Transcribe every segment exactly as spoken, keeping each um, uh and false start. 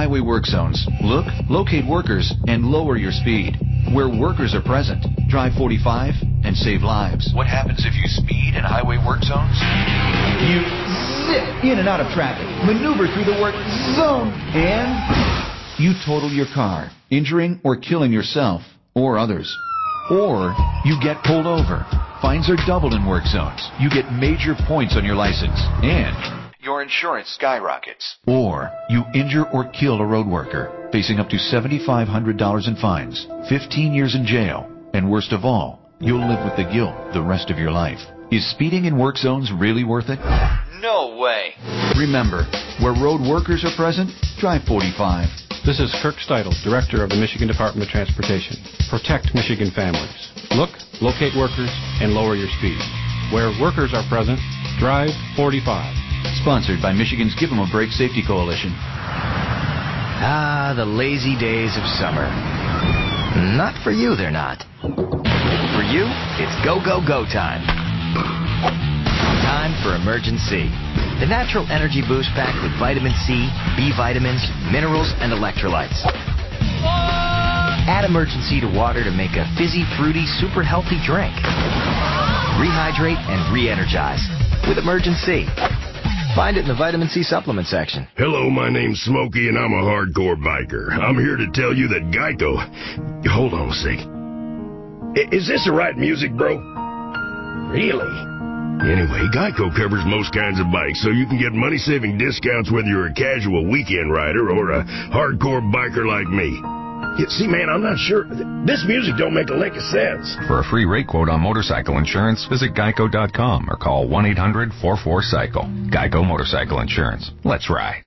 highway work zones. Look, locate workers, and lower your speed. Where workers are present, drive forty-five and save lives. What happens if you speed in highway work zones? You zip in and out of traffic, maneuver through the work zone, and you total your car, injuring or killing yourself or others. Or you get pulled over. Fines are doubled in work zones. You get major points on your license, and your insurance skyrockets. Or you injure or kill a road worker, facing up to seven thousand five hundred dollars in fines, fifteen years in jail, and worst of all, you'll live with the guilt the rest of your life. Is speeding in work zones really worth it? No way. Remember, where road workers are present, drive forty-five. This is Kirk Steidel, Director of the Michigan Department of Transportation. Protect Michigan families. Look, locate workers, and lower your speed. Where workers are present, drive forty-five. Sponsored by Michigan's Give 'em a Break Safety Coalition. Ah, the lazy days of summer. Not for you, they're not. For you, it's go, go, go time. Time for Emergen-C, the natural energy boost pack with vitamin C, B vitamins, minerals, and electrolytes. Add Emergen-C to water to make a fizzy, fruity, super healthy drink. Rehydrate and re-energize with Emergen-C. Find it in the vitamin C supplement section. Hello, my name's Smokey, and I'm a hardcore biker. I'm here to tell you that Geico... Hold on a sec. I- is this the right music, bro? Really? Anyway, Geico covers most kinds of bikes, so you can get money-saving discounts whether you're a casual weekend rider or a hardcore biker like me. Yeah, see, man, I'm not sure. This music don't make a lick of sense. For a free rate quote on motorcycle insurance, visit geico dot com or call one eight hundred four four cycle. Geico Motorcycle Insurance. Let's ride.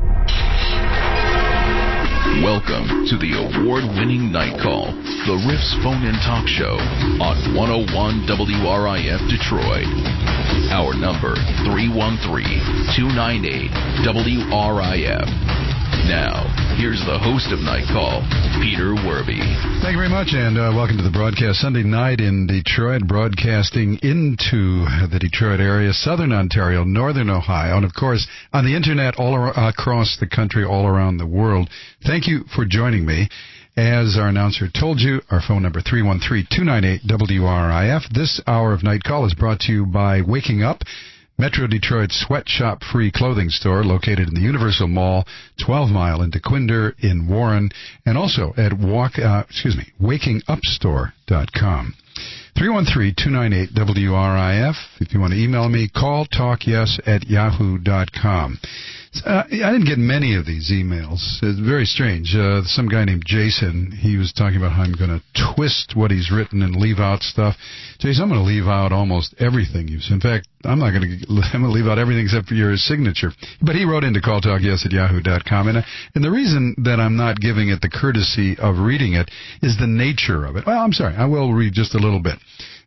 Welcome to the award-winning Night Call, the Riffs phone-in talk show on one oh one W R I F Detroit. Our number, three one three, two nine eight, W R I F. Now, here's the host of Night Call, Peter Werby. Thank you very much, and uh, welcome to the broadcast. Sunday night in Detroit, broadcasting into the Detroit area, southern Ontario, northern Ohio, and, of course, on the Internet all ar- across the country, all around the world. Thank you for joining me. As our announcer told you, our phone number, three one three, two nine eight, W R I F. This hour of Night Call is brought to you by Waking Up, Metro Detroit's sweatshop-free clothing store located in the Universal Mall, twelve mile into Quinder in Warren, and also at walk, uh, excuse me, waking up store dot com. three one three, two nine eight, W R I F. If you want to email me, call talkyes at yahoo dot com. Uh, I didn't get many of these emails. It's very strange. Uh, some guy named Jason, he was talking about how I'm going to twist what he's written and leave out stuff. Jason, I'm going to leave out almost everything you've said. In fact, I'm not going to. I'm going to leave out everything except for your signature. But he wrote into calltalkyes at yahoo dot com, and uh, and the reason that I'm not giving it the courtesy of reading it is the nature of it. Well, I'm sorry. I will read just a little bit.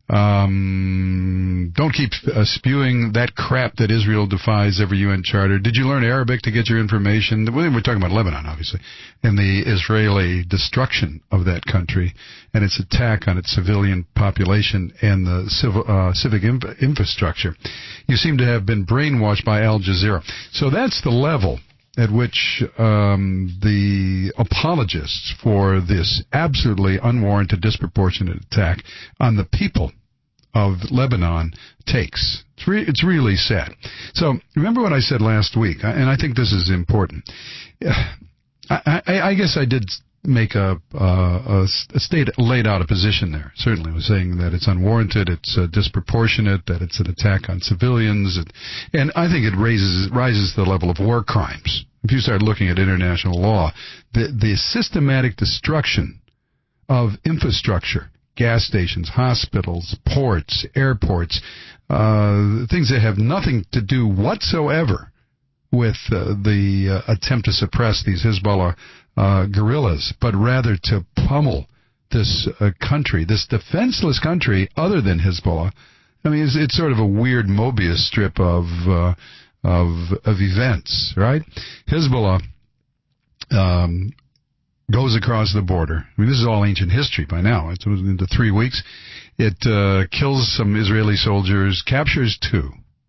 Um, don't keep uh, spewing that crap that Israel defies every U N charter. Did you learn Arabic to get your information? We're talking about Lebanon, obviously, and the Israeli destruction of that country and its attack on its civilian population and the civil, uh, civic inf- infrastructure. You seem to have been brainwashed by Al Jazeera. So that's the level at which um, the apologists for this absolutely unwarranted, disproportionate attack on the people of Lebanon takes. It's, re- it's really sad. So remember what I said last week, and I think this is important. I, I, I guess I did make a, uh, a state laid out a position there. Certainly, I was saying that it's unwarranted, it's uh, disproportionate, that it's an attack on civilians, and, and I think it raises rises to the level of war crimes. If you start looking at international law, the the systematic destruction of infrastructure, gas stations, hospitals, ports, airports, uh, things that have nothing to do whatsoever with uh, the uh, attempt to suppress these Hezbollah uh, guerrillas, but rather to pummel this uh, country, this defenseless country other than Hezbollah. I mean, it's, it's sort of a weird Mobius strip of uh, of of events, right? Hezbollah um, goes across the border. I mean, this is all ancient history by now. It's into three weeks. It uh, kills some Israeli soldiers, captures two.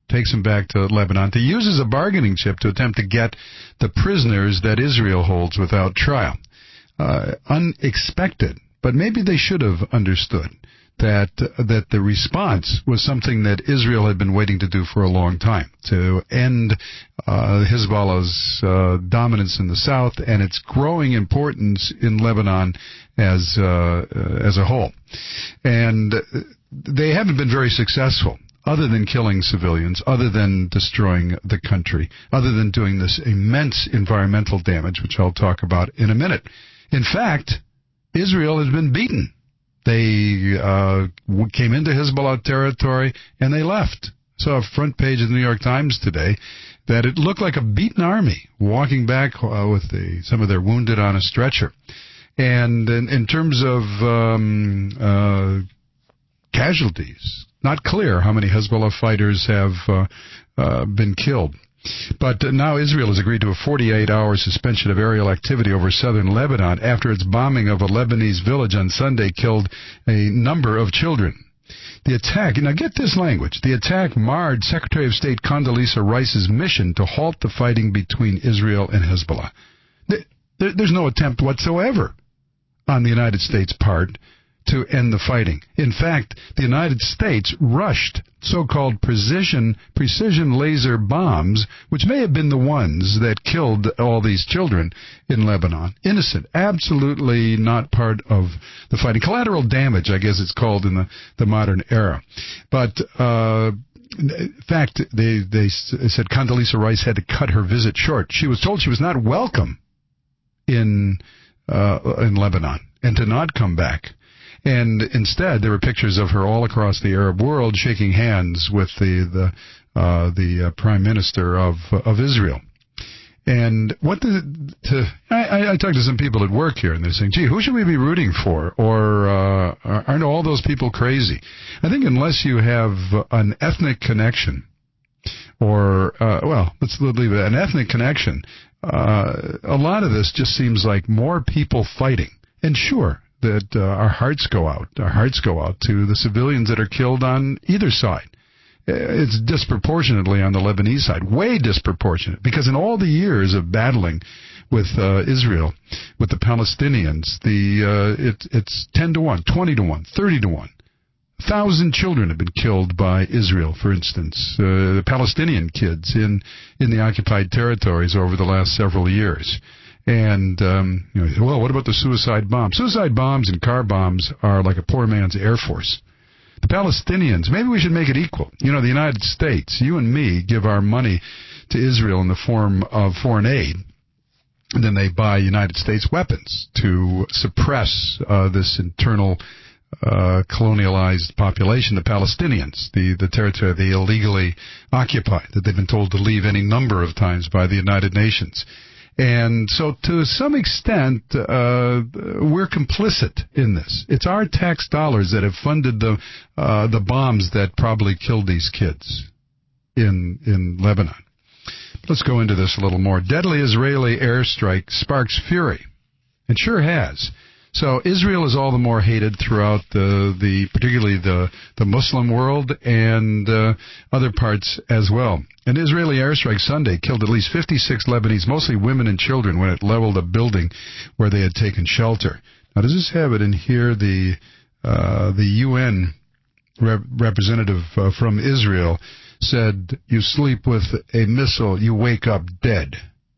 takes him back to Lebanon to use as a bargaining chip to attempt to get the prisoners that Israel holds without trial. Uh, unexpected, but maybe they should have understood that uh, that the response was something that Israel had been waiting to do for a long time, to end uh, Hezbollah's uh, dominance in the south and its growing importance in Lebanon as uh, as a whole. And they haven't been very successful, other than killing civilians, other than destroying the country, other than doing this immense environmental damage, which I'll talk about in a minute. In fact, Israel has been beaten. They uh, came into Hezbollah territory and they left. Saw a front page of the New York Times today that it looked like a beaten army walking back uh, with the, some of their wounded on a stretcher. And in, in terms of um, uh, casualties, not clear how many Hezbollah fighters have uh, uh, been killed. But now Israel has agreed to a forty-eight hour suspension of aerial activity over southern Lebanon after its bombing of a Lebanese village on Sunday killed a number of children. The attack, now get this language, the attack marred Secretary of State Condoleezza Rice's mission to halt the fighting between Israel and Hezbollah. There, there's no attempt whatsoever on the United States' part to end the fighting. In fact, the United States rushed so-called precision precision laser bombs, which may have been the ones that killed all these children in Lebanon. Innocent, absolutely not part of the fighting. Collateral damage, I guess it's called in the, the modern era. But uh in fact, they, they said Condoleezza Rice had to cut her visit short. She was told she was not welcome in uh in Lebanon and to not come back. And instead, there were pictures of her all across the Arab world shaking hands with the the uh, the uh, Prime Minister of of Israel. And what the to I, I talked to some people at work here, and they're saying, "Gee, who should we be rooting for? Or uh, aren't all those people crazy?" I think unless you have an ethnic connection, or uh, well, let's leave it an ethnic connection. Uh, a lot of this just seems like more people fighting. And sure, that uh, our hearts go out. Our hearts go out to the civilians that are killed on either side. It's disproportionately on the Lebanese side, way disproportionate, because in all the years of battling with uh, Israel, with the Palestinians, the uh, it, it's ten to one, twenty to one, thirty to one. A thousand children have been killed by Israel, for instance, uh, the Palestinian kids in, in the occupied territories over the last several years. And, um, you know, well, what about the suicide bombs? Suicide bombs and car bombs are like a poor man's Air Force. The Palestinians, maybe we should make it equal. You know, the United States, you and me give our money to Israel in the form of foreign aid, and then they buy United States weapons to suppress uh, this internal uh, colonialized population, the Palestinians, the, the territory they illegally occupy, that they've been told to leave any number of times by the United Nations. And so to some extent, uh, we're complicit in this. It's our tax dollars that have funded the uh, the bombs that probably killed these kids in in Lebanon. Let's go into this a little more. Deadly Israeli airstrike sparks fury. It sure has. So Israel is all the more hated throughout the, the particularly the, the Muslim world and uh, other parts as well. An Israeli airstrike Sunday killed at least fifty-six Lebanese, mostly women and children, when it leveled a building where they had taken shelter. Now, does this have it in here? The uh, the U N rep- representative uh, from Israel said, "You sleep with a missile, you wake up dead."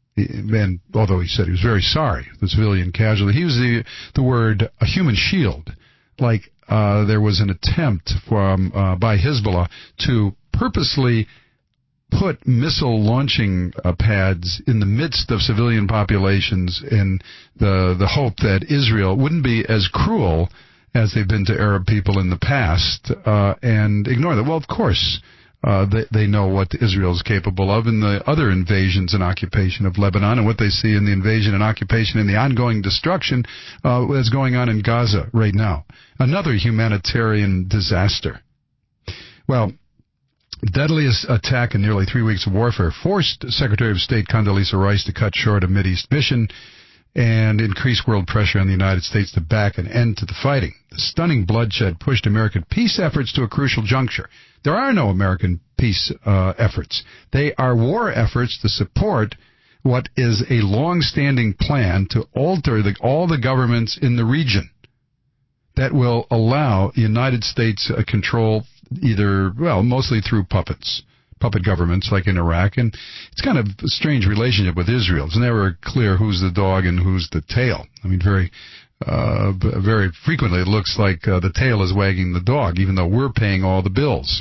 And although he said he was very sorry, the civilian casualty, he used the the word a human shield, like uh, there was an attempt from uh, by Hezbollah to purposely put missile launching uh, pads in the midst of civilian populations in the the hope that Israel wouldn't be as cruel as they've been to Arab people in the past uh, and ignore that. Well, of course. Uh, they, they know what Israel is capable of in the other invasions and occupation of Lebanon and what they see in the invasion and occupation and the ongoing destruction uh, that's going on in Gaza right now. Another humanitarian disaster. Well, deadliest attack in nearly three weeks of warfare forced Secretary of State Condoleezza Rice to cut short a Mideast mission. and increase world pressure on the United States to back an end to the fighting. The stunning bloodshed pushed American peace efforts to a crucial juncture. There are no American peace uh, efforts. They are war efforts to support what is a long-standing plan to alter the, all the governments in the region that will allow the United States uh, control either, well, mostly through puppets. Puppet governments like in Iraq, and it's kind of a strange relationship with Israel. It's never clear who's the dog and who's the tail. I mean, very, uh, very frequently it looks like uh, the tail is wagging the dog, even though we're paying all the bills.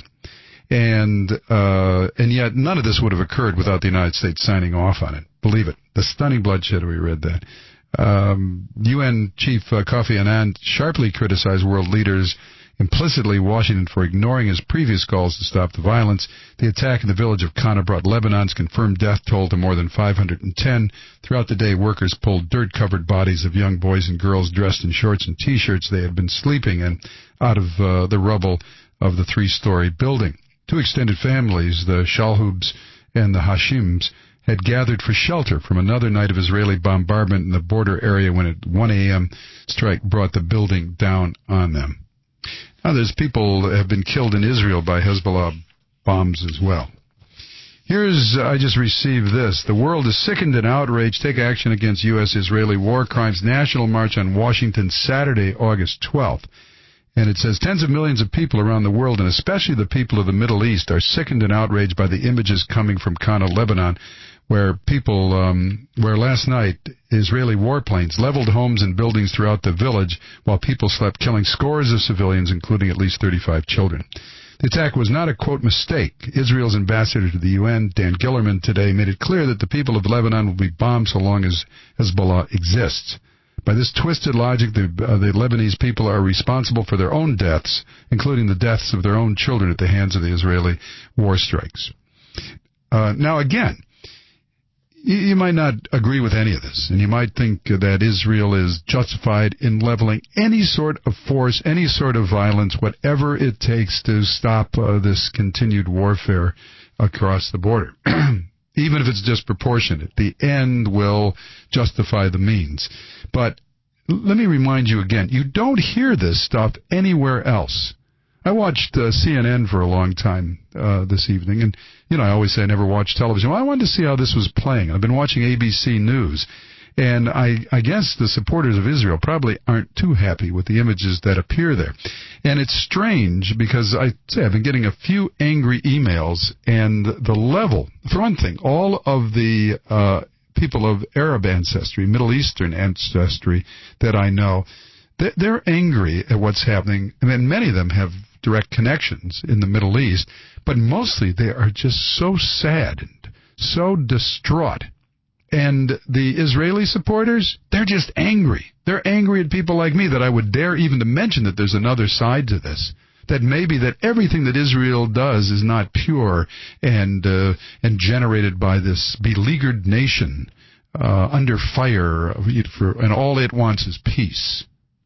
And uh, and yet none of this would have occurred without the United States signing off on it. Believe it. The stunning bloodshed, we read that. Um, U N Chief uh, Kofi Annan sharply criticized world leaders, implicitly Washington, for ignoring his previous calls to stop the violence. The attack in the village of Qana brought Lebanon's confirmed death toll to more than five hundred ten. Throughout the day, workers pulled dirt-covered bodies of young boys and girls dressed in shorts and T-shirts they had been sleeping in out of uh, the rubble of the three-story building. Two extended families, the Shalhoubs and the Hashims, had gathered for shelter from another night of Israeli bombardment in the border area when at one a.m. strike brought the building down on them. Now, there's people that have been killed in Israel by Hezbollah bombs as well. Here's, I just received this. The world is sickened and outraged. Take action against U S-Israeli war crimes. National March on Washington, Saturday, August twelfth. And it says tens of millions of people around the world, and especially the people of the Middle East, are sickened and outraged by the images coming from Qana, Lebanon, where people, um, where last night Israeli warplanes leveled homes and buildings throughout the village while people slept, killing scores of civilians, including at least thirty-five children. The attack was not a, quote, mistake. Israel's ambassador to the U N, Dan Gillerman, today made it clear that the people of Lebanon will be bombed so long as Hezbollah exists. By this twisted logic, the, uh, the Lebanese people are responsible for their own deaths, including the deaths of their own children at the hands of the Israeli war strikes. Uh, now, again, you might not agree with any of this, and you might think that Israel is justified in leveling any sort of force, any sort of violence, whatever it takes to stop uh, this continued warfare across the border. Even if it's disproportionate, the end will justify the means. But let me remind you again, you don't hear this stuff anywhere else. I watched uh, C N N for a long time uh, this evening, and, you know, I always say I never watch television. Well, I wanted to see how this was playing. I've been watching A B C News, and I, I guess the supporters of Israel probably aren't too happy with the images that appear there. And it's strange because I say I've been getting a few angry emails, and the level, for one thing, all of the uh, people of Arab ancestry, Middle Eastern ancestry that I know, they're angry at what's happening, and then many of them have direct connections in the Middle East, but mostly they are just so saddened, so distraught. And the Israeli supporters, they're just angry. They're angry at people like me that I would dare even to mention that there's another side to this, that maybe that everything that Israel does is not pure and uh, and generated by this beleaguered nation uh, under fire, for, and all it wants is peace.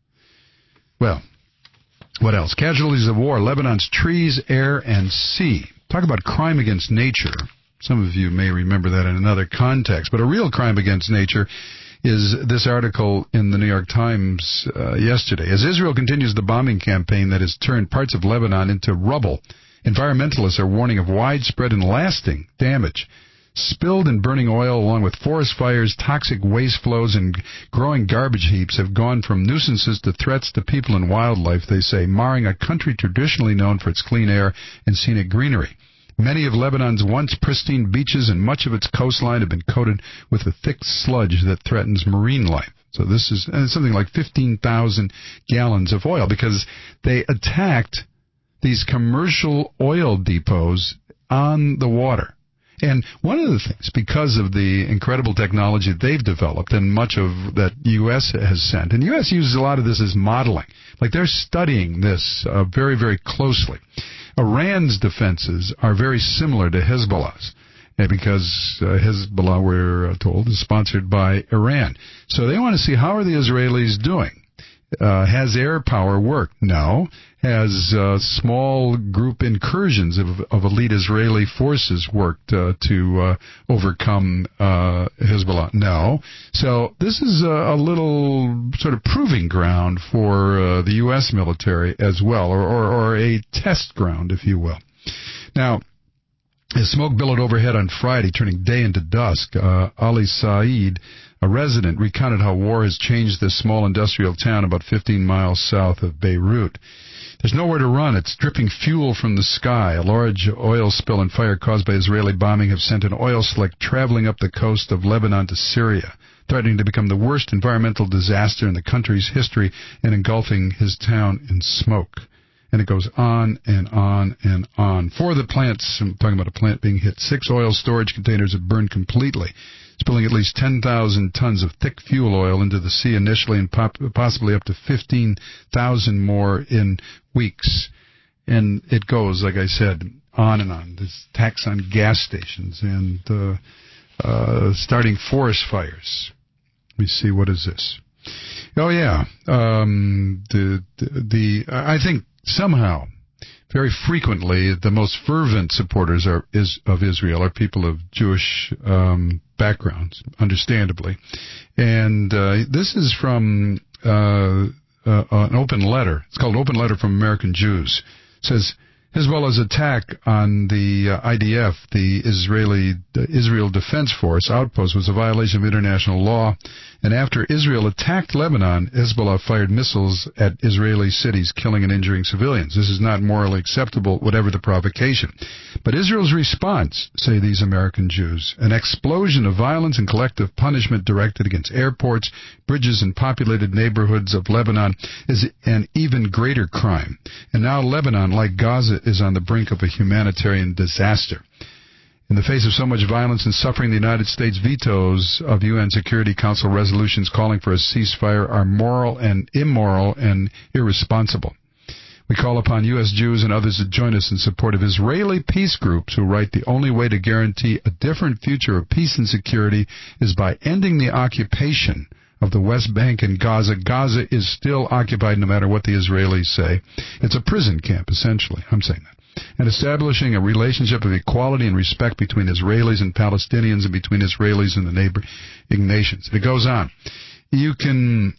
Well, what else? Casualties of war, Lebanon's trees, air, and sea. Talk about crime against nature. Some of you may remember that in another context. But a real crime against nature is this article in the New York Times uh, yesterday. As Israel continues the bombing campaign that has turned parts of Lebanon into rubble, environmentalists are warning of widespread and lasting damage. Spilled and burning oil, along with forest fires, toxic waste flows, and growing garbage heaps have gone from nuisances to threats to people and wildlife, they say, marring a country traditionally known for its clean air and scenic greenery. Many of Lebanon's once pristine beaches and much of its coastline have been coated with a thick sludge that threatens marine life. So this is uh, something like fifteen thousand gallons of oil, because they attacked these commercial oil depots on the water. And one of the things, because of the incredible technology they've developed and much of that U S has sent, and U S uses a lot of this as modeling, like they're studying this uh, very, very closely. Iran's defenses are very similar to Hezbollah's, because uh, Hezbollah, we're told, is sponsored by Iran. So they want to see how are the Israelis doing. Uh, has air power worked? No. Has uh, small group incursions of, of elite Israeli forces worked uh, to uh, overcome uh, Hezbollah? No. So this is a, a little sort of proving ground for uh, the U S military as well, or, or, or a test ground, if you will. Now, as smoke billowed overhead on Friday, turning day into dusk, uh, Ali Saeed, a resident, recounted how war has changed this small industrial town about fifteen miles south of Beirut. There's nowhere to run. It's dripping fuel from the sky. A large oil spill and fire caused by Israeli bombing have sent an oil slick traveling up the coast of Lebanon to Syria, threatening to become the worst environmental disaster in the country's history and engulfing his town in smoke. And it goes on and on and on. Four of the plants, I'm talking about a plant being hit, six oil storage containers have burned completely, spilling at least ten thousand tons of thick fuel oil into the sea initially and pop- possibly up to fifteen thousand more in weeks. And it goes, like I said, on and on. There's attacks on gas stations and uh, uh, starting forest fires. Let me see, what is this? Oh, yeah. Um, the, the, the I think somehow, very frequently, the most fervent supporters are, is, of Israel are people of Jewish um, backgrounds, understandably. And uh, this is from uh, uh, an open letter. It's called Open Letter from American Jews. It says, Hezbollah's attack on the uh, I D F, the Israeli uh, Israel Defense Force outpost, was a violation of international law. And after Israel attacked Lebanon, Hezbollah fired missiles at Israeli cities, killing and injuring civilians. This is not morally acceptable, whatever the provocation. But Israel's response, say these American Jews, an explosion of violence and collective punishment directed against airports, bridges, and populated neighborhoods of Lebanon is an even greater crime. And now Lebanon, like Gaza, is on the brink of a humanitarian disaster. In the face of so much violence and suffering, the United States vetoes of U N Security Council resolutions calling for a ceasefire are moral and immoral and irresponsible. We call upon U S Jews and others to join us in support of Israeli peace groups who write the only way to guarantee a different future of peace and security is by ending the occupation of the West Bank and Gaza. Gaza is still occupied no matter what the Israelis say. It's a prison camp, essentially. I'm saying that. And establishing a relationship of equality and respect between Israelis and Palestinians and between Israelis and the neighboring nations. It goes on. You can,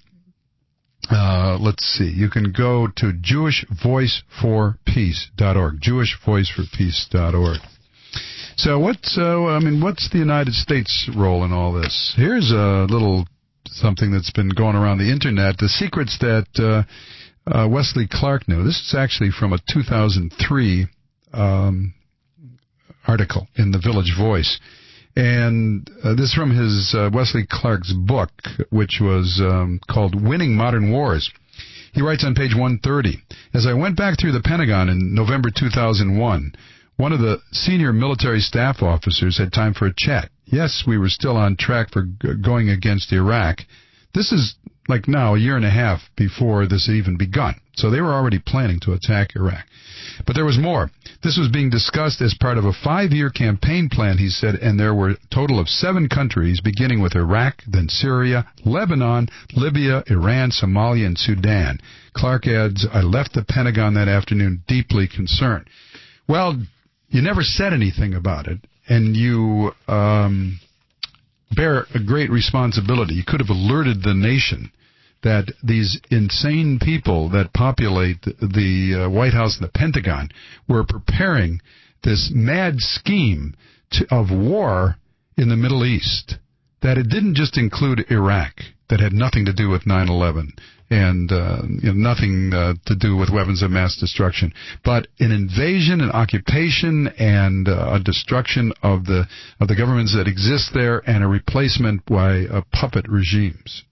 uh, let's see, you can go to jewish voice for peace dot org, jewish voice for peace dot org. So what's, uh, I mean, what's the United States' role in all this? Here's a little something that's been going around the Internet, the secrets that uh, uh, Wesley Clark knew. This is actually from a two thousand three um, article in the Village Voice. And uh, this is from his uh, Wesley Clark's book, which was um, called Winning Modern Wars. He writes on page one thirty, as I went back through the Pentagon in November two thousand one, one of the senior military staff officers had time for a chat. Yes, we were still on track for g- going against Iraq. This is like now a year and a half before this had even begun. So they were already planning to attack Iraq. But there was more. This was being discussed as part of a five-year campaign plan, he said, and there were a total of seven countries, beginning with Iraq, then Syria, Lebanon, Libya, Iran, Somalia, and Sudan. Clark adds, I left the Pentagon that afternoon deeply concerned. Well, you never said anything about it, and you um, bear a great responsibility. You could have alerted the nation that these insane people that populate the uh, White House and the Pentagon were preparing this mad scheme to, of war in the Middle East, that it didn't just include Iraq, that had nothing to do with nine eleven and uh, you know, nothing uh, to do with weapons of mass destruction, but an invasion, an occupation, and uh, a destruction of the of the governments that exist there, and a replacement by uh, puppet regimes.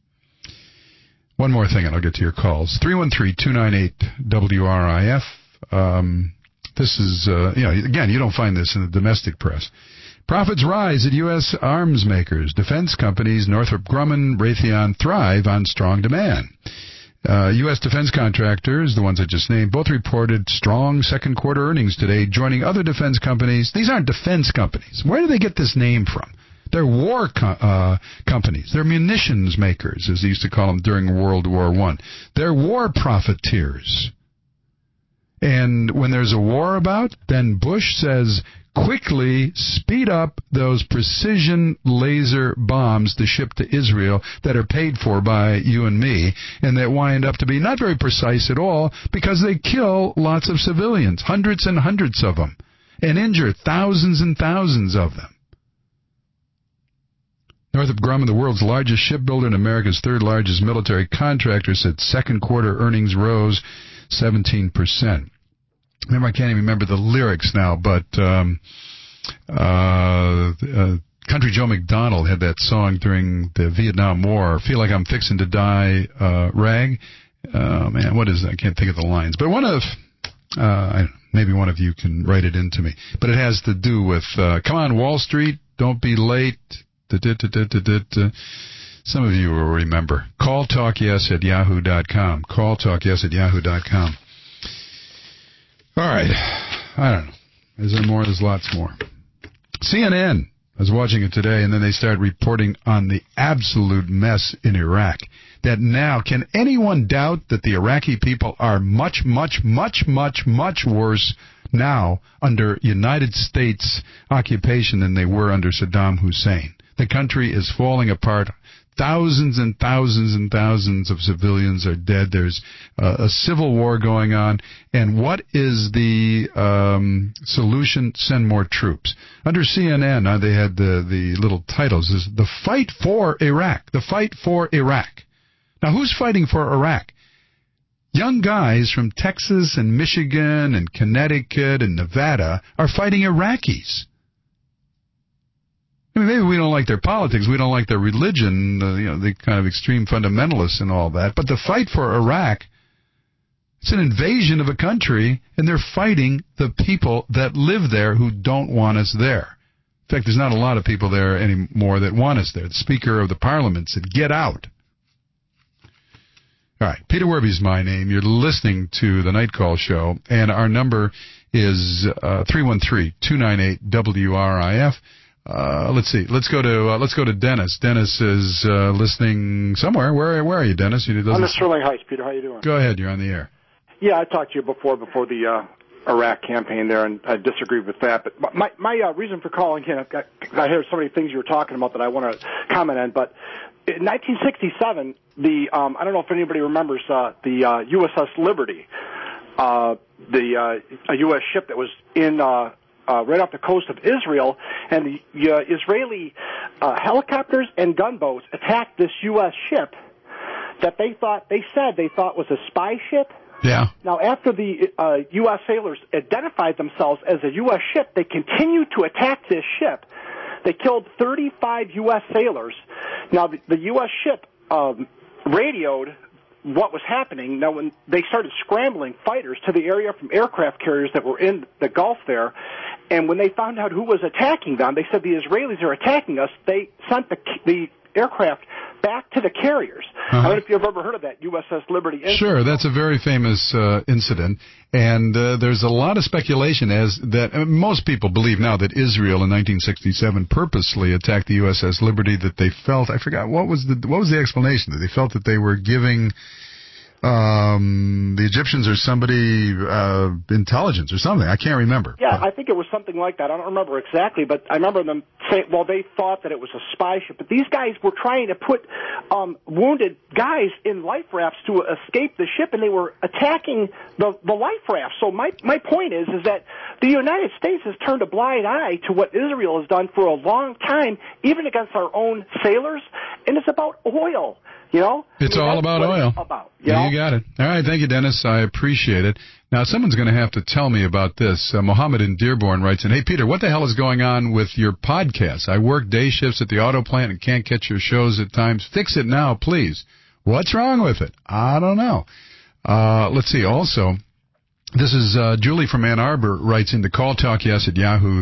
One more thing, and I'll get to your calls. three one three, two nine eight, W R I F. Um, this is, uh, you know, again, you don't find this in the domestic press. Profits rise at U S arms makers. Defense companies Northrop Grumman, Raytheon thrive on strong demand. Uh, U S defense contractors, the ones I just named, both reported strong second quarter earnings today, joining other defense companies. These aren't defense companies. Where do they get this name from? They're war co- uh, companies. They're munitions makers, as they used to call them during World War One. They're war profiteers. And when there's a war about, then Bush says, quickly speed up those precision laser bombs to ship to Israel that are paid for by you and me, and that wind up to be not very precise at all because they kill lots of civilians, hundreds and hundreds of them, and injure thousands and thousands of them. Northrop Grumman, the world's largest shipbuilder and America's third largest military contractor, said second quarter earnings rose seventeen percent. Remember, I can't even remember the lyrics now, but um, uh, uh, Country Joe McDonald had that song during the Vietnam War, Feel Like I'm Fixin' to Die, uh, Rag. Uh, man, what is that? I can't think of the lines. But one of, uh, I don't know, maybe one of you can write it into me. But it has to do with, uh, come on, Wall Street, don't be late. Da-da-da-da-da-da. Some of you will remember. Call Talk Yes at yahoo dot com. Call Talk Yes at yahoo dot com. All right. I don't know. Is there more? There's lots more. C N N. I was watching it today, and then they started reporting on the absolute mess in Iraq. That now, can anyone doubt that the Iraqi people are much, much, much, much, much worse now under United States occupation than they were under Saddam Hussein? The country is falling apart. Thousands and thousands and thousands of civilians are dead. There's uh, a civil war going on. And what is the um, solution? Send more troops. Under C N N, uh, they had the, the little titles. Is the fight for Iraq. The fight for Iraq. Now, who's fighting for Iraq? Young guys from Texas and Michigan and Connecticut and Nevada are fighting Iraqis. I mean, maybe we don't like their politics, we don't like their religion, uh, you know, the kind of extreme fundamentalists and all that. But the fight for Iraq, it's an invasion of a country, and they're fighting the people that live there who don't want us there. In fact, there's not a lot of people there anymore that want us there. The Speaker of the Parliament said, get out. All right, Peter Werby's my name. You're listening to the Night Call Show, and our number is uh, three one three, two nine eight, W R I F. Uh, let's see. Let's go to uh, let's go to Dennis. Dennis is uh, listening somewhere. Where where are you, Dennis? You I'm in Sterling Heights, Peter. How you doing? Go ahead. You're on the air. Yeah, I talked to you before before the uh, Iraq campaign there, and I disagreed with that. But my my uh, reason for calling in, I've got, I heard so many things you were talking about that I want to comment on. But in nineteen sixty-seven, the um, I don't know if anybody remembers uh, the uh, U S S Liberty, uh, the uh, a U S ship that was in. Uh, Uh, right off the coast of Israel, and the uh, Israeli uh, helicopters and gunboats attacked this U S ship that they thought, they said they thought was a spy ship. Yeah. Now, after the uh, U S sailors identified themselves as a U S ship, they continued to attack this ship. They killed thirty-five U S sailors. Now, the, the U S ship um, radioed what was happening. Now, when they started scrambling fighters to the area from aircraft carriers that were in the Gulf there, and when they found out who was attacking them, they said the Israelis are attacking us. They sent the the aircraft back to the carriers. Uh-huh. I don't know if you've ever heard of that U S S Liberty incident. Sure, that's a very famous uh, incident, and uh, there's a lot of speculation as that uh, most people believe now that Israel in nineteen sixty-seven purposely attacked the U S S Liberty, that they felt, I forgot, what was the what was the explanation, that they felt that they were giving um, the Egyptians or somebody uh, intelligence or something. I can't remember. Yeah, I think it was something like that. I don't remember exactly, but I remember them saying, well, they thought that it was a spy ship. But these guys were trying to put um, wounded guys in life rafts to escape the ship, and they were attacking the, the life rafts. So my, my point is, is that the United States has turned a blind eye to what Israel has done for a long time, even against our own sailors, and it's about oil. You know? It's I mean, all about oil. It's about, you, yeah, know? You got it. All right, thank you, Dennis. I appreciate it. Now, someone's going to have to tell me about this. Uh, Mohammed in Dearborn writes in, hey, Peter, what the hell is going on with your podcast? I work day shifts at the auto plant and can't catch your shows at times. Fix it now, please. What's wrong with it? I don't know. Uh, let's see. Also, this is uh, Julie from Ann Arbor writes into call talk yes at yahoo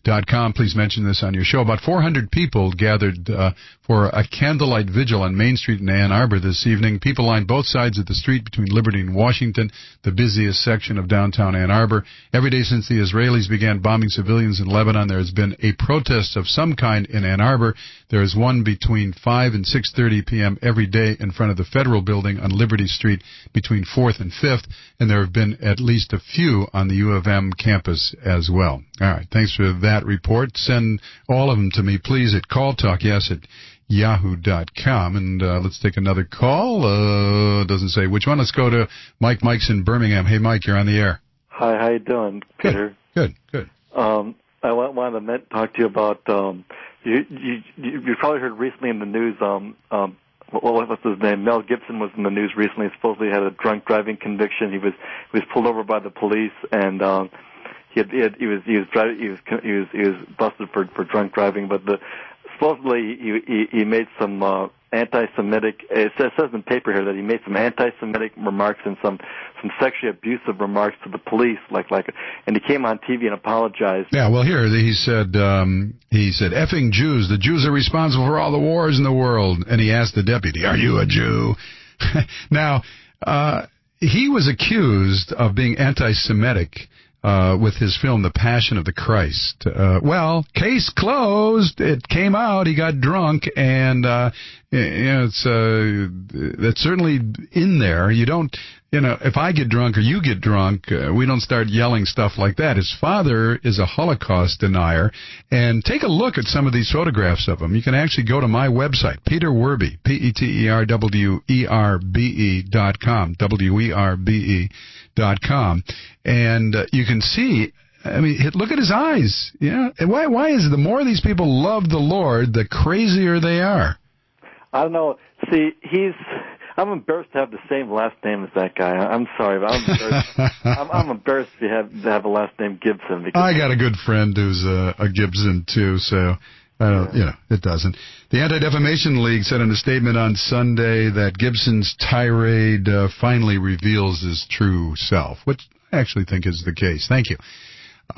dot com. Please mention this on your show. About four hundred people gathered uh, for a candlelight vigil on Main Street in Ann Arbor this evening. People lined both sides of the street between Liberty and Washington, the busiest section of downtown Ann Arbor. Every day since the Israelis began bombing civilians in Lebanon, there has been a protest of some kind in Ann Arbor. There is one between five and six thirty p.m. every day in front of the Federal Building on Liberty Street between fourth and fifth, and there have been at least a few on the U of M campus as well. All right, thanks for that report. Send all of them to me, please, at Call Talk, yes, at yahoo dot com. And uh, let's take another call. Uh, doesn't say which one. Let's go to Mike. Mike's in Birmingham. Hey, Mike, you're on the air. Hi, how you doing, Peter? Good, good. good. Um, I wanted to talk to you about, um, you, you, you probably heard recently in the news, um, um, what what's his name? Mel Gibson was in the news recently. He supposedly had a drunk driving conviction. He was he was pulled over by the police, and um, he had, he, had, he was he was driving, he was he was he was busted for for drunk driving. But the supposedly he he, he made some uh, anti-Semitic. It says, it says in the paper here that he made some anti-Semitic remarks and some some sexually abusive remarks to the police, like like, and he came on T V and apologized. Yeah, well, here he said um, he said effing Jews. The Jews are responsible for all the wars in the world. And he asked the deputy, "Are you a Jew?" Now, uh, he was accused of being anti-Semitic uh, with his film The Passion of the Christ. Uh, well, case closed. It came out. He got drunk, and uh, you know, it's uh, that's certainly in there. You don't. You know, if I get drunk or you get drunk, uh, we don't start yelling stuff like that. His father is a Holocaust denier, and take a look at some of these photographs of him. You can actually go to my website, Peter Werbe, P E T E R W E R B E dot com, W E R B E dot com, and uh, you can see, I mean, look at his eyes. Yeah, and why? Why is it the more these people love the Lord, the crazier they are? I don't know. See, he's. I'm embarrassed to have the same last name as that guy. I'm sorry, but I'm embarrassed. I'm, I'm embarrassed to have to have a last name Gibson. Because I got a good friend who's a, a Gibson too, so I don't, you know, it doesn't. The Anti-Defamation League said in a statement on Sunday that Gibson's tirade uh, finally reveals his true self, which I actually think is the case. Thank you. Uh,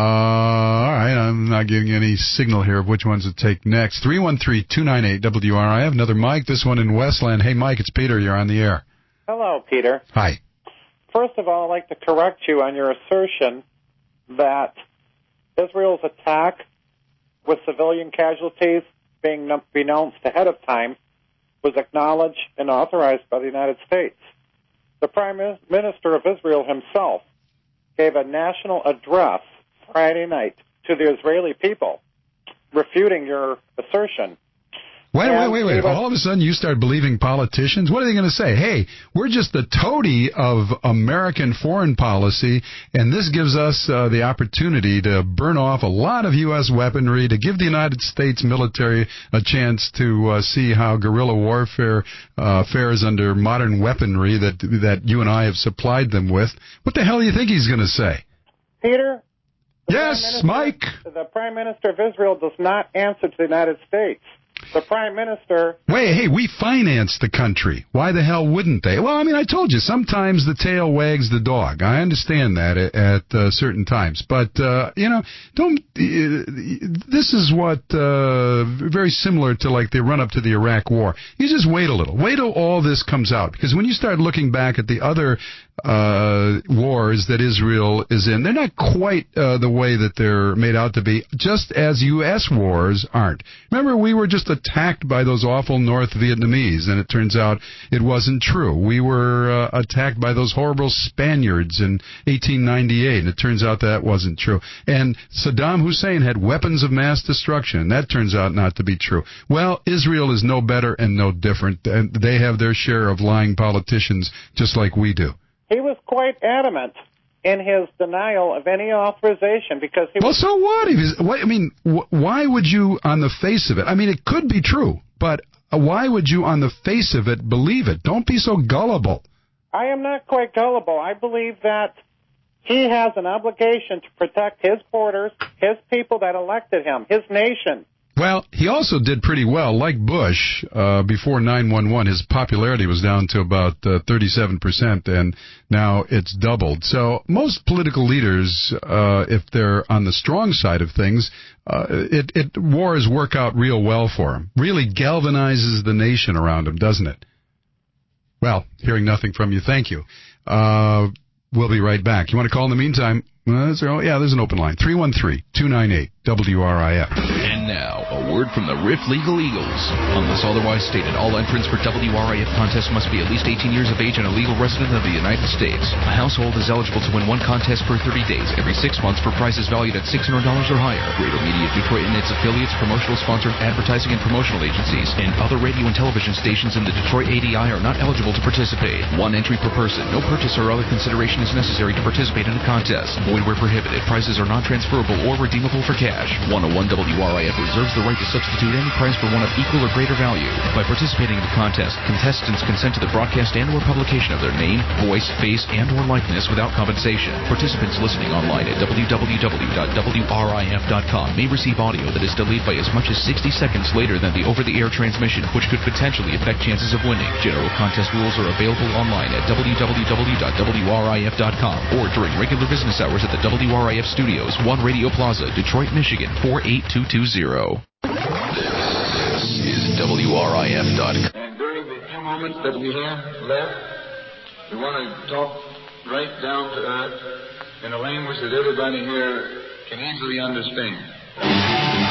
all right, I'm not giving any signal here of which ones to take next. three one three, two nine eight, W R I. I have another Mike, this one in Westland. Hey, Mike, it's Peter. You're on the air. Hello, Peter. Hi. First of all, I'd like to correct you on your assertion that Israel's attack with civilian casualties being announced ahead of time was acknowledged and authorized by the United States. The Prime Minister of Israel himself gave a national address Friday night to the Israeli people, refuting your assertion. Wait, and wait, wait, wait. All of a sudden you start believing politicians? What are they going to say? Hey, we're just the toady of American foreign policy, and this gives us uh, the opportunity to burn off a lot of U S weaponry, to give the United States military a chance to uh, see how guerrilla warfare uh, fares under modern weaponry that that you and I have supplied them with. What the hell do you think he's going to say? Peter? Yes, Mike? The Prime Minister of Israel does not answer to the United States. The Prime Minister... Wait, hey, we finance the country. Why the hell wouldn't they? Well, I mean, I told you, sometimes the tail wags the dog. I understand that at, at uh, certain times. But, uh, you know, don't... Uh, this is what... Uh, very similar to, like, the run-up to the Iraq War. You just wait a little. Wait till all this comes out. Because when you start looking back at the other uh wars that Israel is in, they're not quite uh, the way that they're made out to be, just as U S wars aren't. Remember, we were just attacked by those awful North Vietnamese, and it turns out it wasn't true. We were uh, attacked by those horrible Spaniards in eighteen ninety-eight, and it turns out that wasn't true. And Saddam Hussein had weapons of mass destruction, and that turns out not to be true. Well, Israel is no better and no different, and they have their share of lying politicians just like we do. He was quite adamant in his denial of any authorization because he well, was... so what? If he's, what I mean, wh- why would you, on the face of it, I mean, it could be true, but uh, why would you, on the face of it, believe it? Don't be so gullible. I am not quite gullible. I believe that he has an obligation to protect his borders, his people that elected him, his nation. Well, he also did pretty well. Like Bush, uh, before nine one one, his popularity was down to about uh, thirty-seven percent, and now it's doubled. So most political leaders, uh, if they're on the strong side of things, uh, it, it wars work out real well for them. Really galvanizes the nation around them, doesn't it? Well, hearing nothing from you, thank you. Uh, we'll be right back. You want to call in the meantime? Uh, there, oh, yeah, there's an open line. three one three, two nine eight, W R I F. And now, a word from the Riff Legal Eagles. Unless otherwise stated, all entrants for W R I F contests must be at least eighteen years of age and a legal resident of the United States. A household is eligible to win one contest per thirty days every six months for prizes valued at six hundred dollars or higher. Greater Media Detroit and its affiliates, promotional sponsors, advertising and promotional agencies, and other radio and television stations in the Detroit A D I are not eligible to participate. One entry per person. No purchase or other consideration is necessary to participate in a contest. Void where prohibited. Prizes are non-transferable or redeemable for cash. one oh one W R I F reserves the right to substitute any prize for one of equal or greater value. By participating in the contest, contestants consent to the broadcast and or publication of their name, voice, face, and or likeness without compensation. Participants listening online at w w w dot w r i f dot com may receive audio that is delayed by as much as sixty seconds later than the over-the-air transmission, which could potentially affect chances of winning. General contest rules are available online at w w w dot w r i f dot com or during regular business hours at the W R I F Studios, One Radio Plaza, Detroit, Michigan, four eight two two zero. This is W R I F dot com. And during the few moments that we have left, we want to talk right down to earth in a language that everybody here can easily understand.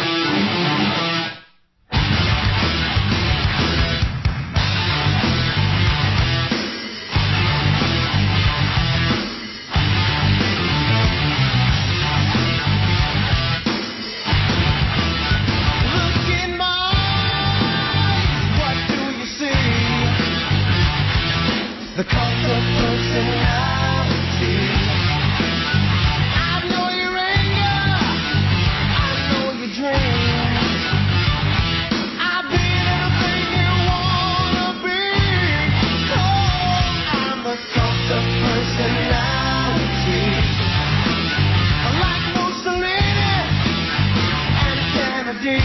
The cult of personality. I know your anger, I know your dreams. I've been everything you wanna be. Oh, I'm the cult of personality. Like Mussolini and Kennedy,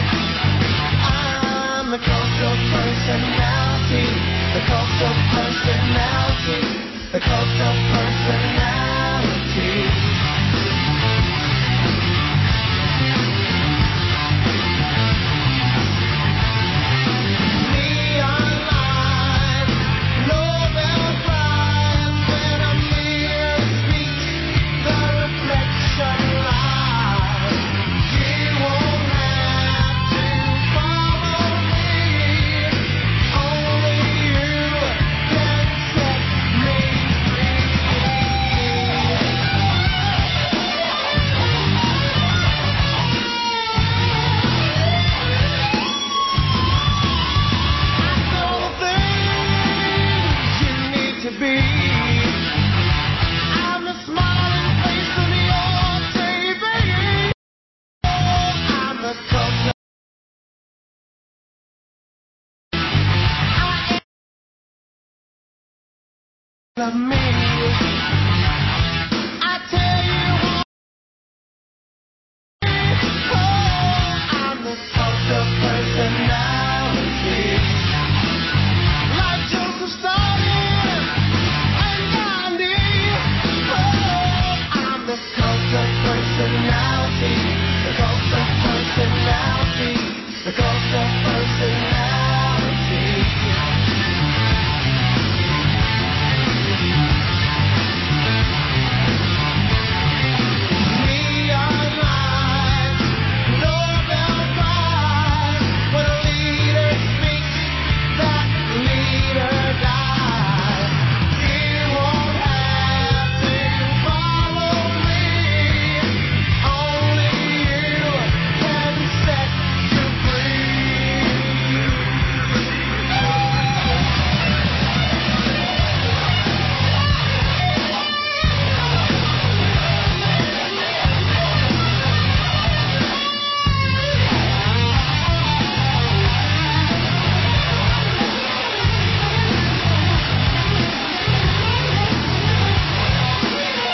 I'm the cult of personality. The cult of personality, the cult of personality. Neon lights, Nobel Prize, when a mirror speaks, the reflection lies. You won't have to follow me, only you can set me love me. I tell you, oh, I'm the cult of personality. Like Joseph Stalin and Gandhi, oh, I'm the cult of personality. The cult of personality. The cult of personality.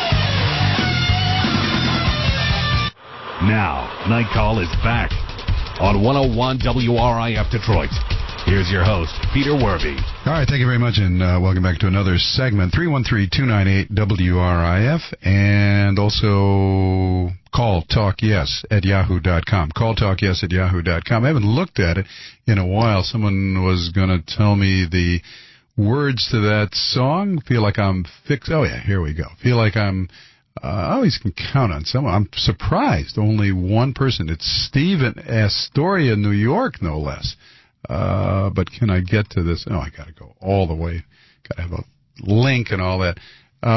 Now, Night Call is back. on one oh one W R I F Detroit. Here's your host, Peter Werby. All right, thank you very much, and uh, welcome back to another segment. three one three, two nine eight, W R I F, and also call talk yes at yahoo dot com. call talk yes at yahoo dot com. I haven't looked at it in a while. Someone was going to tell me the words to that song. Feel like I'm fixed. Oh, yeah, here we go. Feel like I'm... Uh, I always can count on someone. I'm surprised. Only one person. It's Steve in Astoria, New York, no less. Uh, but can I get to this? Oh, I got to go all the way. Got to have a link and all that.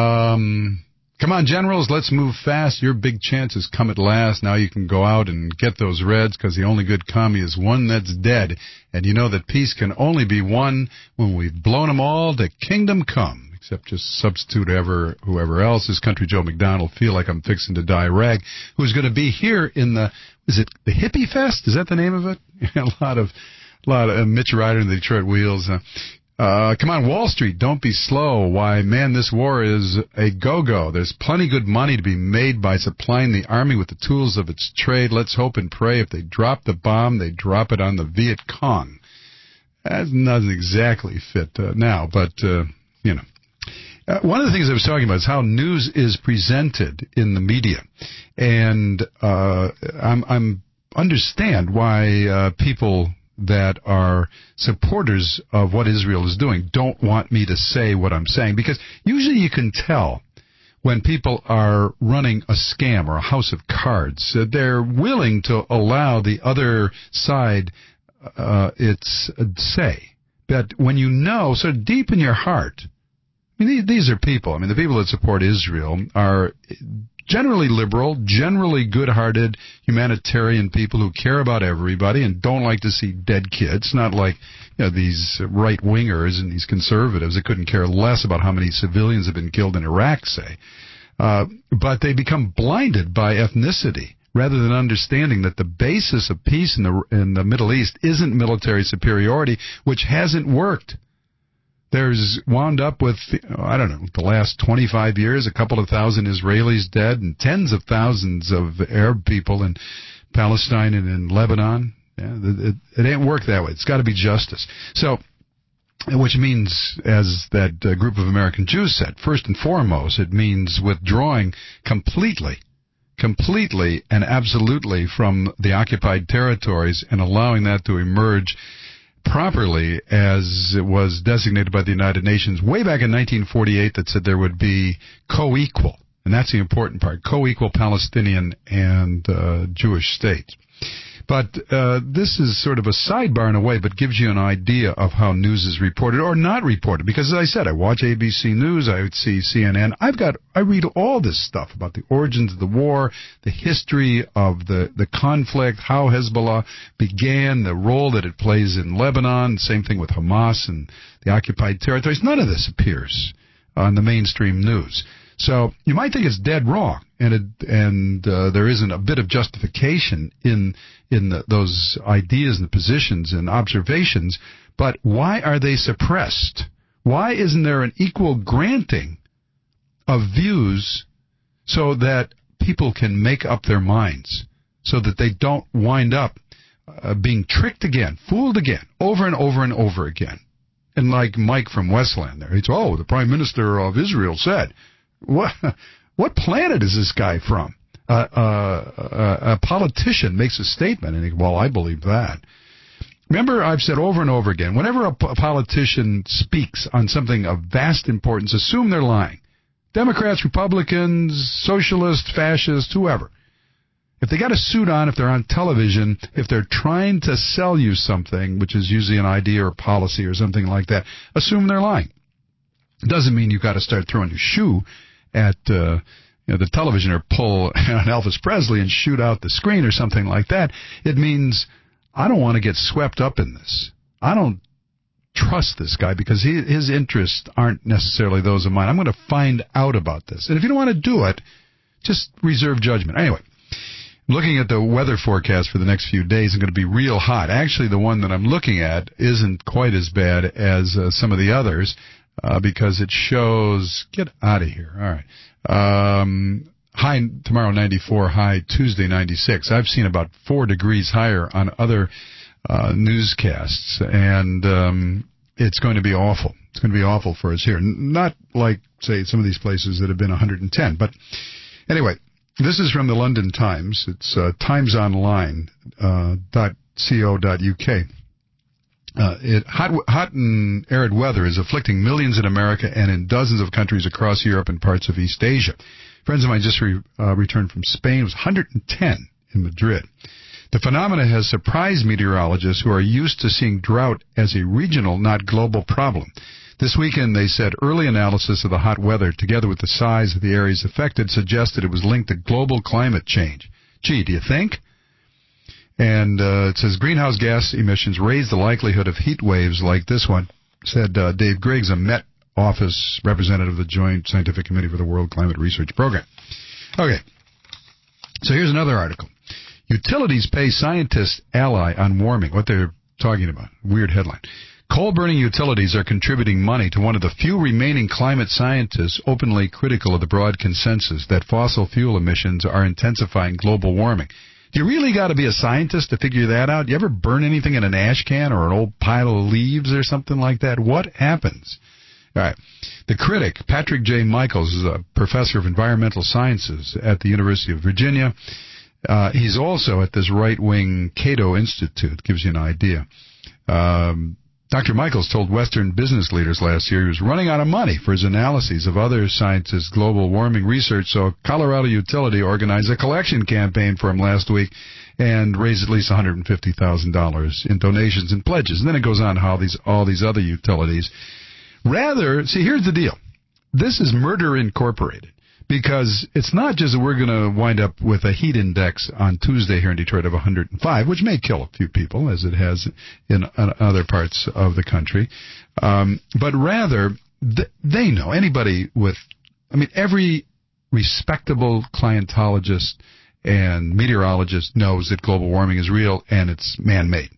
Um, come on, Generals, let's move fast. Your big chance has come at last. Now you can go out and get those Reds, because the only good commie is one that's dead. And you know that peace can only be won when we've blown them all to kingdom come. Except just substitute ever whoever else is Country Joe McDonald. Feel like I'm fixing to die rag, who's going to be here in the, is it the Hippie Fest? Is that the name of it? a lot of, a lot of uh, Mitch Ryder and the Detroit Wheels. Uh, uh, come on, Wall Street, don't be slow. Why, man, this war is a go-go. There's plenty good money to be made by supplying the Army with the tools of its trade. Let's hope and pray if they drop the bomb, they drop it on the Viet Cong. That doesn't exactly fit uh, now, but, uh, you know. Uh, one of the things I was talking about is how news is presented in the media, and uh, I'm, I'm understand why uh, people that are supporters of what Israel is doing don't want me to say what I'm saying, because usually you can tell when people are running a scam or a house of cards. Uh, they're willing to allow the other side uh, its uh, say, but when you know so deep in your heart. I mean, these are people. I mean, the people that support Israel are generally liberal, generally good-hearted, humanitarian people who care about everybody and don't like to see dead kids. Not like, you know, these right-wingers and these conservatives that couldn't care less about how many civilians have been killed in Iraq, say. Uh, but they become blinded by ethnicity rather than understanding that the basis of peace in the in the Middle East isn't military superiority, which hasn't worked. There's wound up with, I don't know, the last twenty-five years, a couple of thousand Israelis dead and tens of thousands of Arab people in Palestine and in Lebanon. Yeah, it, it ain't work that way. It's got to be justice. So, which means, as that uh, group of American Jews said, first and foremost, it means withdrawing completely, completely and absolutely from the occupied territories and allowing that to emerge properly as it was designated by the United Nations way back in nineteen forty-eight, that said there would be co-equal, and that's the important part, co-equal Palestinian and uh, Jewish states. But uh, this is sort of a sidebar in a way, but gives you an idea of how news is reported or not reported. Because as I said, I watch A B C News, I would see C N N. I've got, I read all this stuff about the origins of the war, the history of the, the conflict, how Hezbollah began, the role that it plays in Lebanon, same thing with Hamas and the occupied territories. None of this appears on the mainstream news. So you might think it's dead wrong, and it, and uh, there isn't a bit of justification in in the, those ideas and positions and observations. But why are they suppressed? Why isn't there an equal granting of views so that people can make up their minds, so that they don't wind up uh, being tricked again, fooled again, over and over and over again? And like Mike from Westland there, he's, oh, the Prime Minister of Israel said. What what planet is this guy from? Uh, uh, a politician makes a statement, and he, well, I believe that. Remember, I've said over and over again, whenever a, a politician speaks on something of vast importance, assume they're lying. Democrats, Republicans, socialists, fascists, whoever. If they got a suit on, if they're on television, if they're trying to sell you something, which is usually an idea or policy or something like that, assume they're lying. It doesn't mean you've got to start throwing your shoe at uh, you know, the television or pull on Elvis Presley and shoot out the screen or something like that. It means I don't want to get swept up in this. I don't trust this guy because he, his interests aren't necessarily those of mine. I'm going to find out about this. And if you don't want to do it, just reserve judgment. Anyway, looking at the weather forecast for the next few days, it's going to be real hot. Actually, the one that I'm looking at isn't quite as bad as uh, some of the others. Uh, because it shows, get out of here, all right, um, high tomorrow ninety-four, high Tuesday ninety-six. I've seen about four degrees higher on other uh, newscasts, and um, it's going to be awful. It's going to be awful for us here. Not like, say, some of these places that have been one hundred ten. But anyway, this is from the London Times. It's uh, timesonline dot co dot uk. Uh, it, hot, hot and arid weather is afflicting millions in America and in dozens of countries across Europe and parts of East Asia. Friends of mine just re, uh, returned from Spain. It was one hundred ten in Madrid. The phenomena has surprised meteorologists who are used to seeing drought as a regional, not global problem. This weekend, they said early analysis of the hot weather, together with the size of the areas affected, suggested it was linked to global climate change. Gee, do you think? And uh, it says greenhouse gas emissions raise the likelihood of heat waves like this one, said uh, Dave Griggs, a Met Office representative of the Joint Scientific Committee for the World Climate Research Program. Okay, so here's another article. Utilities pay scientists ally on warming. What they're talking about. Weird headline. Coal-burning utilities are contributing money to one of the few remaining climate scientists openly critical of the broad consensus that fossil fuel emissions are intensifying global warming. Do you really got to be a scientist to figure that out? You ever burn anything in an ash can or an old pile of leaves or something like that? What happens? All right. The critic, Patrick J. Michaels, is a professor of environmental sciences at the University of Virginia. Uh, he's also at this right-wing Cato Institute. Gives you an idea. Um, Doctor Michaels told Western business leaders last year he was running out of money for his analyses of other scientists' global warming research, so Colorado Utility organized a collection campaign for him last week and raised at least one hundred fifty thousand dollars in donations and pledges. And then it goes on how these all these other utilities. Rather, see, here's the deal. This is Murder Incorporated. Because it's not just that we're going to wind up with a heat index on Tuesday here in Detroit of one hundred five, which may kill a few people, as it has in other parts of the country. Um, but rather, th- they know, anybody with, I mean, every respectable clientologist and meteorologist knows that global warming is real and it's man-made.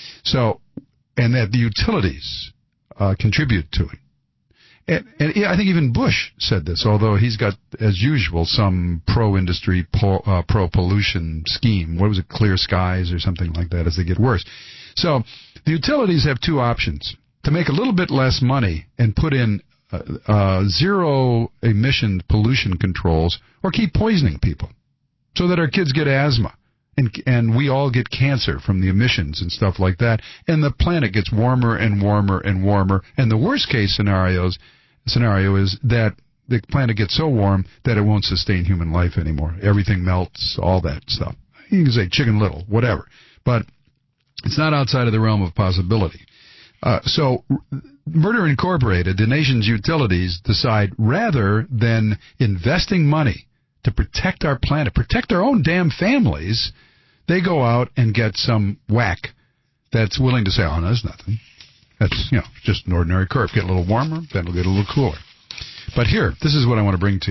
So, and that the utilities uh, contribute to it. And, and I think even Bush said this, although he's got, as usual, some pro-industry, po, uh, pro-pollution scheme. What was it, Clear Skies or something like that as they get worse. So the utilities have two options. To make a little bit less money and put in uh, uh, zero-emission pollution controls or keep poisoning people so that our kids get asthma. And, and we all get cancer from the emissions and stuff like that. And the planet gets warmer and warmer and warmer. And the worst-case scenarios scenario is that the planet gets so warm that it won't sustain human life anymore. Everything melts, all that stuff. You can say Chicken Little, whatever. But it's not outside of the realm of possibility. Uh, so Murder Incorporated, the nation's utilities, decide rather than investing money to protect our planet, protect our own damn families, they go out and get some whack that's willing to say, oh, no, that's nothing. That's, you know, just an ordinary curve. Get a little warmer, then it'll get a little cooler. But here, this is what I want to bring to you.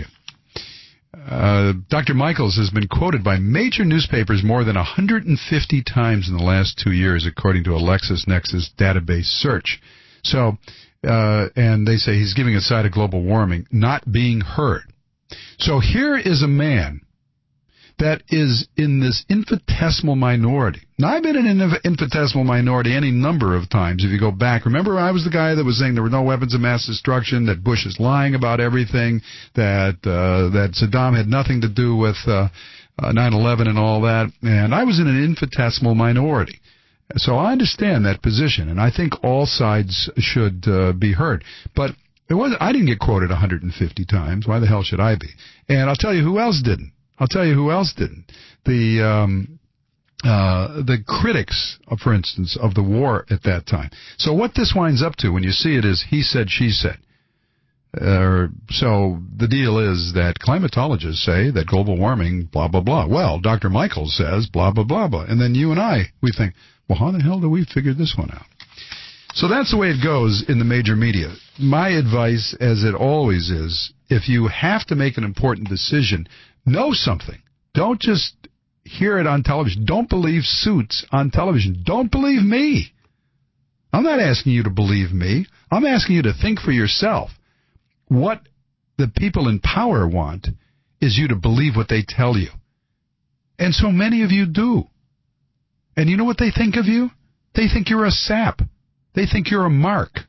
Uh, Doctor Michaels has been quoted by major newspapers more than one hundred fifty times in the last two years, according to a LexisNexis database search. So, uh, and they say he's giving a side of global warming not being heard. So here is a man that is in this infinitesimal minority. Now, I've been in an infinitesimal minority any number of times. If you go back, remember I was the guy that was saying there were no weapons of mass destruction, that Bush is lying about everything, that uh, that Saddam had nothing to do with uh, uh, nine eleven and all that. And I was in an infinitesimal minority. So I understand that position, and I think all sides should uh, be heard. But it was I didn't get quoted one hundred fifty times. Why the hell should I be? And I'll tell you who else didn't. I'll tell you who else didn't. The um, uh, the critics, uh, for instance, of the war at that time. So what this winds up to when you see it is he said, she said. Uh, so the deal is that climatologists say that global warming, blah, blah, blah. Well, Doctor Michaels says, blah, blah, blah, blah. And then you and I, we think, well, how the hell do we figure this one out? So that's the way it goes in the major media. My advice, as it always is, if you have to make an important decision, know something. Don't just hear it on television. Don't believe Suits on television. Don't believe me. I'm not asking you to believe me. I'm asking you to think for yourself what the people in power want is you to believe what they tell you. And so many of you do. And you know what they think of you? They think you're a sap. They think you're a mark.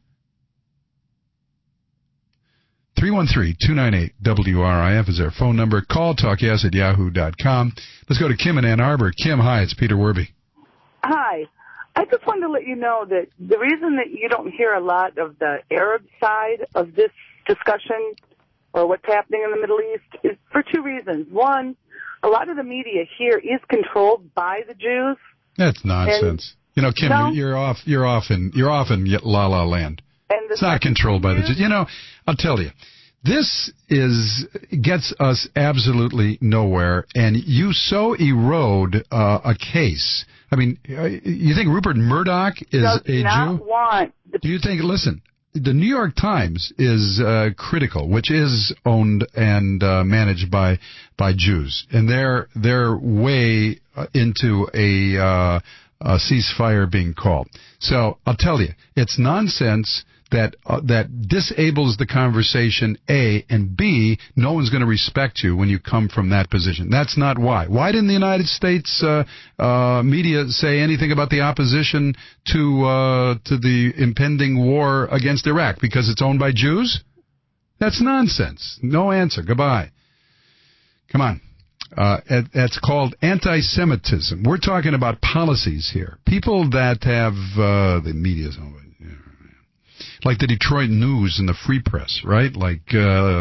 three one three, two nine eight, W R I F is our phone number. Call talk yes at yahoo dot com. Let's go to Kim in Ann Arbor. Kim, hi, it's Peter Werby. Hi. I just wanted to let you know that the reason that you don't hear a lot of the Arab side of this discussion or what's happening in the Middle East is for two reasons. One, a lot of the media here is controlled by the Jews. That's nonsense. And, you know, Kim, no, you're, you're off. You're off in. You're off in La La Land. And it's not controlled by the Jews. You know, I'll tell you, this is gets us absolutely nowhere, and you so erode uh, a case. I mean, you think Rupert Murdoch is does a not Jew? Want the- Do you think? Listen. The New York Times is uh, critical, which is owned and uh, managed by by Jews, and they're they're way into a, uh, a ceasefire being called. So I'll tell you, it's nonsense that uh, that disables the conversation. A and B, no one's going to respect you when you come from that position. That's not why. Why didn't the United States uh, uh, media say anything about the opposition to uh, to the impending war against Iraq? Because it's owned by Jews? That's nonsense. No answer. Goodbye. Come on. Uh, that's called anti-Semitism. We're talking about policies here. People that have uh, the media's owned. Like the Detroit News and the Free Press, right? Like uh,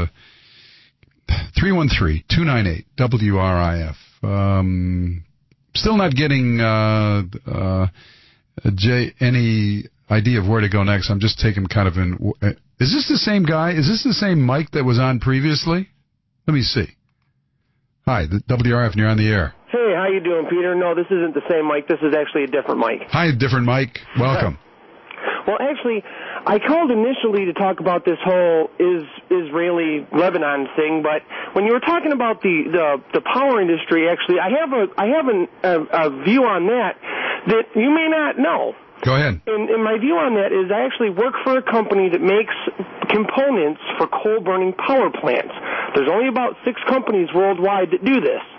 three one three, two nine eight, W R I F. Um, still not getting uh, uh, Jay any idea of where to go next. I'm just taking kind of in. Is this the same guy? Is this the same Mike that was on previously? Let me see. Hi, the W R F, and you're on the air. Hey, how you doing, Peter? No, this isn't the same Mike. This is actually a different Mike. Hi, different Mike. Welcome. Well, actually, I called initially to talk about this whole is Israeli-Lebanon thing, but when you were talking about the, the, the power industry, actually, I have a I have an, a, a view on that that you may not know. Go ahead. And, and my view on that is I actually work for a company that makes components for coal-burning power plants. There's only about six companies worldwide that do this.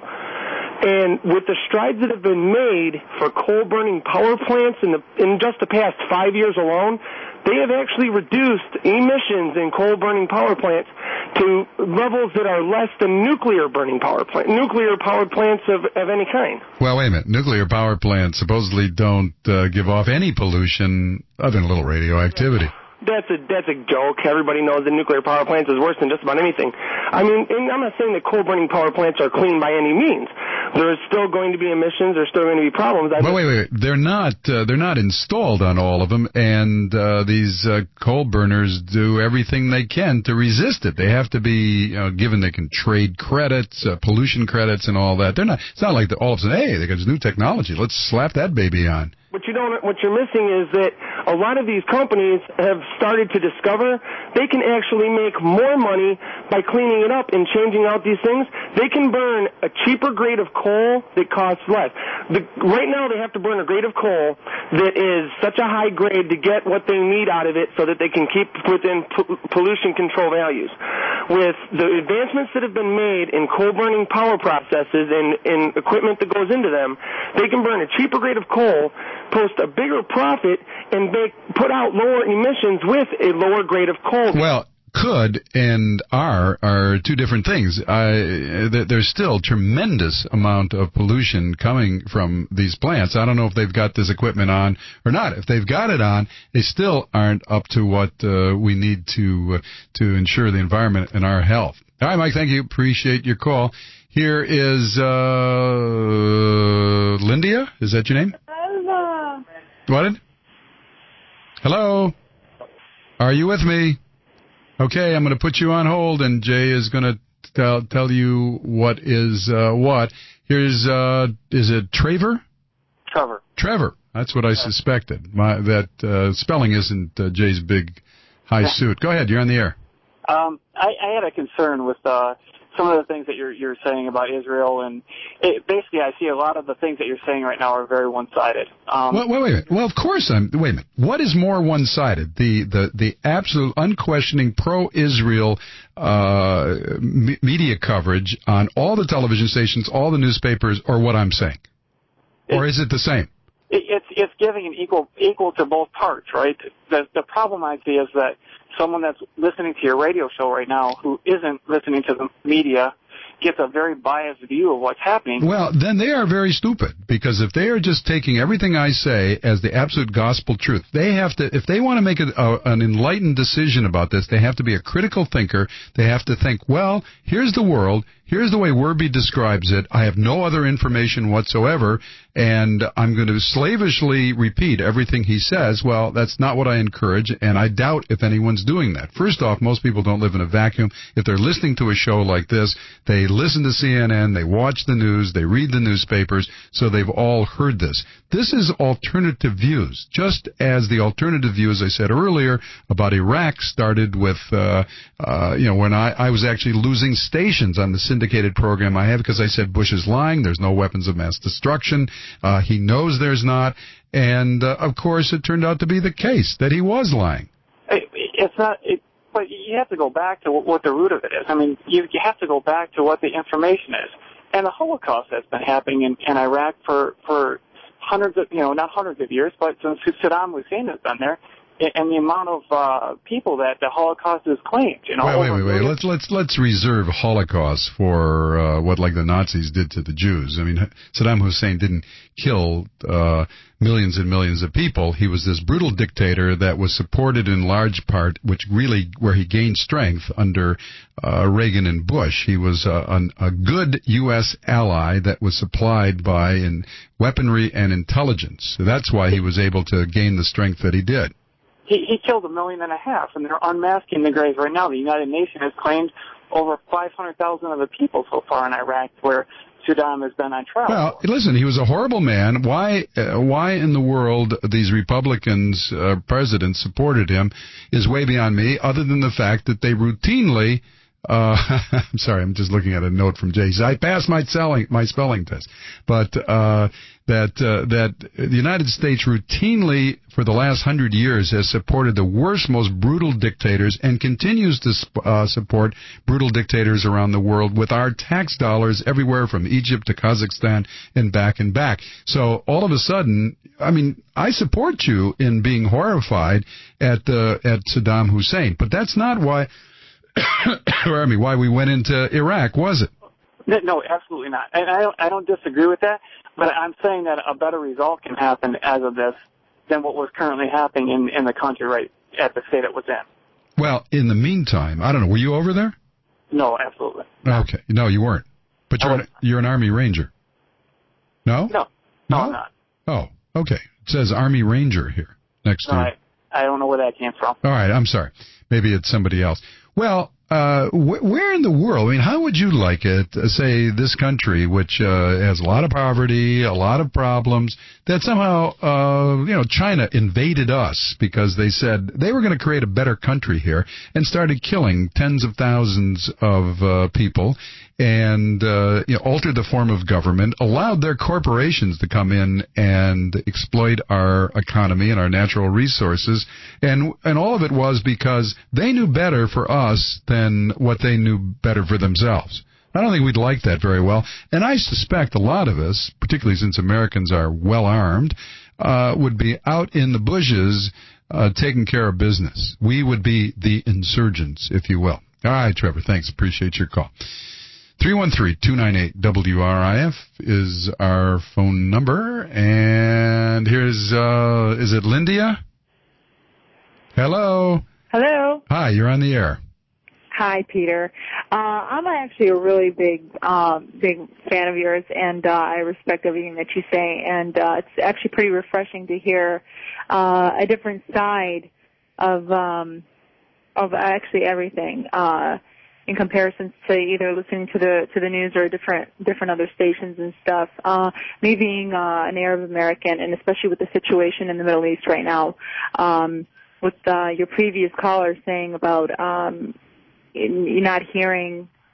And with the strides that have been made for coal-burning power plants in, the, in just the past five years alone, they have actually reduced emissions in coal-burning power plants to levels that are less than nuclear-burning power plant, nuclear power plants of, of any kind. Well, wait a minute. Nuclear power plants supposedly don't uh, give off any pollution other than a little radioactivity. That's a that's a joke. Everybody knows that nuclear power plants is worse than just about anything. I mean, and I'm not saying that coal-burning power plants are clean by any means. There's still going to be emissions. There's still going to be problems. Well, wait, wait, wait. They're not uh, they're not installed on all of them, and uh, these uh, coal burners do everything they can to resist it. They have to be you know, given. They can trade credits, uh, pollution credits, and all that. They're not. It's not like all of a sudden, hey, they got this new technology. Let's slap that baby on. What you don't, what you're missing is that a lot of these companies have started to discover they can actually make more money by cleaning it up and changing out these things. They can burn a cheaper grade of coal that costs less. The, right now they have to burn a grade of coal that is such a high grade to get what they need out of it so that they can keep within p- pollution control values. With the advancements that have been made in coal burning power processes and, and equipment that goes into them, they can burn a cheaper grade of coal, post a bigger profit, and make, put out lower emissions with a lower grade of coal. Well, could and are are two different things. I, there's still tremendous amount of pollution coming from these plants. I don't know if they've got this equipment on or not. If they've got it on, they still aren't up to what uh, we need to uh, to ensure the environment and our health. All right, Mike, thank you. Appreciate your call. Here is uh, Lindia. Is that your name? What? Hello? Are you with me? Okay, I'm going to put you on hold, and Jay is going to tell tell you what is uh, what. Here's, uh, is it Trevor? Trevor. Trevor. That's what I suspected. My, that uh, spelling isn't uh, Jay's big high suit. Go ahead, you're on the air. Um, I, I had a concern with uh, some of the things that you're you're saying about Israel, and it, basically, I see a lot of the things that you're saying right now are very one-sided. Um, well, wait, wait a minute. Well, of course I'm. Wait a minute. What is more one-sided? The the the absolute unquestioning pro-Israel uh, me- media coverage on all the television stations, all the newspapers, or what I'm saying, or is it the same? It, it's it's giving an equal equal to both parts, right? The the problem I see is that someone that's listening to your radio show right now who isn't listening to the media gets a very biased view of what's happening. Well, then they are very stupid, because if they are just taking everything I say as the absolute gospel truth, they have to, if they want to make a, a, an enlightened decision about this, they have to be a critical thinker. They have to think, well, here's the world. Here's the way Werby describes it. I have no other information whatsoever, and I'm going to slavishly repeat everything he says. Well, that's not what I encourage, and I doubt if anyone's doing that. First off, most people don't live in a vacuum. If they're listening to a show like this, they listen to C N N, they watch the news, they read the newspapers, so they've all heard this. This is alternative views, just as the alternative view, as I said earlier, about Iraq started with, uh, uh, you know, when I, I was actually losing stations on the syndicated program I have because I said Bush is lying, there's no weapons of mass destruction, uh, he knows there's not, and, uh, of course, it turned out to be the case that he was lying. It, it's not... It, But you have to go back to what the root of it is. I mean, you, you have to go back to what the information is. And the Holocaust has been happening in, in Iraq for, for hundreds of, you know, not hundreds of years, but since Saddam Hussein has been there, and the amount of uh, people that the Holocaust has claimed. You know, wait, wait, wait, wait. Let's let's let's reserve Holocaust for uh, what like the Nazis did to the Jews. I mean, Saddam Hussein didn't kill uh, millions and millions of people. He was this brutal dictator that was supported in large part, which really where he gained strength under uh, Reagan and Bush. He was uh, an, a good U S ally that was supplied by in weaponry and intelligence. So that's why he was able to gain the strength that he did. He, he killed a million and a half, and they're unmasking the graves right now. The United Nations has claimed over five hundred thousand of the people so far in Iraq where Saddam has been on trial. Well, listen, he was a horrible man. Why uh, why in the world these Republicans, uh, presidents, supported him is way beyond me, other than the fact that they routinely... Uh, I'm sorry, I'm just looking at a note from Jay. I passed my spelling, my spelling test. But, uh, that, uh, that the United States routinely for the last hundred years has supported the worst, most brutal dictators and continues to, uh, support brutal dictators around the world with our tax dollars everywhere from Egypt to Kazakhstan and back and back. So all of a sudden, I mean, I support you in being horrified at, uh, at Saddam Hussein, but that's not why, I mean, why we went into Iraq, was it? No, no, absolutely not. And I don't, I don't disagree with that, but I'm saying that a better result can happen as of this than what was currently happening in, in the country right at the state it was in. Well, in the meantime, I don't know, were you over there? No, absolutely. Okay. No, you weren't. But you're, an, you're an Army Ranger. No? No. No, I'm not. Oh, okay. It says Army Ranger here next no, to I, I don't know where that came from. All right, I'm sorry. Maybe it's somebody else. Well, uh, wh- where in the world, I mean, how would you like it, uh, say, this country, which uh, has a lot of poverty, a lot of problems, that somehow, uh, you know, China invaded us because they said they were going to create a better country here and started killing tens of thousands of uh, people and uh, you know, altered the form of government, allowed their corporations to come in and exploit our economy and our natural resources, and and all of it was because they knew better for us than what they knew better for themselves. I don't think we'd like that very well, and I suspect a lot of us, particularly since Americans are well armed, uh, would be out in the bushes uh, taking care of business. We would be the insurgents, if you will. All right, Trevor, thanks. Appreciate your call. three one three, two nine eight, W R I F is our phone number. And here's, uh, is it Lindia? Hello? Hello. Hi, you're on the air. Hi, Peter. Uh, I'm actually a really big, um, big fan of yours, and uh, I respect everything that you say. And uh, it's actually pretty refreshing to hear uh, a different side of, um, of actually everything. Uh, in comparison to either listening to the to the news or different different other stations and stuff. Uh, me being uh, an Arab American, and especially with the situation in the Middle East right now, um, with uh, your previous caller saying about um, in, not hearing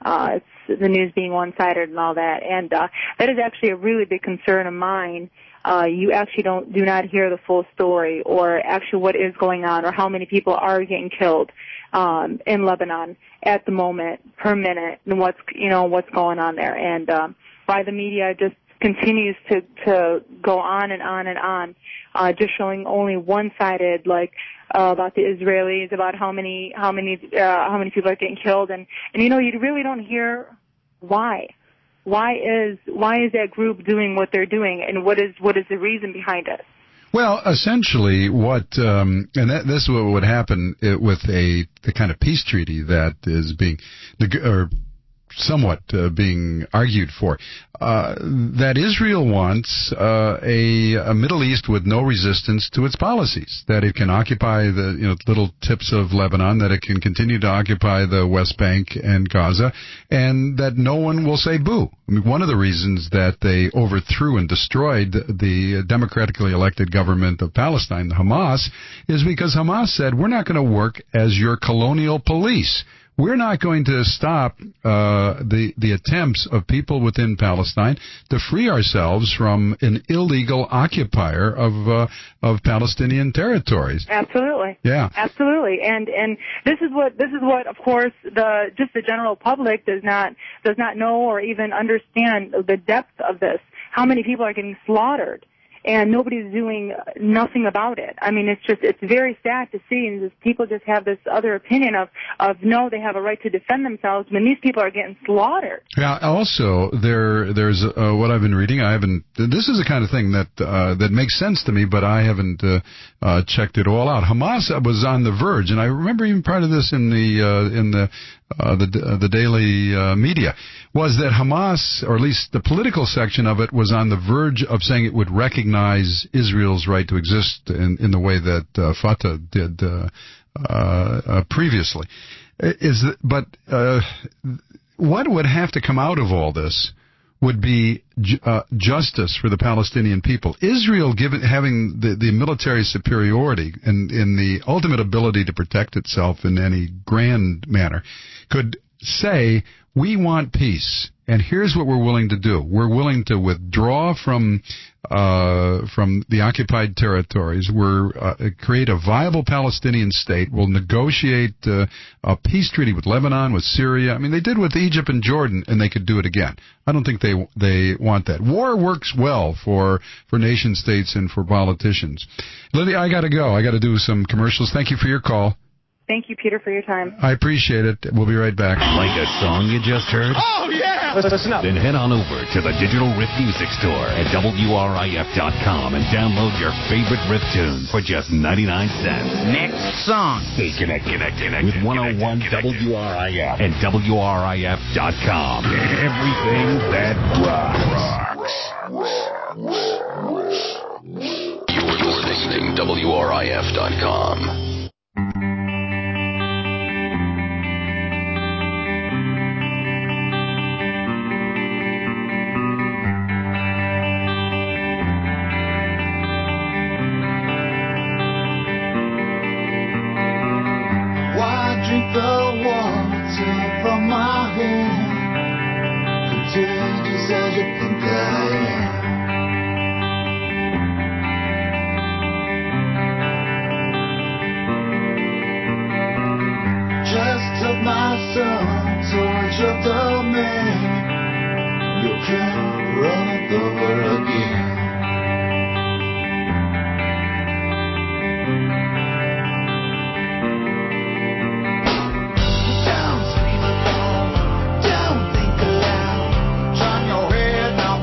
uh, it's the news being one-sided and all that. And uh, that is actually a really big concern of mine. Uh, you actually don't do not hear the full story, or actually what is going on, or how many people are getting killed um, in Lebanon at the moment per minute, and what's you know what's going on there, and um, why the media just continues to to go on and on and on, uh, just showing only one-sided, like uh, about the Israelis, about how many how many uh, how many people are getting killed, and and you know you really don't hear why. Why is why is that group doing what they're doing, and what is what is the reason behind it? Well, essentially, what um, and that, this is what would happen with a the kind of peace treaty that is being or somewhat uh, being argued for. Uh, that Israel wants uh, a, a Middle East with no resistance to its policies, that it can occupy the you know little tips of Lebanon, that it can continue to occupy the West Bank and Gaza, and that no one will say boo. I mean, one of the reasons that they overthrew and destroyed the democratically elected government of Palestine, Hamas, is because Hamas said, we're not going to work as your colonial police. We're not going to stop uh, the the attempts of people within Palestine to free ourselves from an illegal occupier of uh, of Palestinian territories. Absolutely. Yeah. Absolutely. And and this is what this is what of course the just the general public does not does not know or even understand the depth of this. How many people are getting slaughtered? And nobody's doing nothing about it. I mean, it's just, it's very sad to see, and just people just have this other opinion of, of no, they have a right to defend themselves when these people are getting slaughtered. Yeah, also, there, there's, uh, what I've been reading, I haven't, this is the kind of thing that, uh, that makes sense to me, but I haven't, uh, uh, checked it all out. Hamas was on the verge, and I remember even part of this in the, uh, in the, Uh, the uh, the daily uh, media, was that Hamas, or at least the political section of it, was on the verge of saying it would recognize Israel's right to exist in, in the way that uh, Fatah did uh, uh, uh, previously. Is that, but uh, what would have to come out of all this would be ju- uh, justice for the Palestinian people. Israel, given having the, the military superiority and in the ultimate ability to protect itself in any grand manner, could say, we want peace, and here's what we're willing to do. We're willing to withdraw from uh, from the occupied territories. We're uh, create a viable Palestinian state. We'll negotiate uh, a peace treaty with Lebanon, with Syria. I mean, they did with Egypt and Jordan, and they could do it again. I don't think they they want that. War works well for for nation states and for politicians. Lydia, I got to go. I got to do some commercials. Thank you for your call. Thank you, Peter, for your time. I appreciate it. We'll be right back. Like a song you just heard? Oh, yeah! Listen up. Then head on over to the Digital Riff Music Store at W R I F dot com and download your favorite riff tunes for just ninety-nine cents. Next song. Stay connected, connected, connected with one oh one W R I F and W R I F dot com. Everything that rocks. You're listening to W R I F dot com. Drink the water from my hand, contagious as you think I am. Just took my son towards your domain. You can't run it over again. Down, sleep alone. Don't think aloud. Turn your head now.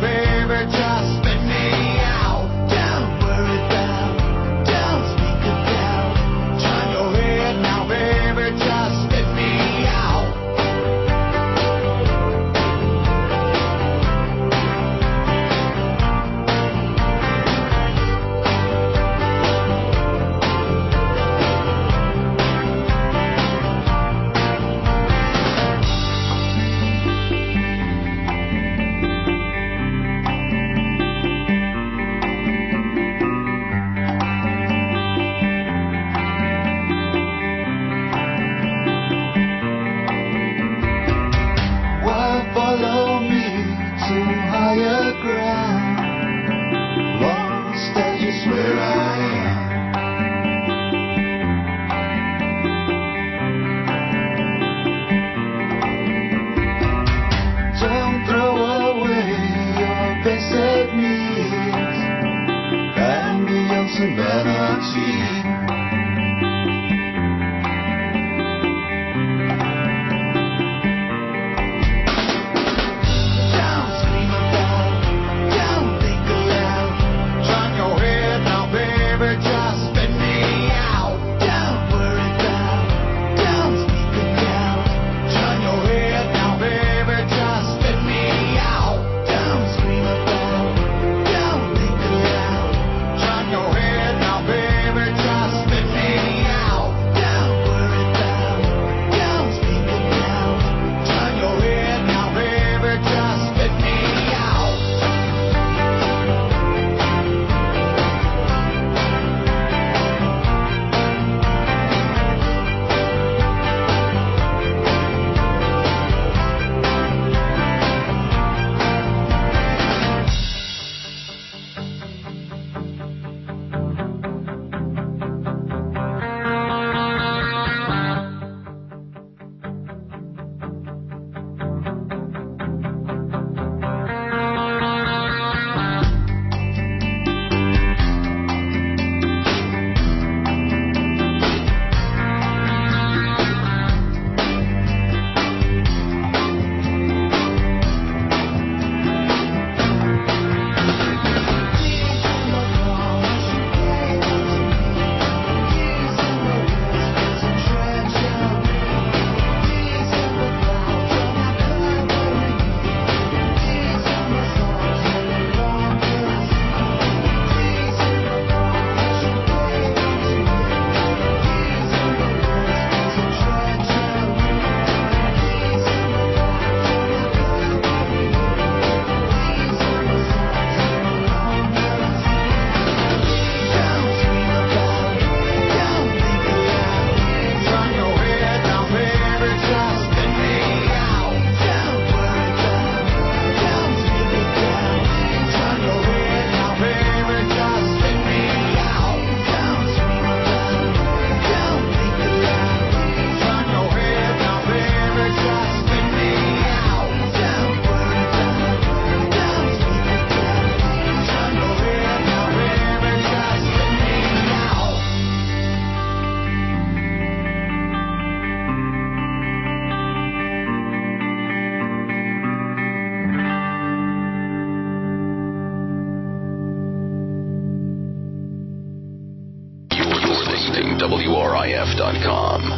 W R I F dot com.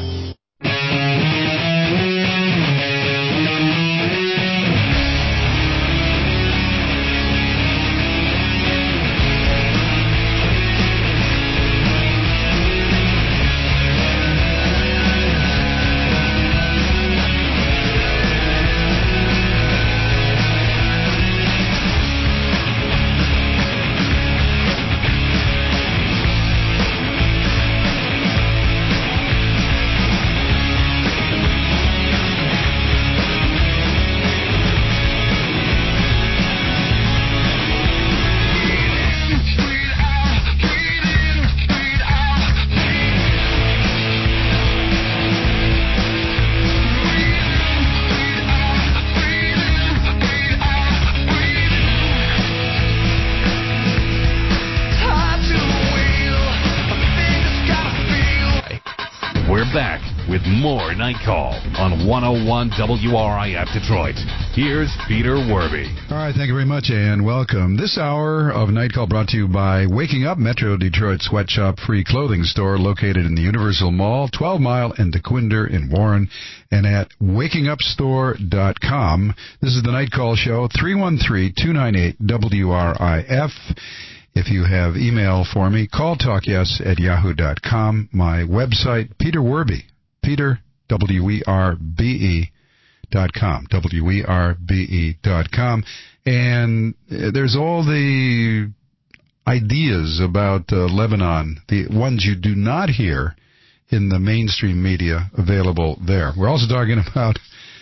Back with more Night Call on one oh one W R I F Detroit. Here's Peter Werby. All right, thank you very much, and welcome. This hour of Night Call brought to you by Waking Up, Metro Detroit Sweatshop free clothing store located in the Universal Mall, twelve mile and DeQuinder in Warren, and at waking up store dot com. This is the Night Call show, three one three, two nine eight, W R I F. If you have email for me, call talk yes at yahoo dot com. My website, Peter Werby, Peter, W E R B E dot com, W E R B E dot com. And there's all the ideas about uh, Lebanon, the ones you do not hear in the mainstream media, available there. We're also talking about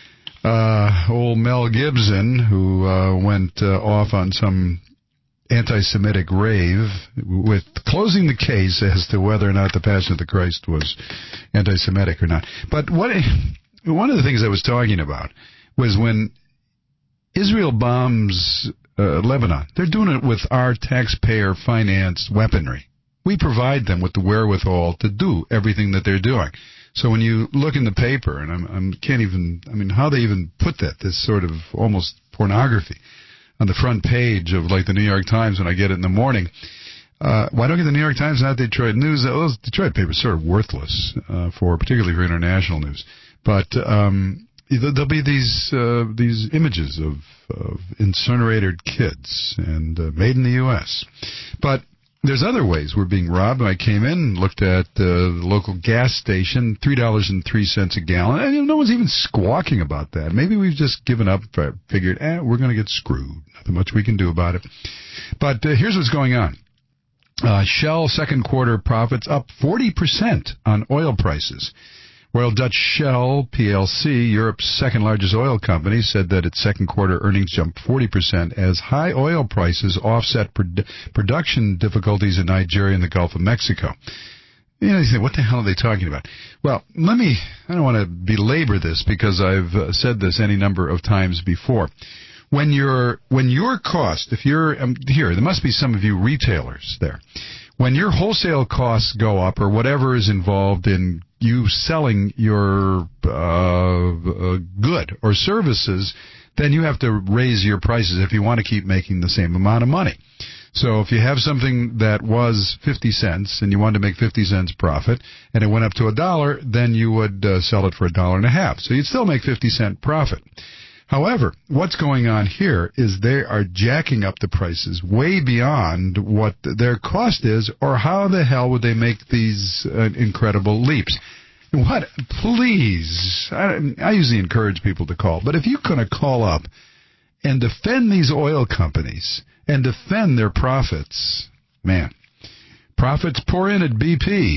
uh, old Mel Gibson, who uh, went uh, off on some anti-Semitic rave with closing the case as to whether or not the Passion of the Christ was anti-Semitic or not. But what one of the things I was talking about was when Israel bombs uh, Lebanon, they're doing it with our taxpayer-financed weaponry. We provide them with the wherewithal to do everything that they're doing. So when you look in the paper, and I'm, I'm can't even, I mean, how they even put that, this sort of almost pornography on the front page of like the New York Times when I get it in the morning. Uh, why don't I get the New York Times, not Detroit News? Those Detroit papers are sort of worthless, uh, for, particularly for international news. But, um, there'll be these, uh, these images of, of incinerated kids and, uh, made in the U S But, there's other ways we're being robbed. I came in and looked at uh, the local gas station, three dollars and three cents a gallon. And no one's even squawking about that. Maybe we've just given up, figured, eh, we're going to get screwed. Nothing much we can do about it. But uh, here's what's going on. Uh, Shell second quarter profits up forty percent on oil prices. Royal Dutch Shell P L C, Europe's second largest oil company, said that its second quarter earnings jumped forty percent as high oil prices offset produ- production difficulties in Nigeria and the Gulf of Mexico. You know, you say, what the hell are they talking about? Well, let me, I don't want to belabor this because I've uh, said this any number of times before. When your when your cost, if you're, um, here, there must be some of you retailers there. When your wholesale costs go up or whatever is involved in you selling your uh, uh, good or services, then you have to raise your prices if you want to keep making the same amount of money. So if you have something that was fifty cents and you wanted to make fifty cents profit and it went up to a dollar, then you would uh, sell it for a dollar and a half. So you'd still make fifty cent profit. However, what's going on here is they are jacking up the prices way beyond what their cost is, or how the hell would they make these uh, incredible leaps? What? Please, I, I usually encourage people to call, but if you're going to call up and defend these oil companies and defend their profits, man, profits pour in at B P.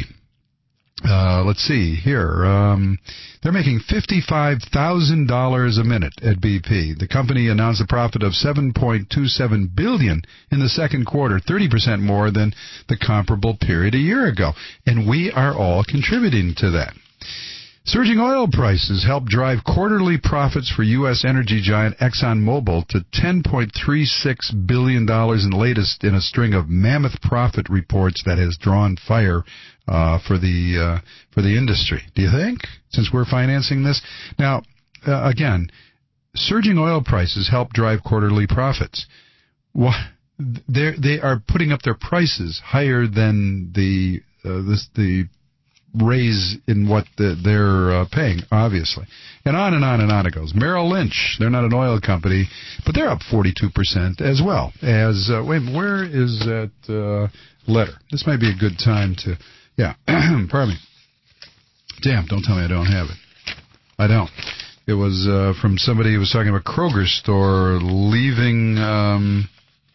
Uh, let's see here. Um, they're making fifty-five thousand dollars a minute at B P. The company announced a profit of seven point two seven billion dollars in the second quarter, thirty percent more than the comparable period a year ago. And we are all contributing to that. Surging oil prices helped drive quarterly profits for U S energy giant ExxonMobil to ten point three six billion dollars in the latest in a string of mammoth profit reports that has drawn fire uh, for the uh, for the industry. Do you think? Since we're financing this now, uh, again, surging oil prices help drive quarterly profits. What? They they are putting up their prices higher than the uh, this the. raise in what the, they're uh, paying, obviously. And on and on and on it goes. Merrill Lynch, they're not an oil company, but they're up forty-two percent as well. As uh, wait, where is that uh, letter? This might be a good time to, yeah, pardon me. Damn, don't tell me I don't have it. I don't. It was uh, from somebody who was talking about Kroger store leaving, um,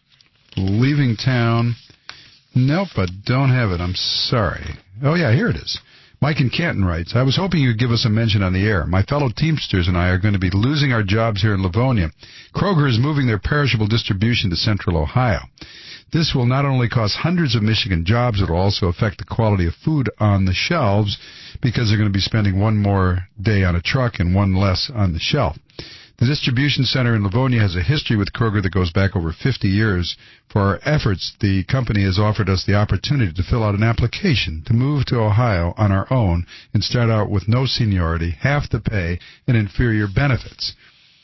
leaving town. Nope, I don't have it. I'm sorry. Oh, yeah, here it is. Mike in Canton writes, I was hoping you'd give us a mention on the air. My fellow Teamsters and I are going to be losing our jobs here in Livonia. Kroger is moving their perishable distribution to Central Ohio. This will not only cost hundreds of Michigan jobs, it will also affect the quality of food on the shelves because they're going to be spending one more day on a truck and one less on the shelf. The distribution center in Livonia has a history with Kroger that goes back over fifty years. For our efforts, the company has offered us the opportunity to fill out an application to move to Ohio on our own and start out with no seniority, half the pay, and inferior benefits.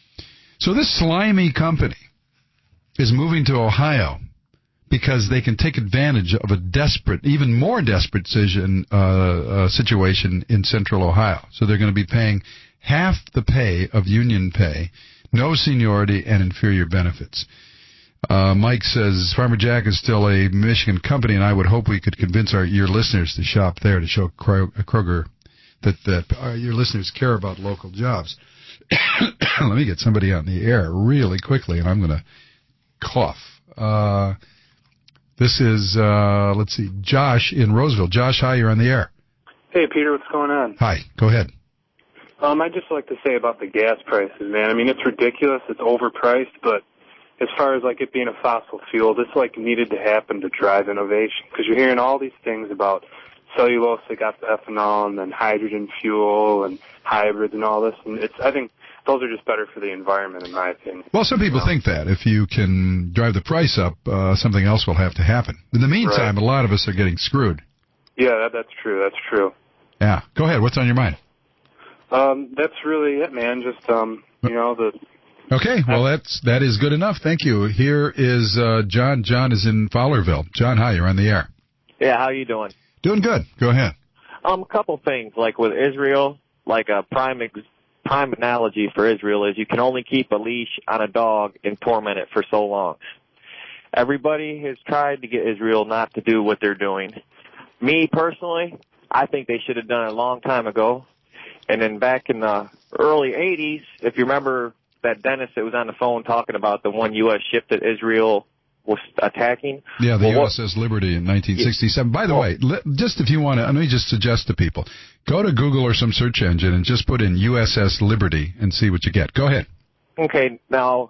So this slimy company is moving to Ohio because they can take advantage of a desperate, even more desperate decision, uh, uh, situation in Central Ohio. So they're going to be paying half the pay of union pay, no seniority, and inferior benefits. Uh, Mike says, Farmer Jack is still a Michigan company, and I would hope we could convince our your listeners to shop there to show Kroger that, that uh, your listeners care about local jobs. Let me get somebody on the air really quickly, and I'm going to cough. Uh, this is, uh, let's see, Josh in Roseville. Josh, hi, you're on the air. Hey, Peter, what's going on? Hi, go ahead. Um, I'd just like to say about the gas prices, man. I mean, it's ridiculous. It's overpriced, but as far as, like, it being a fossil fuel, this, like, needed to happen to drive innovation because you're hearing all these things about cellulosic ethanol and then hydrogen fuel and hybrids and all this. And it's, I think those are just better for the environment, in my opinion. Well, some people think that if you can drive the price up, uh, something else will have to happen. In the meantime, Right. a lot of us are getting screwed. Yeah, that, that's true. That's true. Yeah. Go ahead. What's on your mind? Um, that's really it, man. Just um, you know, the Okay. Well, that's that is good enough. Thank you. Here is uh, John. John is in Fowlerville. John, hi. You're on the air. Yeah, how you doing? Doing good. Go ahead. Um, a couple things, like with Israel, like a prime ex- prime analogy for Israel is you can only keep a leash on a dog and torment it for so long. Everybody has tried to get Israel not to do what they're doing. Me, personally, I think they should have done it a long time ago. And then back in the early eighties, if you remember that Dennis that was on the phone talking about the one U S ship that Israel was attacking. Yeah, the well, U S S Liberty in nineteen sixty-seven. By the way, li- just if you want to, let me just suggest to people, go to Google or some search engine and just put in U S S Liberty and see what you get. Go ahead. Okay, now,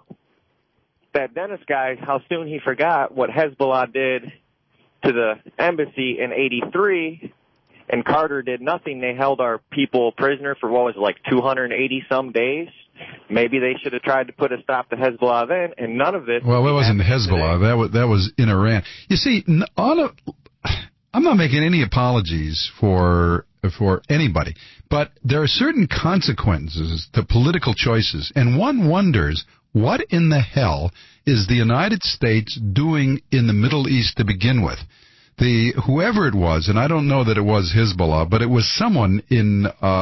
that Dennis guy, how soon he forgot what Hezbollah did to the embassy in eighty-three, and Carter did nothing. They held our people prisoner for, what was it, like two hundred eighty some days? Maybe they should have tried to put a stop to Hezbollah then, and none of this. Well, that wasn't Hezbollah. That was, that was in Iran. You see, n- on a, I'm not making any apologies for for anybody, but there are certain consequences to political choices, and one wonders what in the hell is the United States doing in the Middle East to begin with. The whoever it was, and I don't know that it was Hezbollah, but it was someone in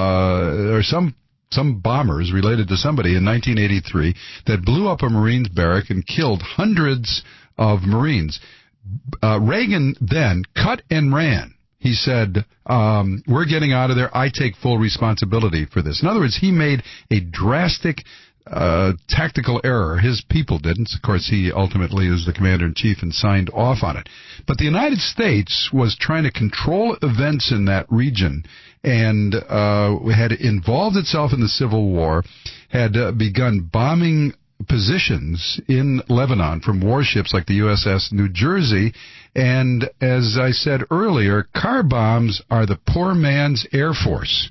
uh, or some. some bombers related to somebody in nineteen eighty-three that blew up a Marines barrack and killed hundreds of Marines. Uh, Reagan then cut and ran. He said, um, we're getting out of there. I take full responsibility for this. In other words, he made a drastic uh, tactical error. His people didn't. Of course, he ultimately is the commander-in-chief and signed off on it. But the United States was trying to control events in that region and uh, had involved itself in the Civil War, had uh, begun bombing positions in Lebanon from warships like the U S S New Jersey. And as I said earlier, car bombs are the poor man's Air Force.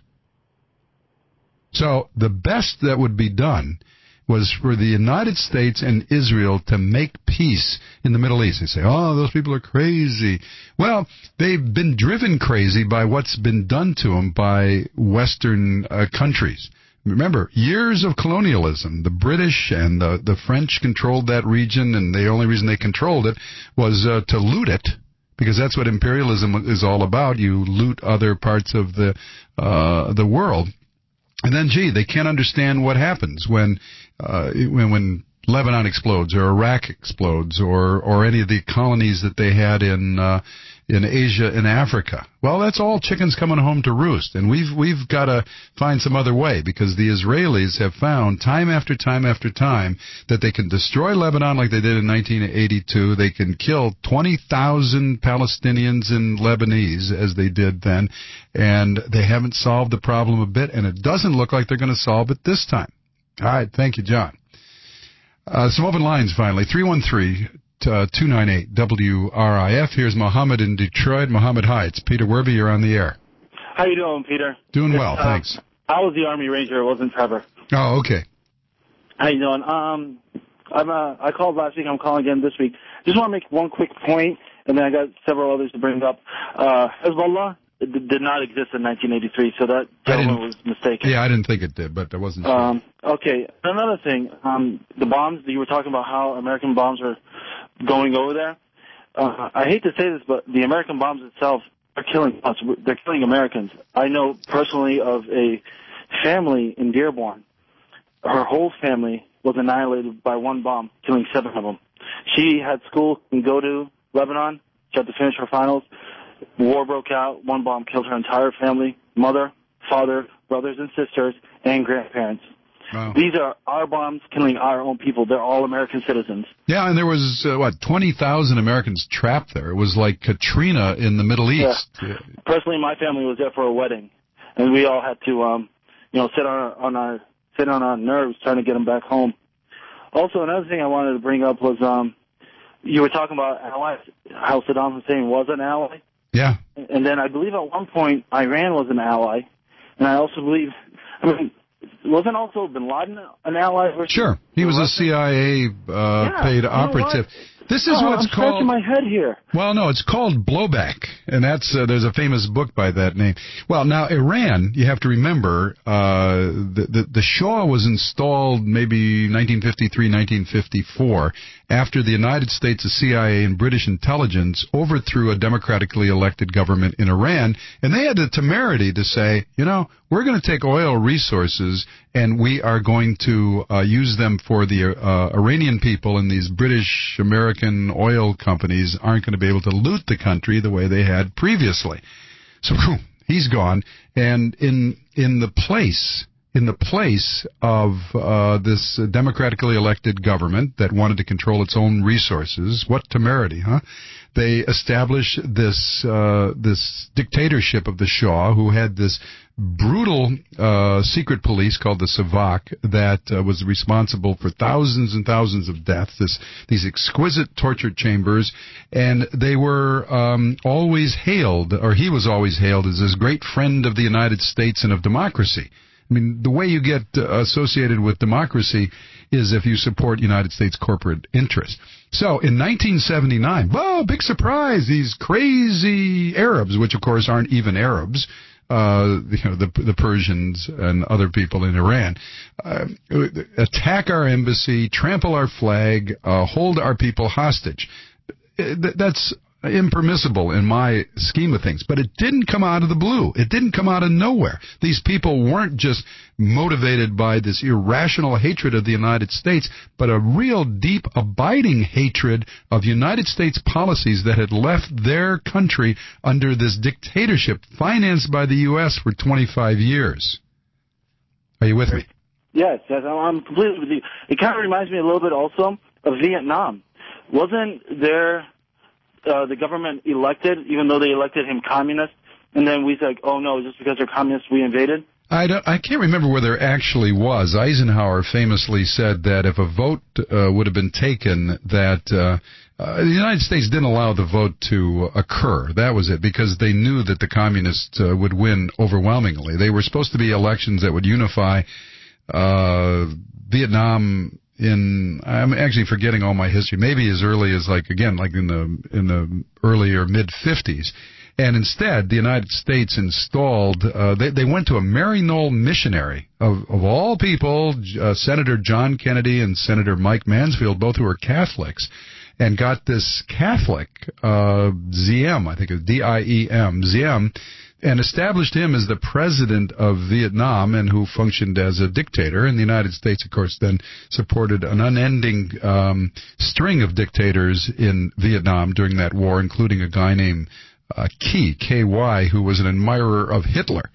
So the best that would be done was for the United States and Israel to make peace in the Middle East. They say, oh, those people are crazy. Well, they've been driven crazy by what's been done to them by Western uh, countries. Remember, years of colonialism. The British and the, the French controlled that region, and the only reason they controlled it was uh, to loot it, because that's what imperialism is all about. You loot other parts of the uh, the world. And then, gee, they can't understand what happens when uh, when when Lebanon explodes or Iraq explodes or or any of the colonies that they had in uh, in Asia and Africa. Well, that's all chickens coming home to roost, and we've we've got to find some other way, because the Israelis have found time after time after time that they can destroy Lebanon like they did in nineteen eighty-two. They can kill twenty thousand Palestinians and Lebanese as they did then, and they haven't solved the problem a bit, and it doesn't look like they're going to solve it this time. All right, thank you, John. Uh, some open lines finally. three one three, two nine eight, W R I F. Here's Mohammed in Detroit. Mohammed, hi. It's Peter Werby. You're on the air. How you doing, Peter? Doing well, uh, thanks. I was the Army Ranger. It wasn't Trevor. Oh, okay. How you doing? Um, I'm, uh, I called last week. I'm calling again this week. Just want to make one quick point, and then I got several others to bring up. Uh, Hezbollah did not exist in nineteen eighty-three, so that gentleman was mistaken. Yeah, I didn't think it did, but I wasn't sure. Um, okay, another thing, um, the bombs, you were talking about how American bombs are going over there. Uh, I hate to say this, but the American bombs itself are killing us. They're killing Americans. I know personally of a family in Dearborn. Her whole family was annihilated by one bomb, killing seven of them. She had school and go to Lebanon. She had to finish her finals. War broke out. One bomb killed her entire family, mother, father, brothers and sisters, and grandparents. Wow. These are our bombs killing our own people. They're all American citizens. Yeah, and there was, uh, what, twenty thousand Americans trapped there. It was like Katrina in the Middle East. Yeah. Personally, my family was there for a wedding, and we all had to, um, you know, sit on our, on our sit on our nerves trying to get them back home. Also, another thing I wanted to bring up was um, you were talking about allies, how Saddam Hussein was an ally. Yeah. And then I believe at one point Iran was an ally, and I also believe, I mean, wasn't also Bin Laden an ally? Versus Sure. He was a C I A uh, Yeah, paid you know operative. what? This is Oh, what's I'm scratching called. my head here. Well, no, it's called blowback, and that's uh, there's a famous book by that name. Well, now Iran, you have to remember, uh, the, the the Shah was installed maybe nineteen fifty-three, nineteen fifty-four, after the United States, the C I A, and British intelligence overthrew a democratically elected government in Iran, and they had the temerity to say, you know, we're going to take oil resources and we are going to uh, use them for the uh, Iranian people, and these British American oil companies aren't going to be able to loot the country the way they had previously. So he's gone, and in in the place in the place of uh, this democratically elected government that wanted to control its own resources, what temerity, huh? They established this uh, this dictatorship of the Shah, who had this brutal uh, secret police called the Savak that uh, was responsible for thousands and thousands of deaths. This these exquisite torture chambers, and they were um, always hailed, or he was always hailed, as this great friend of the United States and of democracy. I mean, the way you get uh, associated with democracy is if you support United States corporate interests. So in nineteen seventy-nine, whoa, big surprise, these crazy Arabs, which of course aren't even Arabs, uh, you know, the, the Persians and other people in Iran, uh, attack our embassy, trample our flag, uh, hold our people hostage. That's impermissible in my scheme of things, but it didn't come out of the blue. It didn't come out of nowhere. These people weren't just motivated by this irrational hatred of the United States, but a real deep, abiding hatred of United States policies that had left their country under this dictatorship financed by the U S for twenty-five years. Are you with me? Yes, yes, I'm completely with you. It kind of reminds me a little bit also of Vietnam. Wasn't there uh, the government elected, even though they elected him communist, and then we said, oh no, just because they're communists we invaded? I, don't, I can't remember whether there actually was. Eisenhower famously said that if a vote uh, would have been taken, that uh, uh, the United States didn't allow the vote to occur. That was it, because they knew that the communists uh, would win overwhelmingly. They were supposed to be elections that would unify uh, Vietnam in, I'm actually forgetting all my history, maybe as early as, like, again, like in the in the early or mid-fifties. And instead, the United States installed, uh, they, they went to a Maryknoll missionary, of, of all people, uh, Senator John Kennedy and Senator Mike Mansfield, both who were Catholics, and got this Catholic, uh, Diem, I think it's D I E M, Diem, and established him as the president of Vietnam, and who functioned as a dictator. And the United States, of course, then supported an unending um, string of dictators in Vietnam during that war, including a guy named Uh, Key, K Y, who was an admirer of Hitler.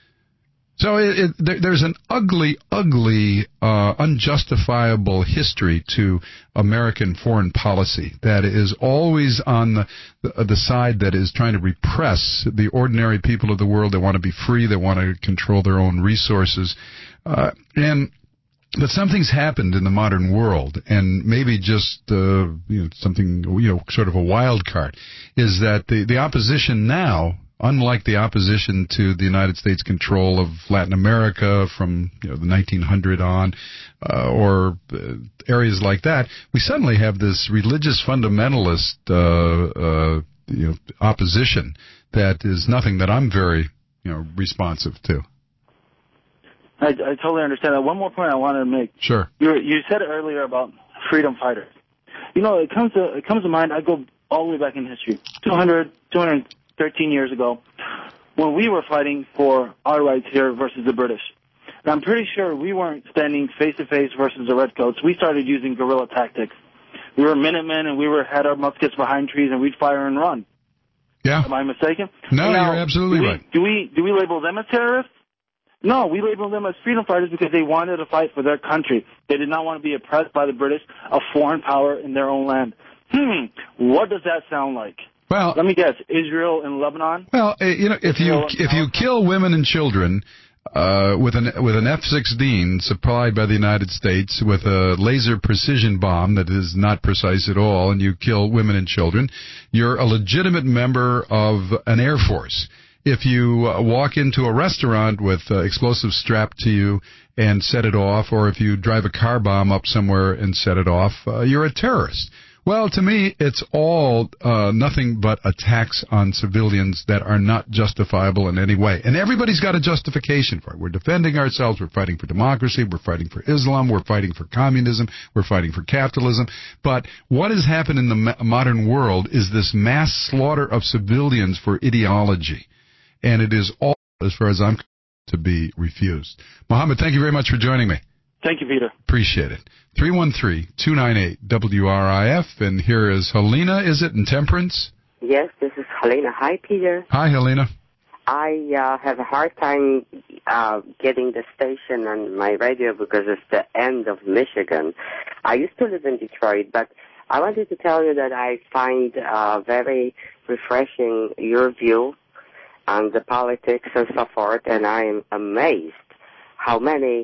So it, it, there, there's an ugly, ugly, uh, unjustifiable history to American foreign policy that is always on the, the, the side that is trying to repress the ordinary people of the world that want to be free, that want to control their own resources. Uh, and But something's happened in the modern world, and maybe just uh, you know, something, you know, sort of a wild card, is that the, the opposition now, unlike the opposition to the United States control of Latin America from, you know, the nineteen hundred on, uh, or uh, areas like that, we suddenly have this religious fundamentalist uh, uh, you know, opposition that is nothing that I'm very, you know, responsive to. I, I totally understand that. One more point I wanted to make. Sure. You you said earlier about freedom fighters. You know, it comes to it comes to mind. I go all the way back in history, two hundred, two hundred thirteen years ago, when we were fighting for our rights here versus the British. And I'm pretty sure we weren't standing face to face versus the Redcoats. We started using guerrilla tactics. We were Minutemen, and we were had our muskets behind trees, and we'd fire and run. Yeah. Am I mistaken? No, now, you're absolutely do we, right. Do we do we label them as terrorists? No, we label them as freedom fighters because they wanted to fight for their country. They did not want to be oppressed by the British, a foreign power in their own land. Hmm, what does that sound like? Well, let me guess, Israel and Lebanon? Well, you know, if you if you kill women and children uh, with an with an F sixteen supplied by the United States with a laser precision bomb that is not precise at all, and you kill women and children, you're a legitimate member of an air force. if you uh, walk into a restaurant with uh, explosives strapped to you and set it off, or if you drive a car bomb up somewhere and set it off, uh, you're a terrorist. Well, to me, it's all uh, nothing but attacks on civilians that are not justifiable in any way. And everybody's got a justification for it. We're defending ourselves. We're fighting for democracy. We're fighting for Islam. We're fighting for communism. We're fighting for capitalism. But what has happened in the ma- modern world is this mass slaughter of civilians for ideology. And it is all, as far as I'm concerned, to be refused. Mohammed, thank you very much for joining me. Thank you, Peter. Appreciate it. three one three, two nine eight, W R I F. And here is Helena, is it, in Temperance? Yes, this is Helena. Hi, Peter. Hi, Helena. I uh, have a hard time uh, getting the station on my radio because it's the end of Michigan. I used to live in Detroit, but I wanted to tell you that I find uh, very refreshing your view on the politics and so forth, and I am amazed how many,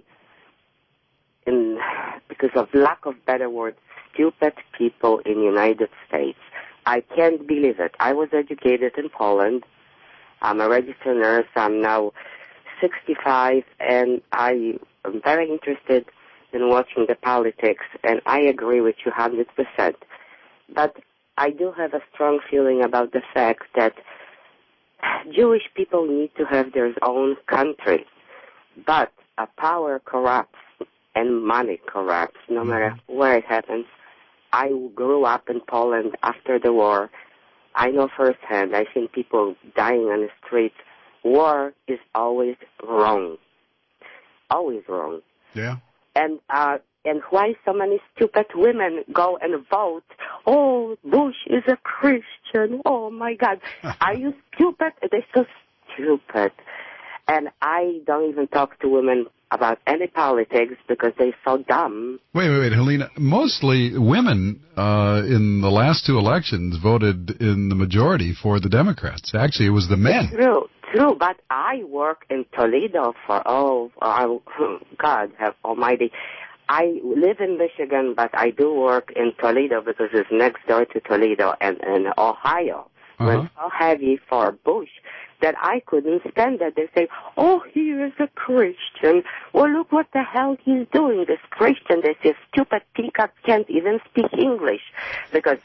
in because of lack of better words, stupid people in the United States. I can't believe it. I was educated in Poland. I'm a registered nurse. I'm now sixty-five, and I am very interested in watching the politics, and I agree with you one hundred percent. But I do have a strong feeling about the fact that Jewish people need to have their own country. But uh, power corrupts, and money corrupts, no matter where it happens. I grew up in Poland after the war. I know firsthand. I've seen people dying on the streets. War is always wrong. Always wrong. Yeah. And uh, and why so many stupid women go and vote? Oh, Bush is a Christian. Oh, my God. Are you stupid? They're so stupid. And I don't even talk to women about any politics because they're so dumb. Wait, wait, wait, Helena. Mostly women uh, in the last two elections voted in the majority for the Democrats. Actually, it was the men. True, true. But I work in Toledo for, oh, oh God have almighty. I live in Michigan, but I do work in Toledo because it's next door to Toledo and, and Ohio. Uh-huh. Went so heavy for Bush that I couldn't stand that. They say, oh, he is a Christian. Well, look what the hell he's doing, this Christian. They say, stupid peacock can't even speak English. Because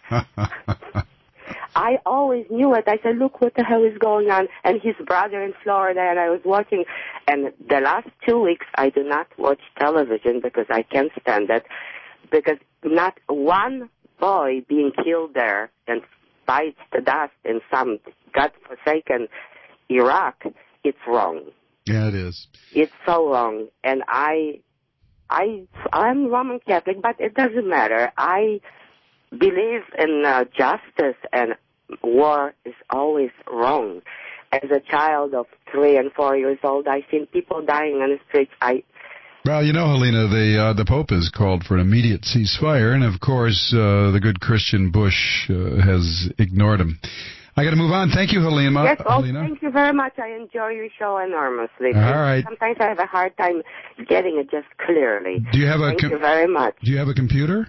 I always knew it. I said, look what the hell is going on. And his brother in Florida, and I was watching. And the last two weeks, I do not watch television because I can't stand it. Because not one boy being killed there and bites the dust in some godforsaken Iraq, it's wrong. Yeah, it is. It's so wrong. And I, I, I'm Roman Catholic, but it doesn't matter. I believe in uh, justice, and war is always wrong. As a child of three and four years old, I've seen people dying on the streets. I Well, you know, Helena, the uh, the Pope has called for an immediate ceasefire, and of course, uh, the good Christian Bush uh, has ignored him. I got to move on. Thank you, Helena. Yes, oh, Helena. thank you very much. I enjoy your show enormously. All right. Sometimes I have a hard time getting it just clearly. Do you have a Thank com- you very much. Do you have a computer?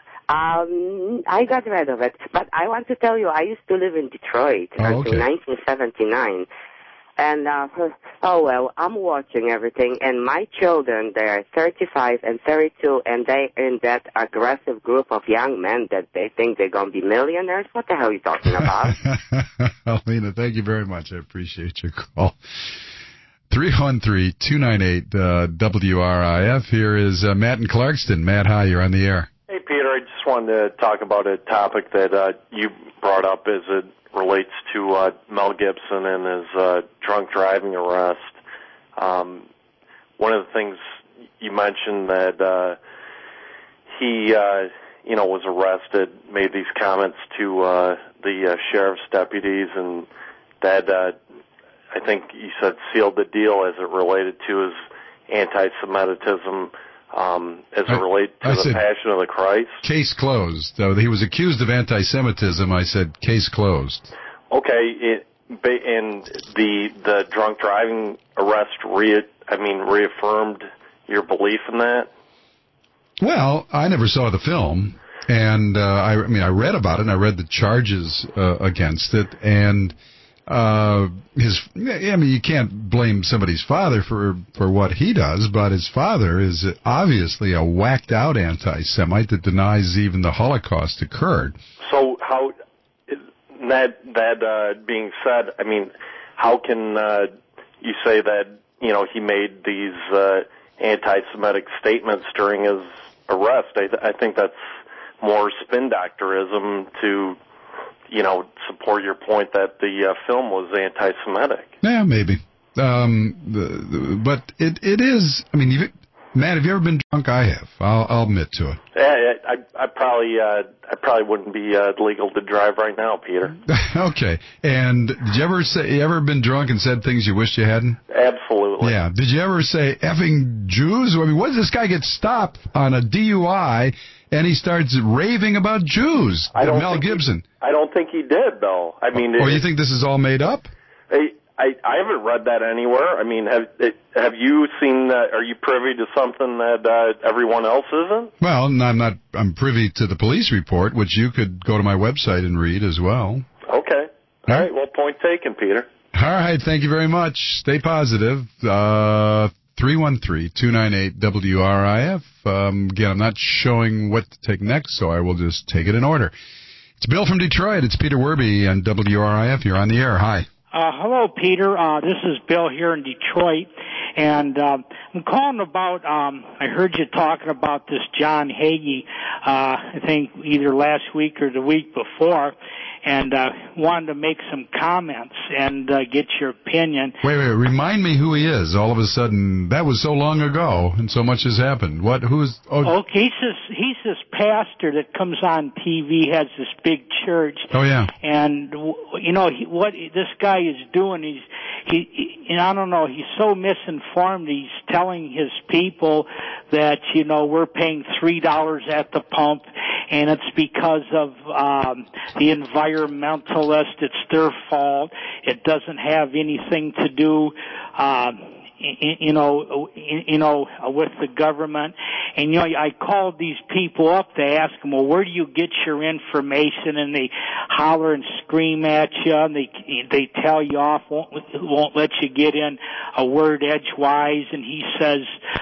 Um, I got rid of it, but I want to tell you, I used to live in Detroit Oh, until okay. nineteen seventy-nine. And, uh, oh, well, I'm watching everything, and my children, they're thirty-five and thirty-two, and they're in that aggressive group of young men that they think they're going to be millionaires. What the hell are you talking about? Helena, thank you very much. I appreciate your call. three one three, two nine eight, W R I F. Here is uh, Matt in Clarkston. Matt, hi, you're on the air. Hey, Peter, I just wanted to talk about a topic that uh, you brought up as it relates to uh, Mel Gibson and his uh, drunk driving arrest. Um, one of the things you mentioned that uh, he, uh, you know, was arrested, made these comments to uh, the uh, sheriff's deputies, and that uh, I think you said sealed the deal as it related to his anti-Semitism. Um, as it I, relates to I the said, Passion of the Christ. Case closed. Uh, he was accused of anti-Semitism. I said, case closed. Okay, it, and the the drunk driving arrest, re, I mean, reaffirmed your belief in that? Well, I never saw the film, and uh, I, I mean, I read about it, and I read the charges uh, against it, and uh, his, I mean, you can't blame somebody's father for, for what he does, but his father is obviously a whacked out anti-Semite that denies even the Holocaust occurred. So how, that, that, uh, being said, I mean, how can, uh, you say that, you know, he made these, uh, anti-Semitic statements during his arrest? I, th- I think that's more spin doctorism to, you know, support your point that the uh, film was anti-Semitic. Yeah, maybe. Um, the, the, but it it is. I mean, you've, Matt, have you ever been drunk? I have. I'll, I'll admit to it. Yeah, I, I probably, uh, I probably wouldn't be uh, legal to drive right now, Peter. Okay. And did you ever say you ever been drunk and said things you wished you hadn't? Absolutely. Yeah. Did you ever say effing Jews? I mean, what does this guy get stopped on a D U I and he starts raving about Jews? I don't Mel think Gibson. He, I don't think he did, though. I mean, Or it, you think this is all made up? I, I, I haven't read that anywhere. I mean, have it, have you seen? Uh, are you privy to something that uh, everyone else isn't? Well, I'm not. I'm privy to the police report, which you could go to my website and read as well. Okay. All right. Well, point taken, Peter. All right. Thank you very much. Stay positive. Uh, three one three, two nine eight, W R I F. Um, again, I'm not showing what to take next, so I will just take it in order. It's Bill from Detroit. It's Peter Werby on W R I F. You're on the air. Hi. Uh, hello, Peter. Uh, this is Bill here in Detroit, and uh, I'm calling about, um, I heard you talking about this John Hagee, uh, I think either last week or the week before, and uh, wanted to make some comments and uh, get your opinion. Wait, wait, remind me who he is. All of a sudden, that was so long ago, and so much has happened. What? Who is? Oh, okay, he's this he's this pastor that comes on T V, has this big church. Oh yeah. And you know he, what this guy is doing? He's he, he, and I don't know. He's so misinformed. He's telling his people that you know we're paying three dollars at the pump, and it's because of um, the environmentalists. It's their fault. It doesn't have anything to do, um, you know, you know, with the government. And you know, I called these people up to ask them, well, where do you get your information? And they holler and scream at you, and they they tell you off, won't won't let you get in a word edgewise. And he says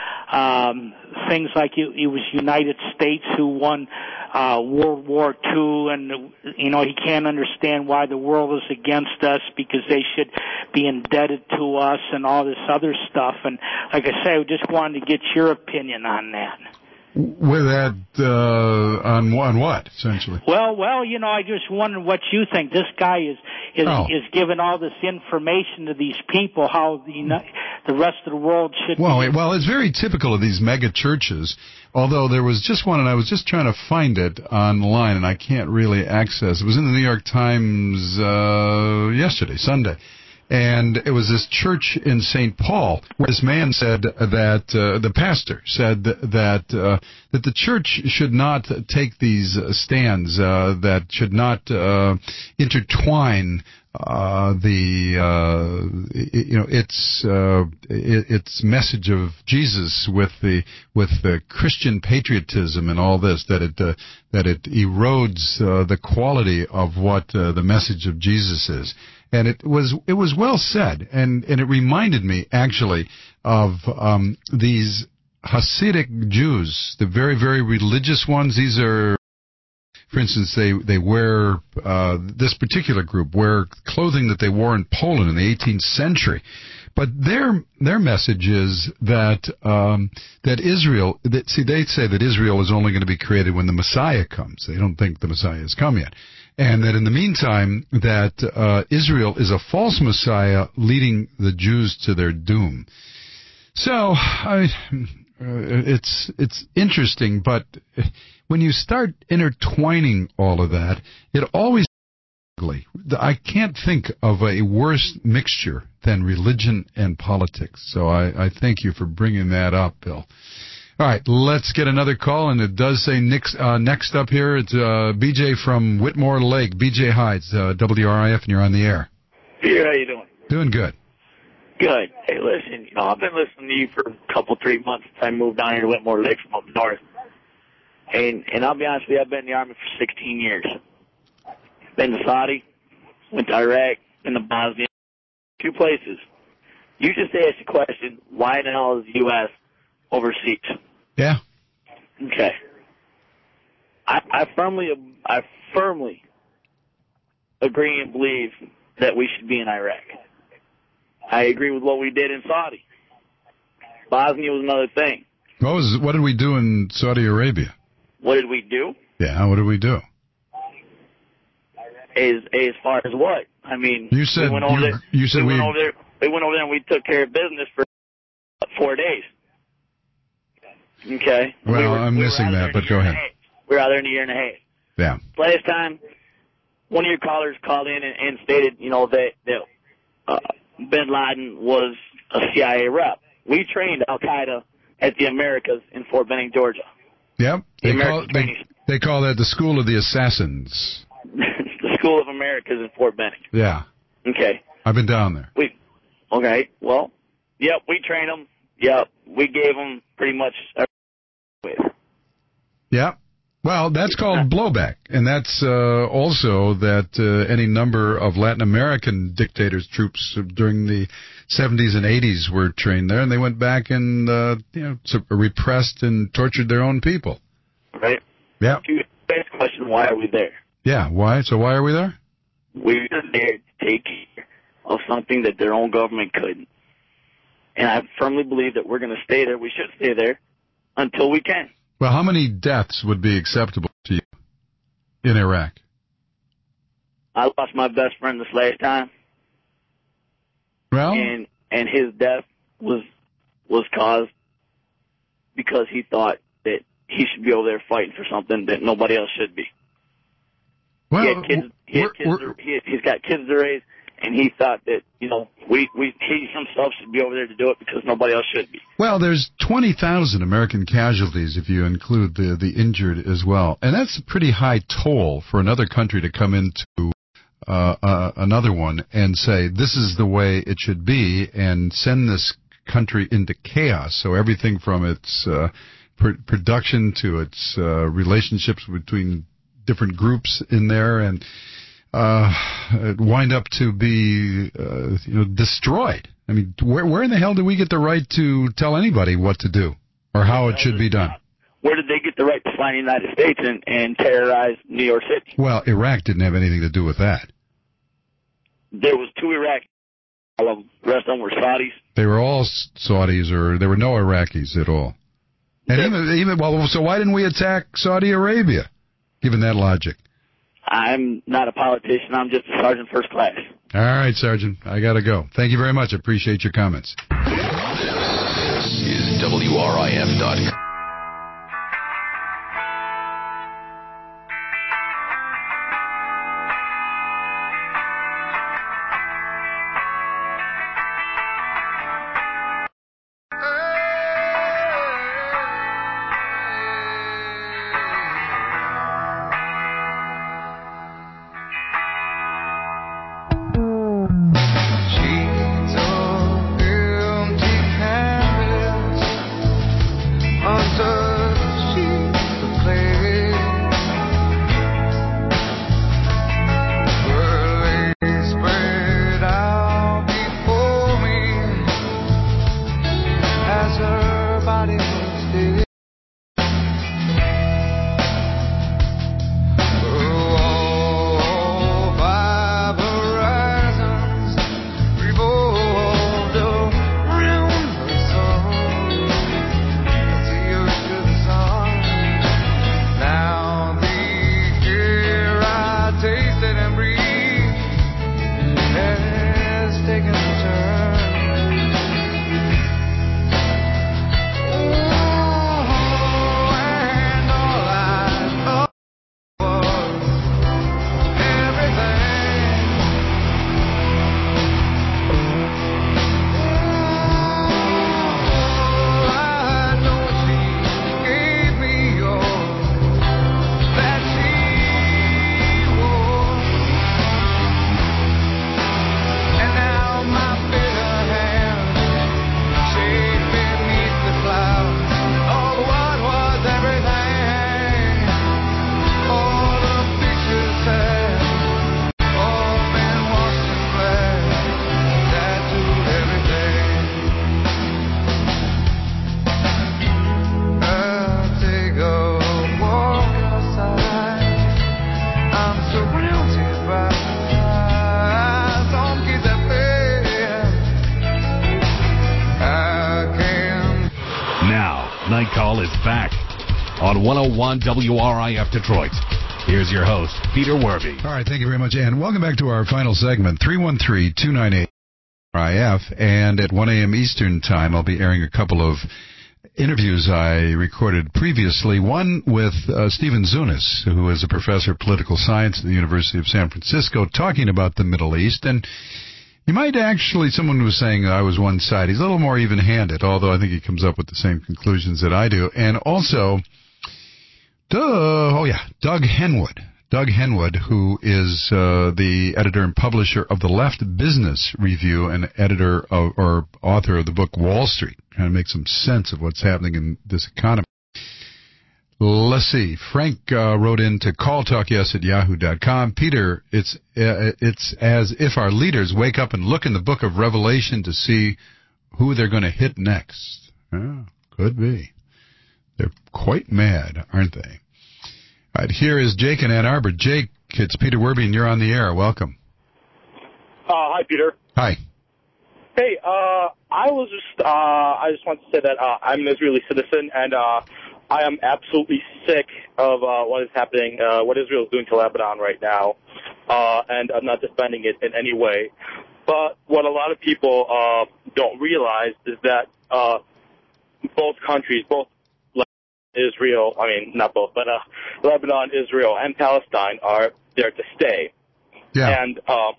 um, things like it, it was United States who won uh, World War Two, and you know he can't understand why the world is against us because they should be indebted to us and all this other stuff. And like I say, I just wanted to get your opinion on that. With that, uh, on on what essentially? Well, well, you know, I just wondered what you think. This guy is is Oh. is giving all this information to these people, how the Uni- the rest of the world should. Well, be. it- well, it's very typical of these mega churches. Although there was just one, and I was just trying to find it online, and I can't really access. It was in the New York Times uh, yesterday, Sunday. And it was this church in Saint Paul where this man said that, uh, the pastor said that, uh, that the church should not take these stands, uh, that should not, uh, intertwine, uh, the, uh, you know, its, uh, its message of Jesus with the, with the Christian patriotism and all this, that it, uh, that it erodes, uh, the quality of what, uh, the message of Jesus is. And it was it was well said, and, and it reminded me actually of um, these Hasidic Jews, the very very religious ones. These are, for instance, they they wear uh, this particular group wear clothing that they wore in Poland in the eighteenth century. But their their message is that um, that Israel. That, see, they say that Israel is only going to be created when the Messiah comes. They don't think the Messiah has come yet. And that in the meantime, that uh, Israel is a false Messiah leading the Jews to their doom. So, I, uh, it's it's interesting, but when you start intertwining all of that, it always ugly. I can't think of a worse mixture than religion and politics. So I, I thank you for bringing that up, Bill. All right, let's get another call, and it does say next, uh, next up here, it's uh, B J from Whitmore Lake. B J Hides, uh, W R I F, and you're on the air. Peter, how you doing? Doing good. Good. Hey, listen, you know, I've been listening to you for a couple, three months since I moved down here to Whitmore Lake from up north. And, and I'll be honest with you, I've been in the Army for sixteen years. Been to Saudi, went to Iraq, in the Bosnia, two places. You just asked the question, why the hell is the U S overseas? Yeah. Okay. I, I firmly, I firmly agree and believe that we should be in Iraq. I agree with what we did in Saudi. Bosnia was another thing. What was? What did we do in Saudi Arabia? What did we do? Yeah, what did we do? As as far as what? I mean, You said we went over you, there. you said we we. went over there. We went over there and we took care of business for four days. Okay. Well, we were, I'm we missing that, but go ahead. We were out there in a year and a half. Yeah. Last time, one of your callers called in and, and stated, you know, that that uh, Bin Laden was a C I A rep. We trained Al Qaeda at the Americas in Fort Benning, Georgia. Yep. The They call, American they, training. they call that the School of the Assassins. The School of Americas in Fort Benning. Yeah. Okay. I've been down there. We, okay. Well, yep. We trained them. Yep. We gave them pretty much everything. Yeah. Well, that's called blowback, and that's uh, also that uh, any number of Latin American dictators' troops during the seventies and eighties were trained there, and they went back and uh, you know repressed and tortured their own people. Right. Yeah. You ask the question, why are we there? Yeah. Why? So why are we there? We're there to take care of something that their own government couldn't. And I firmly believe that we're going to stay there. We should stay there until we can. Well, how many deaths would be acceptable to you in Iraq? I lost my best friend this last time. Well, and and his death was was caused because he thought that he should be over there fighting for something that nobody else should be. Well, he had kids, he had kids to, he, he's got kids to raise, and he thought that, you know, we, we he himself should be over there to do it because nobody else should be. Well, there's twenty thousand American casualties if you include the, the injured as well. And that's a pretty high toll for another country to come into uh, uh, another one and say, this is the way it should be, and send this country into chaos. So everything from its uh, pr- production to its uh, relationships between different groups in there and uh, wind up to be uh, you know destroyed. I mean, where where in the hell do we get the right to tell anybody what to do or how it should be done? Where did they get the right to fly in the United States and, and terrorize New York City? Well, Iraq didn't have anything to do with that. There was two Iraqis. All of them, the rest of them were Saudis. They were all Saudis, or there were no Iraqis at all. And even even well, so why didn't we attack Saudi Arabia? Given that logic. I'm not a politician. I'm just a sergeant first class. All right, Sergeant. I got to go. Thank you very much. I appreciate your comments. This is W R I F dot com. She's an empty canvas Call is back on one oh one W R I F Detroit. Here's your host, Peter Werby. All right, thank you very much, and welcome back to our final segment, three one three, two nine eight, I F, and at one a.m. Eastern Time, I'll be airing a couple of interviews I recorded previously, one with uh, Stephen Zunis, who is a professor of political science at the University of San Francisco, talking about the Middle East. And you might actually, someone was saying I was one side. He's a little more even-handed, although I think he comes up with the same conclusions that I do. And also, duh, oh yeah, Doug Henwood. Doug Henwood, who is uh, the editor and publisher of the Left Business Review and editor of, or author of the book Wall Street, trying to make some sense of what's happening in this economy. Let's see. Frank uh, wrote in to calltalkyes at yahoo dot com. Peter, it's uh, it's as if our leaders wake up and look in the book of Revelation to see who they're going to hit next. Oh, could be. They're quite mad, aren't they? All right, here is Jake in Ann Arbor. Jake, it's Peter Werby, and you're on the air. Welcome. Uh, hi, Peter. Hi. Hey, uh, I was just, uh, I just want to say that uh, I'm an Israeli citizen, and uh, I am absolutely sick of uh, what is happening, uh, what Israel is doing to Lebanon right now, uh, and I'm not defending it in any way. But what a lot of people uh, don't realize is that uh, both countries, both Israel, I mean, not both, but uh, Lebanon, Israel, and Palestine are there to stay. Yeah. And uh,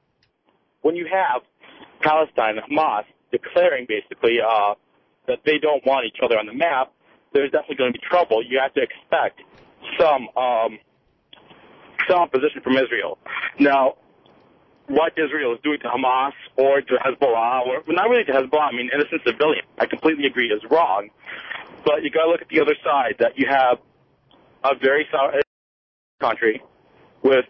when you have Palestine and Hamas declaring, basically, uh, that they don't want each other on the map, there's definitely going to be trouble. You have to expect some um, some opposition from Israel. Now, what Israel is doing to Hamas or to Hezbollah, or well, not really to Hezbollah, I mean, innocent civilians, I completely agree, is wrong. But you got to look at the other side, that you have a very solid country with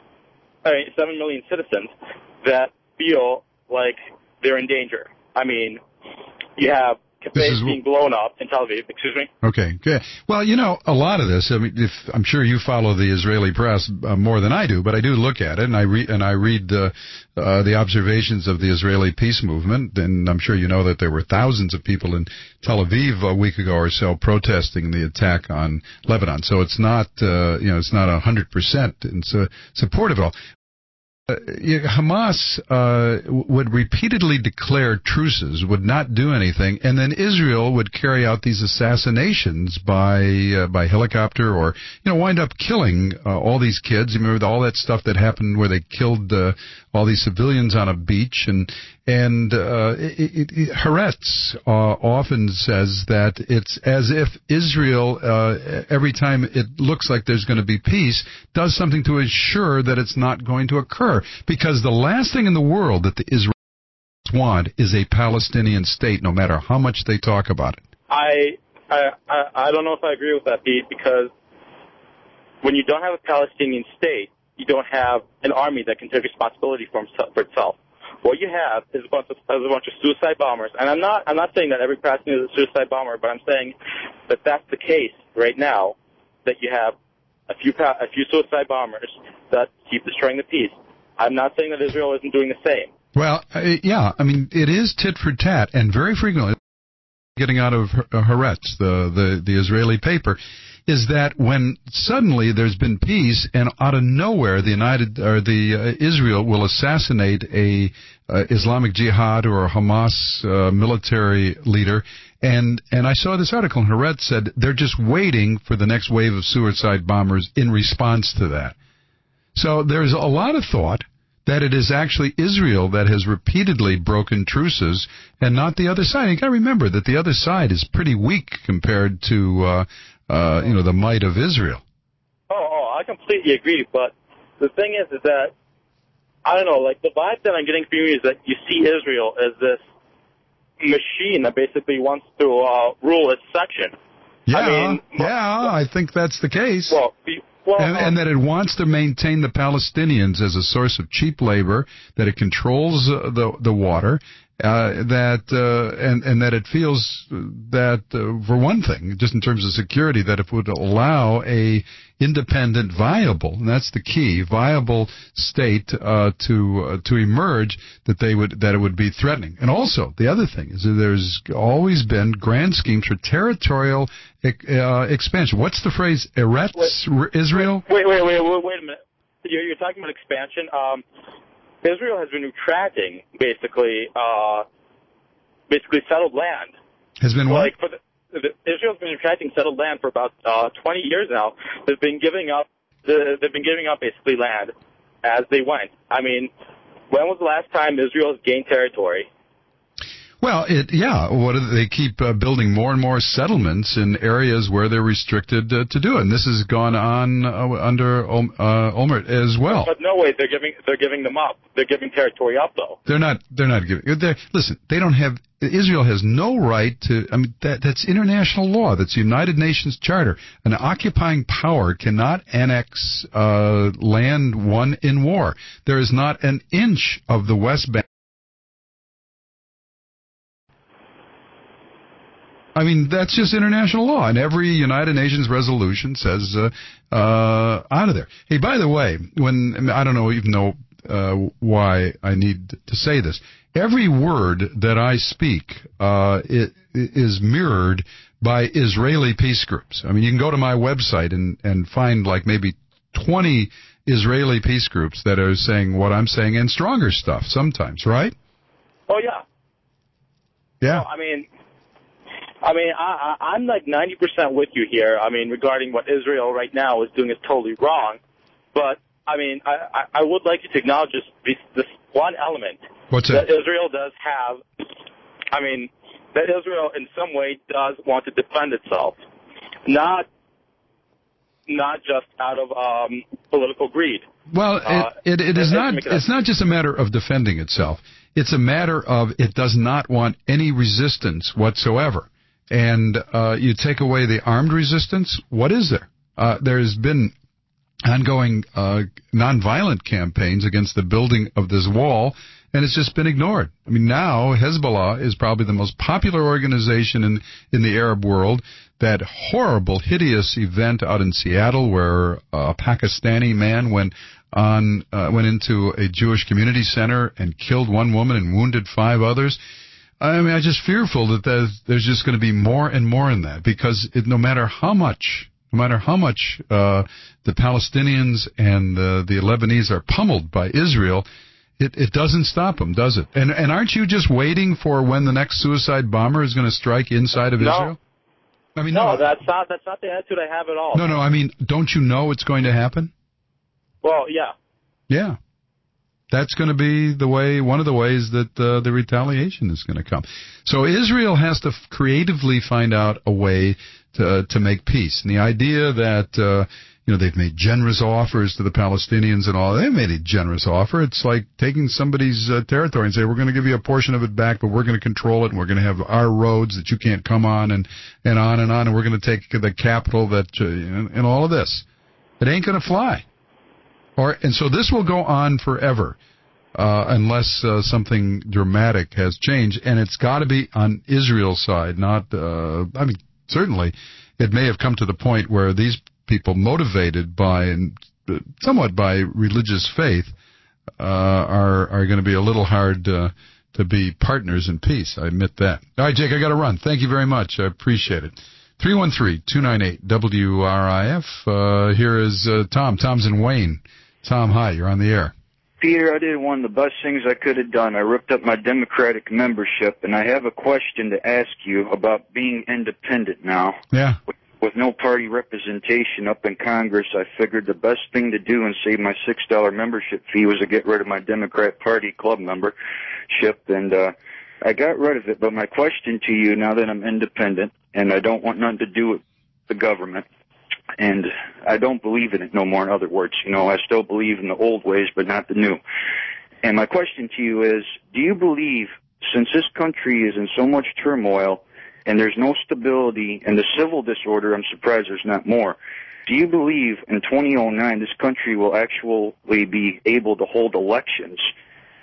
I mean, seven million citizens that feel like they're in danger. I mean, you have Kafeh being blown up in Tel Aviv. Excuse me? Okay, good. Well, you know, a lot of this, I mean, if, I'm sure you follow the Israeli press uh, more than I do, but I do look at it, and I, re- and I read the, uh, the observations of the Israeli peace movement, and I'm sure you know that there were thousands of people in Tel Aviv a week ago or so protesting the attack on Lebanon. So it's not, uh, you know, it's not one hundred percent in su- support of it all. Uh, Hamas uh, would repeatedly declare truces, would not do anything, and then Israel would carry out these assassinations by uh, by helicopter, or you know, wind up killing uh, all these kids. You remember all that stuff that happened where they killed uh, all these civilians on a beach, and and uh, it, it, Haaretz uh, often says that it's as if Israel, uh, every time it looks like there's going to be peace, does something to ensure that it's not going to occur. Because the last thing in the world that the Israelis want is a Palestinian state, no matter how much they talk about it. I, I I don't know if I agree with that, Pete, because when you don't have a Palestinian state, you don't have an army that can take responsibility for, himself, for itself. What you have is a bunch of, is a bunch of suicide bombers, and I'm not I'm not saying that every Palestinian is a suicide bomber, but I'm saying that that's the case right now. That you have a few a few suicide bombers that keep destroying the peace. I'm not saying that Israel isn't doing the same. Well, uh, yeah, I mean, it is tit for tat, and very frequently, getting out of Haaretz, the, the, the Israeli paper, is that when suddenly there's been peace, and out of nowhere, the United or the uh, Israel will assassinate a uh, Islamic Jihad or a Hamas uh, military leader. And and I saw this article, and Haaretz said they're just waiting for the next wave of suicide bombers in response to that. So there's a lot of thought that it is actually Israel that has repeatedly broken truces and not the other side. You got to remember that the other side is pretty weak compared to uh, uh, you know, the might of Israel. Oh, oh, I completely agree. But the thing is, is that I don't know, like the vibe that I'm getting from you is that you see Israel as this machine that basically wants to uh, rule its section. Yeah, I mean, yeah, I think that's the case. Well, well and, um, and that it wants to maintain the Palestinians as a source of cheap labor, that it controls uh, the the water, uh, that uh, and and that it feels that uh, for one thing, just in terms of security, that it would allow a independent, viable, and that's the key, viable state uh, to uh, to emerge, that they would that it would be threatening. And also, the other thing is that there's always been grand schemes for territorial uh, expansion. What's the phrase? Eretz wait, Israel? Wait, wait, wait, wait, wait a minute. You're, you're talking about expansion. Um, Israel has been retracting basically, uh, basically settled land. Has been what? Like for the, Israel's been retracting settled land for about uh, twenty years now. They've been giving up. The, they've been giving up basically land as they went. I mean, when was the last time Israel has gained territory? Well, it yeah. What do they, they keep uh, building more and more settlements in areas where they're restricted uh, to do it, and this has gone on uh, under um, uh, Olmert as well. But no way, they're giving they're giving them up. They're giving territory up, though. They're not. They're not giving. They're, listen, they don't have. Israel has no right to. I mean, that that's international law. That's the United Nations Charter. An occupying power cannot annex uh, land won in war. There is not an inch of the West Bank. I mean, that's just international law, and every United Nations resolution says uh, uh, out of there. Hey, by the way, when I don't know even know uh, why I need to say this, every word that I speak uh, it, it is mirrored by Israeli peace groups. I mean, you can go to my website and, and find like maybe twenty Israeli peace groups that are saying what I'm saying and stronger stuff sometimes, right? Oh, yeah. Yeah. No, I mean... I mean, I, I, I'm like ninety percent with you here. I mean, regarding what Israel right now is doing is totally wrong. But, I mean, I, I, I would like you to acknowledge this, this one element. What's that? That Israel does have, I mean, that Israel in some way does want to defend itself. Not not just out of um, political greed. Well, uh, it, it, it is not. It's not just a matter of defending itself. It's a matter of it does not want any resistance whatsoever. And uh, you take away the armed resistance, what is there? Uh, there's been ongoing uh, nonviolent campaigns against the building of this wall, and it's just been ignored. I mean, now Hezbollah is probably the most popular organization in, in the Arab world. That horrible, hideous event out in Seattle where a Pakistani man went on uh, went into a Jewish community center and killed one woman and wounded five others. I mean, I'm just fearful that there's, there's just going to be more and more in that because it, no matter how much, no matter how much uh, the Palestinians and the, the Lebanese are pummeled by Israel, it, it doesn't stop them, does it? And and aren't you just waiting for when the next suicide bomber is going to strike inside of no. Israel? I mean, no, no, that's not that's not the attitude I have at all. No, no, I mean, don't you know it's going to happen? Well, yeah. Yeah. That's going to be the way, one of the ways that uh, the retaliation is going to come. So Israel has to f- creatively find out a way to uh, to make peace. And the idea that uh, you know they've made generous offers to the Palestinians and all, they made a generous offer. It's like taking somebody's uh, territory and say we're going to give you a portion of it back, but we're going to control it, and we're going to have our roads that you can't come on, and and on and on, and we're going to take the capital that uh, and, and all of this. It ain't going to fly. Or, and so this will go on forever uh, unless uh, something dramatic has changed. And it's got to be on Israel's side, not, uh, I mean, certainly it may have come to the point where these people motivated by, and somewhat by religious faith, uh, are, are going to be a little hard uh, to be partners in peace. I admit that. All right, Jake, I got to run. Thank you very much. I appreciate it. three one three, two nine eight, W R I F. Uh, here is uh, Tom. Tom's in Wayne. Tom, hi. You're on the air. Peter, I did one of the best things I could have done. I ripped up my Democratic membership, and I have a question to ask you about being independent now. Yeah. With, with no party representation up in Congress, I figured the best thing to do and save my six dollar membership fee was to get rid of my Democrat Party club membership, and uh, I got rid of it. But my question to you, now that I'm independent, and I don't want nothing to do with the government, and I don't believe in it no more, in other words. You know, I still believe in the old ways, but not the new. And my question to you is, do you believe, since this country is in so much turmoil and there's no stability and the civil disorder, I'm surprised there's not more, do you believe in twenty oh nine this country will actually be able to hold elections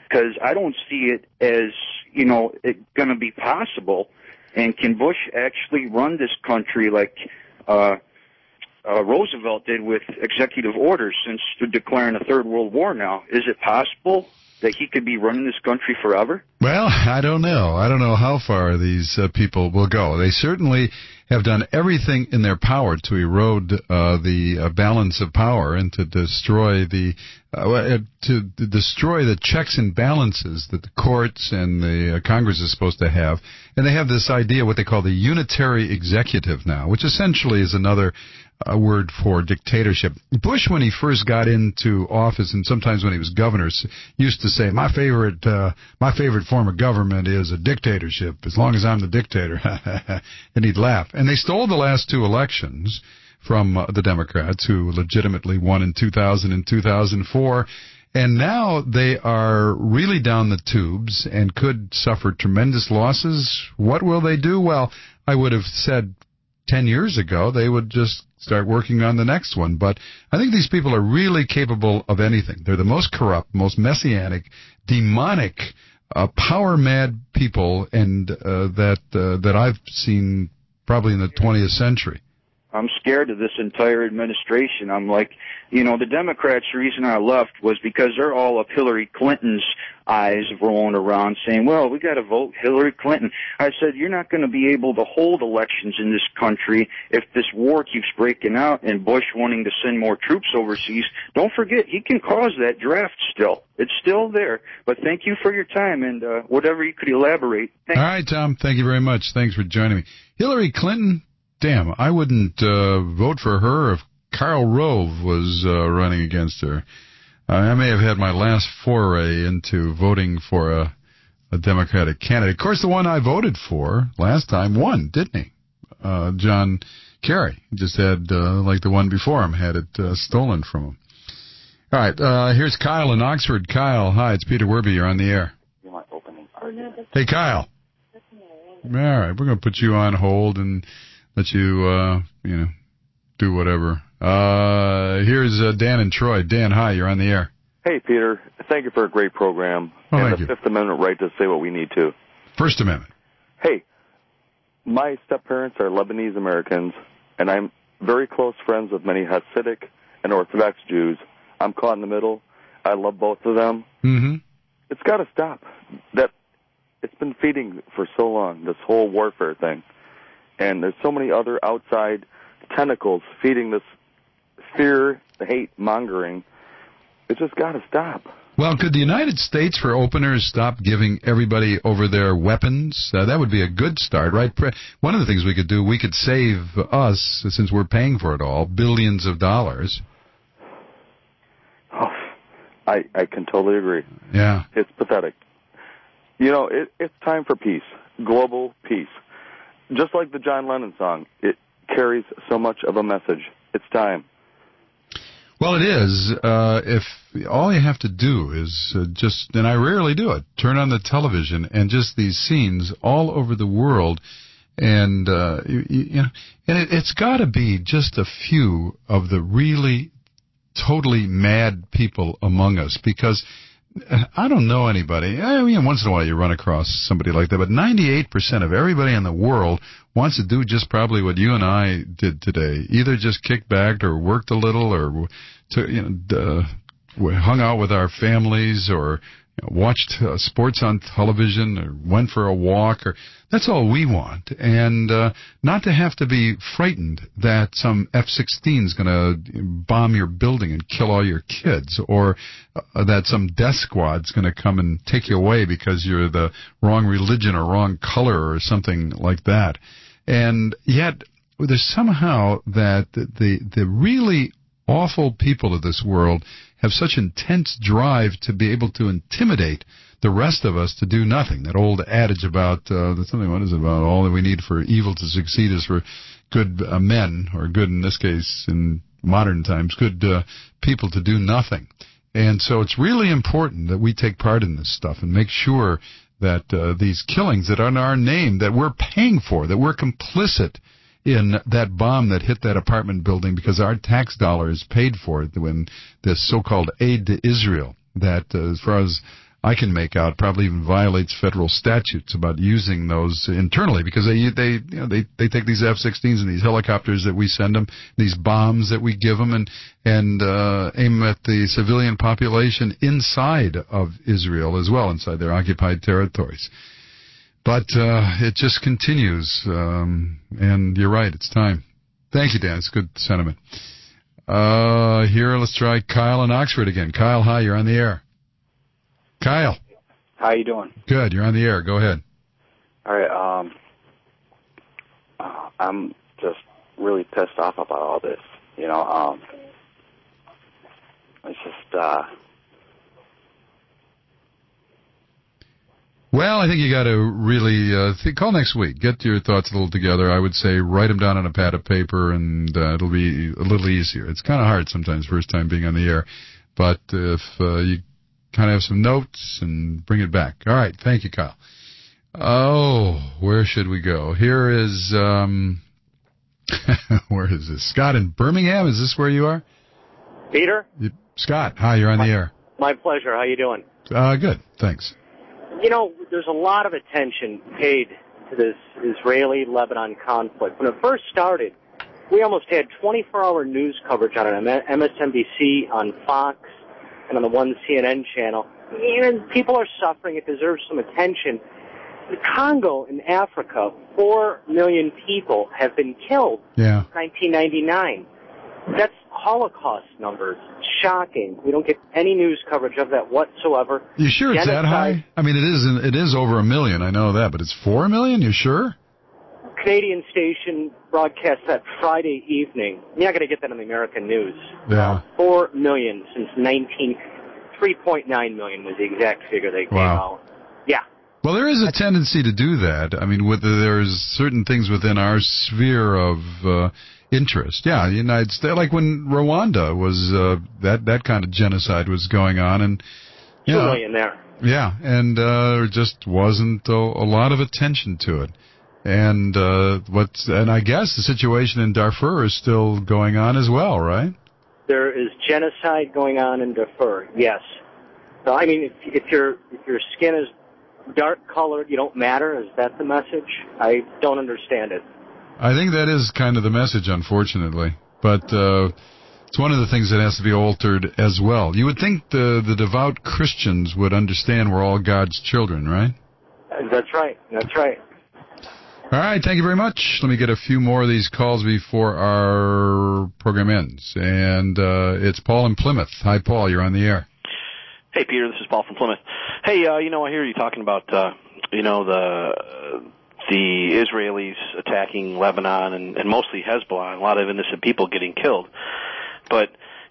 because I don't see it as, you know, it going to be possible. And can Bush actually run this country like uh, uh, Roosevelt did with executive orders since declaring a third world war now? Is it possible that he could be running this country forever? Well, I don't know. I don't know how far these uh, people will go. They certainly have done everything in their power to erode uh, the uh, balance of power and to destroy the uh, to destroy the checks and balances that the courts and the uh, Congress is supposed to have. And they have this idea, what they call the unitary executive now, which essentially is another a word for dictatorship. Bush, when he first got into office, and sometimes when he was governor, used to say, "My favorite, uh, my favorite form of government is a dictatorship. As long as I'm the dictator," and he'd laugh. And they stole the last two elections from uh, the Democrats, who legitimately won in two thousand and two thousand four. And now they are really down the tubes and could suffer tremendous losses. What will they do? Well, I would have said ten years ago they would just start working on the next one. But I think these people are really capable of anything. They're the most corrupt, most messianic, demonic, uh, power-mad people and uh, that uh, that I've seen probably in the twentieth century. I'm scared of this entire administration. I'm like, you know, the Democrats, the reason I left was because they're all up Hillary Clinton's eyes rolling around saying, well, we got to vote Hillary Clinton. I said, you're not going to be able to hold elections in this country if this war keeps breaking out and Bush wanting to send more troops overseas. Don't forget, he can cause that draft still. It's still there. But thank you for your time and uh, whatever you could elaborate. Thank All right, Tom, thank you very much. Thanks for joining me. Hillary Clinton, damn, I wouldn't uh, vote for her if Karl Rove was uh, running against her. Uh, I may have had my last foray into voting for a, a Democratic candidate. Of course, the one I voted for last time won, didn't he? Uh, John Kerry. He just had, uh, like the one before him, had it uh, stolen from him. All right, uh, here's Kyle in Oxford. Kyle, hi, it's Peter Werby. You're on the air. Hey, Kyle. All right, we're going to put you on hold and let you, uh, you know, do whatever. Uh, here's uh, Dan in Troy. Dan, hi, you're on the air. Hey, Peter. Thank you for a great program Oh, and thank the you. Fifth Amendment right to say what we need to. First Amendment. Hey, my step-parents are Lebanese Americans, and I'm very close friends with many Hasidic and Orthodox Jews. I'm caught in the middle. I love both of them. Mm-hmm. It's got to stop. That it's been feeding for so long, this whole warfare thing. And there's so many other outside tentacles feeding this fear, the hate mongering. It's just got to stop. Well, could the United States, for openers, stop giving everybody over their weapons? Uh, that would be a good start, right? One of the things we could do, we could save us, since we're paying for it all, billions of dollars. Oh, I, I can totally agree. Yeah. It's pathetic. You know, it, it's time for peace, global peace. Just like the John Lennon song, it carries so much of a message. It's time. Well, it is. Uh, if all you have to do is uh, just, and I rarely do it, turn on the television and just these scenes all over the world, and uh, you, you know, and it, it's got to be just a few of the really totally mad people among us, because I don't know anybody. I mean, once in a while you run across somebody like that, but ninety-eight percent of everybody in the world wants to do just probably what you and I did today. Either just kicked back or worked a little or to, you know, uh, hung out with our families or you know, watched uh, sports on television or went for a walk. Or that's all we want. And uh, not to have to be frightened that some F sixteen is going to bomb your building and kill all your kids, or uh, that some death squad's going to come and take you away because you're the wrong religion or wrong color or something like that. And yet, there's somehow that the the really awful people of this world have such intense drive to be able to intimidate the rest of us to do nothing. That old adage about, uh, something, what is it about, all that we need for evil to succeed is for good uh, men, or good in this case in modern times, good uh, people to do nothing. And so it's really important that we take part in this stuff and make sure that uh, these killings that are in our name, that we're paying for, that we're complicit in that bomb that hit that apartment building because our tax dollars paid for it when this so-called aid to Israel, that uh, as far as I can make out probably even violates federal statutes about using those internally, because they they you know they they take these F sixteens and these helicopters that we send them, these bombs that we give them, and and uh, aim at the civilian population inside of Israel as well, inside their occupied territories. But uh, it just continues, um, and you're right, it's time. Thank you, Dan. It's good sentiment. Uh, here, let's try Kyle in Oxford again. Kyle, hi, you're on the air. Kyle. How you doing? Good, you're on the air. Go ahead. All right, um, uh, I'm just really pissed off about all this. You know, um, it's just, uh... Well, I think you got to really uh, th- call next week. Get your thoughts a little together. I would say write them down on a pad of paper, and uh, it'll be a little easier. It's kind of hard sometimes, first time being on the air, but if uh, you kind of have some notes and bring it back. All right, thank you, Kyle. Oh, where should we go? Here is um, where is this? Scott in Birmingham. Is this where you are? Peter? You, Scott, hi. You're on my, the air. My pleasure. How you doing? Uh, good. Thanks. You know, there's a lot of attention paid to this Israeli-Lebanon conflict. When it first started, we almost had twenty-four hour news coverage on it on M S N B C, on Fox, and on the one C N N channel. And people are suffering. It deserves some attention. The Congo in Africa, four million people have been killed yeah. since nineteen ninety-nine. That's Holocaust numbers. Shocking. We don't get any news coverage of that whatsoever. You sure it's Genocide. that high? I mean, it is it is over a million, I know that, but it's four million? You sure? Canadian station broadcast that Friday evening. You're not going to get that on the American news. Yeah. Four million since nineteen... three point nine million was the exact figure they came Wow. out. Yeah. Well, there is a tendency to do that. I mean, with there's certain things within our sphere of uh, interest. Yeah, the United States, like when Rwanda was, uh, that, that kind of genocide was going on. and you Two know, million there. Yeah, and uh, there just wasn't a, a lot of attention to it. And uh, what's, and I guess the situation in Darfur is still going on as well, right? There is genocide going on in Darfur, yes. So, I mean, if, if, your if your skin is dark colored, you don't matter. Is that the message? I don't understand it. I think that is kind of the message, unfortunately. But uh, it's one of the things that has to be altered as well. You would think the, the devout Christians would understand we're all God's children, right? That's right. That's right. All right, thank you very much. Let me get a few more of these calls before our program ends. And uh, it's Paul in Plymouth. Hi, Paul. You're on the air. Hey, Peter. This is Paul from Plymouth. Hey, uh, you know, I hear you talking about, uh, you know, the uh, the Israelis attacking Lebanon and, and mostly Hezbollah, and a lot of innocent people getting killed. But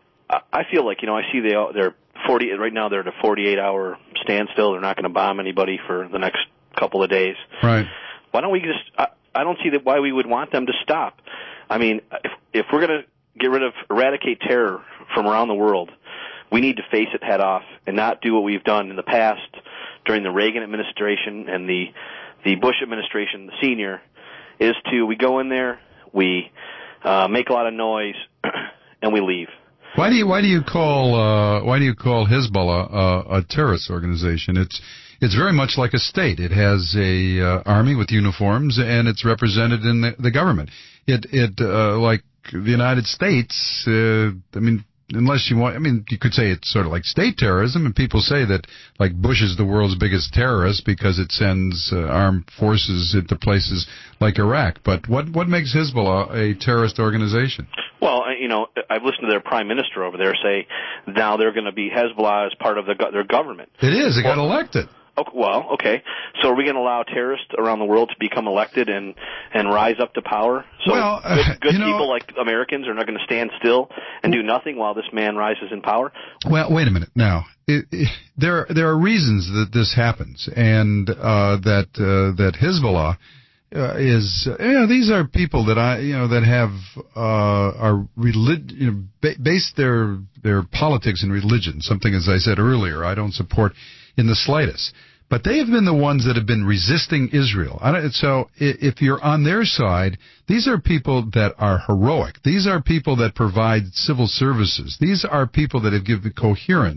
I feel like, you know, I see they they're forty right now. They're at a forty-eight hour standstill. They're not going to bomb anybody for the next couple of days. Right. Why don't we just, I, I don't see that why we would want them to stop. I mean, if, if we're going to get rid of, eradicate terror from around the world, we need to face it head off and not do what we've done in the past during the Reagan administration and the, the Bush administration, the senior, is to, we go in there, we uh, make a lot of noise, and we leave. Why do you, why do you call, uh, why do you call Hezbollah uh, a terrorist organization? It's, It's very much like a state. It has a uh, army with uniforms, and it's represented in the, the government. It, it uh, like the United States. Uh, I mean, unless you want, I mean, you could say it's sort of like state terrorism, and people say that like Bush is the world's biggest terrorist because it sends uh, armed forces into places like Iraq. But what what makes Hezbollah a terrorist organization? Well, you know, I've listened to their prime minister over there say now they're going to be Hezbollah as part of the, their government. It is. It got elected. Okay, well, okay. So are we going to allow terrorists around the world to become elected and, and rise up to power? So well, uh, good, good you know, people like Americans are not going to stand still and do nothing while this man rises in power? Well, wait a minute. Now, it, it, there there are reasons that this happens, and uh, that uh, that Hezbollah uh, is. You know, these are people that I you know that have uh, are relig- you know, ba- based their their politics and religion. Something, as I said earlier, I don't support in the slightest. But they have been the ones that have been resisting Israel. I don't, so if you're on their side, these are people that are heroic. These are people that provide civil services. These are people that have given coherence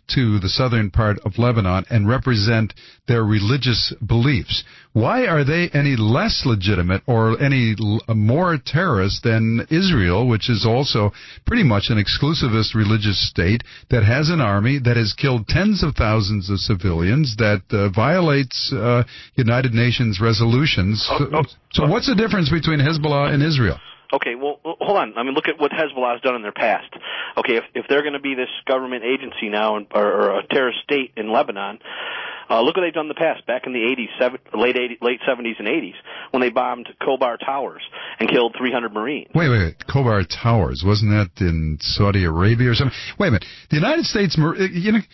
to the southern part of Lebanon and represent their religious beliefs. Why are they any less legitimate or any l- more terrorist than Israel, which is also pretty much an exclusivist religious state that has an army that has killed tens of thousands of civilians, that uh, violates uh, United Nations resolutions? Oh, oh, so what's the difference between Hezbollah and Israel? Okay, well, hold on. I mean, look at what Hezbollah has done in their past. Okay, if, if they're going to be this government agency now, in, or, or a terrorist state in Lebanon, uh, look what they've done in the past, back in the eighties, seven, late eighties, late seventies and eighties, when they bombed Khobar Towers and killed three hundred Marines. Wait, wait, wait. Khobar Towers, wasn't that in Saudi Arabia or something? Wait a minute. The United States, you know...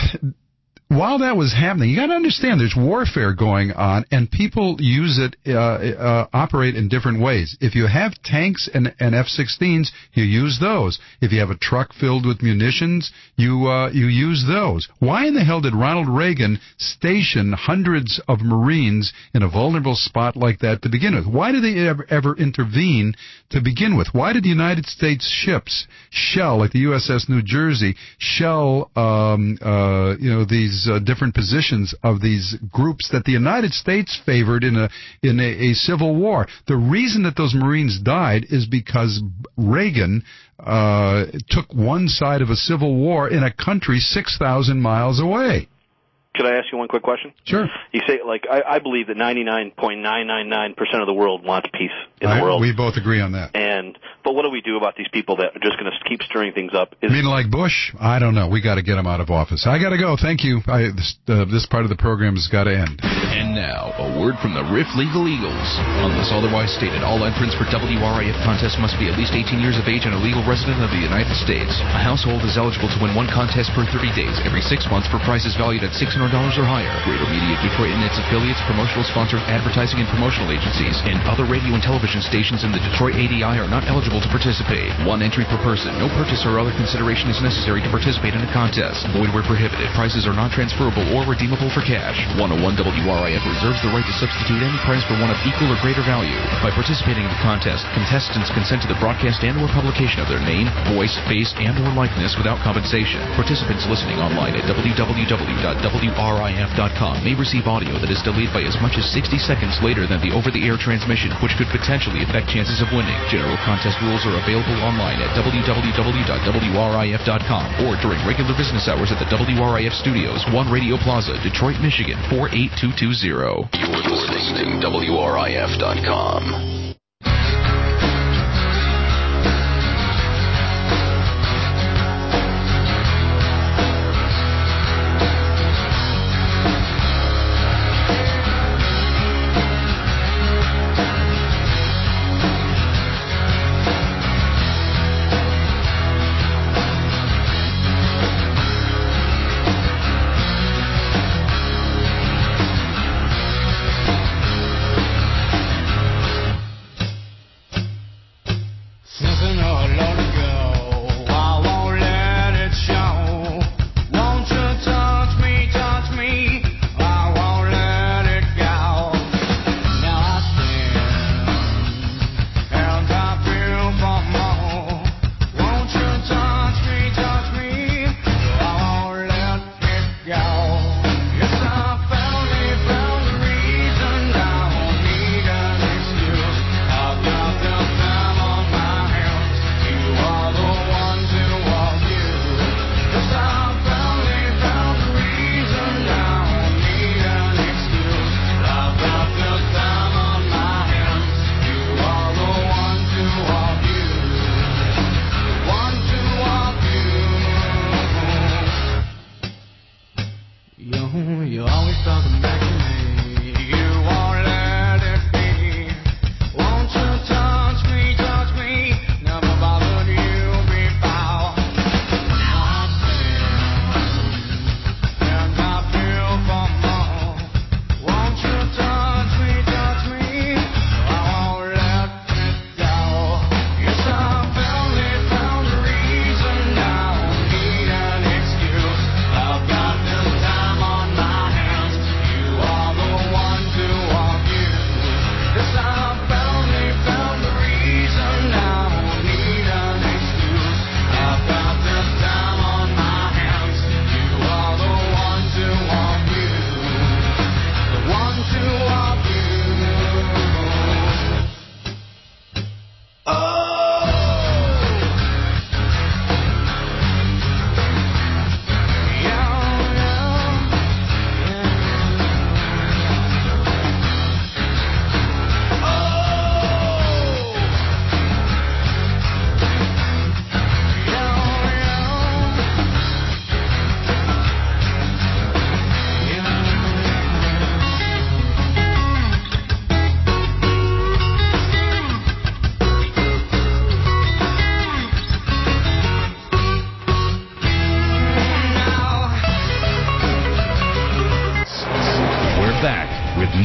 While that was happening, you got to understand there's warfare going on, and people use it, uh, uh, operate in different ways. If you have tanks and, and F sixteens, you use those. If you have a truck filled with munitions, you uh, you use those. Why in the hell did Ronald Reagan station hundreds of Marines in a vulnerable spot like that to begin with? Why did they ever, ever intervene to begin with? Why did the United States ships shell, like the U S S New Jersey, shell, um, uh, you know, these Uh, different positions of these groups that the United States favored in a in a, a civil war? The reason that those Marines died is because Reagan uh, took one side of a civil war in a country six thousand miles away. Could I ask you one quick question? Sure. You say, like, I, I believe that ninety-nine point nine nine nine percent of the world wants peace in the I, world. We both agree on that. And but what do we do about these people that are just going to keep stirring things up? Is, you mean like Bush? I don't know. We got to get him out of office. I got to go. Thank you. I, this, uh, this part of the program has got to end. And now, a word from the Riff Legal Eagles. Unless otherwise stated, all entrants for W R I F contests must be at least eighteen years of age and a legal resident of the United States. A household is eligible to win one contest per thirty days every six months for prizes valued at six hundred dollars or higher. Greater Media Detroit and its affiliates, promotional sponsors, advertising and promotional agencies, and other radio and television stations in the Detroit A D I are not eligible to participate. One entry per person. No purchase or other consideration is necessary to participate in a contest. Void where prohibited. Prices are not transferable or redeemable for cash. one oh one W R I F reserves the right to substitute any prize for one of equal or greater value. By participating in the contest, contestants consent to the broadcast and or publication of their name, voice, face, and or likeness without compensation. Participants listening online at w w w dot w r i f dot com may receive audio that is delayed by as much as sixty seconds later than the over-the-air transmission, which could potentially affect chances of winning. General contest rules are available online at w w w dot w r i f dot com or during regular business hours at the W R I F Studios, One Radio Plaza, Detroit, Michigan, four eight two two zero. You're listening to W R I F dot com.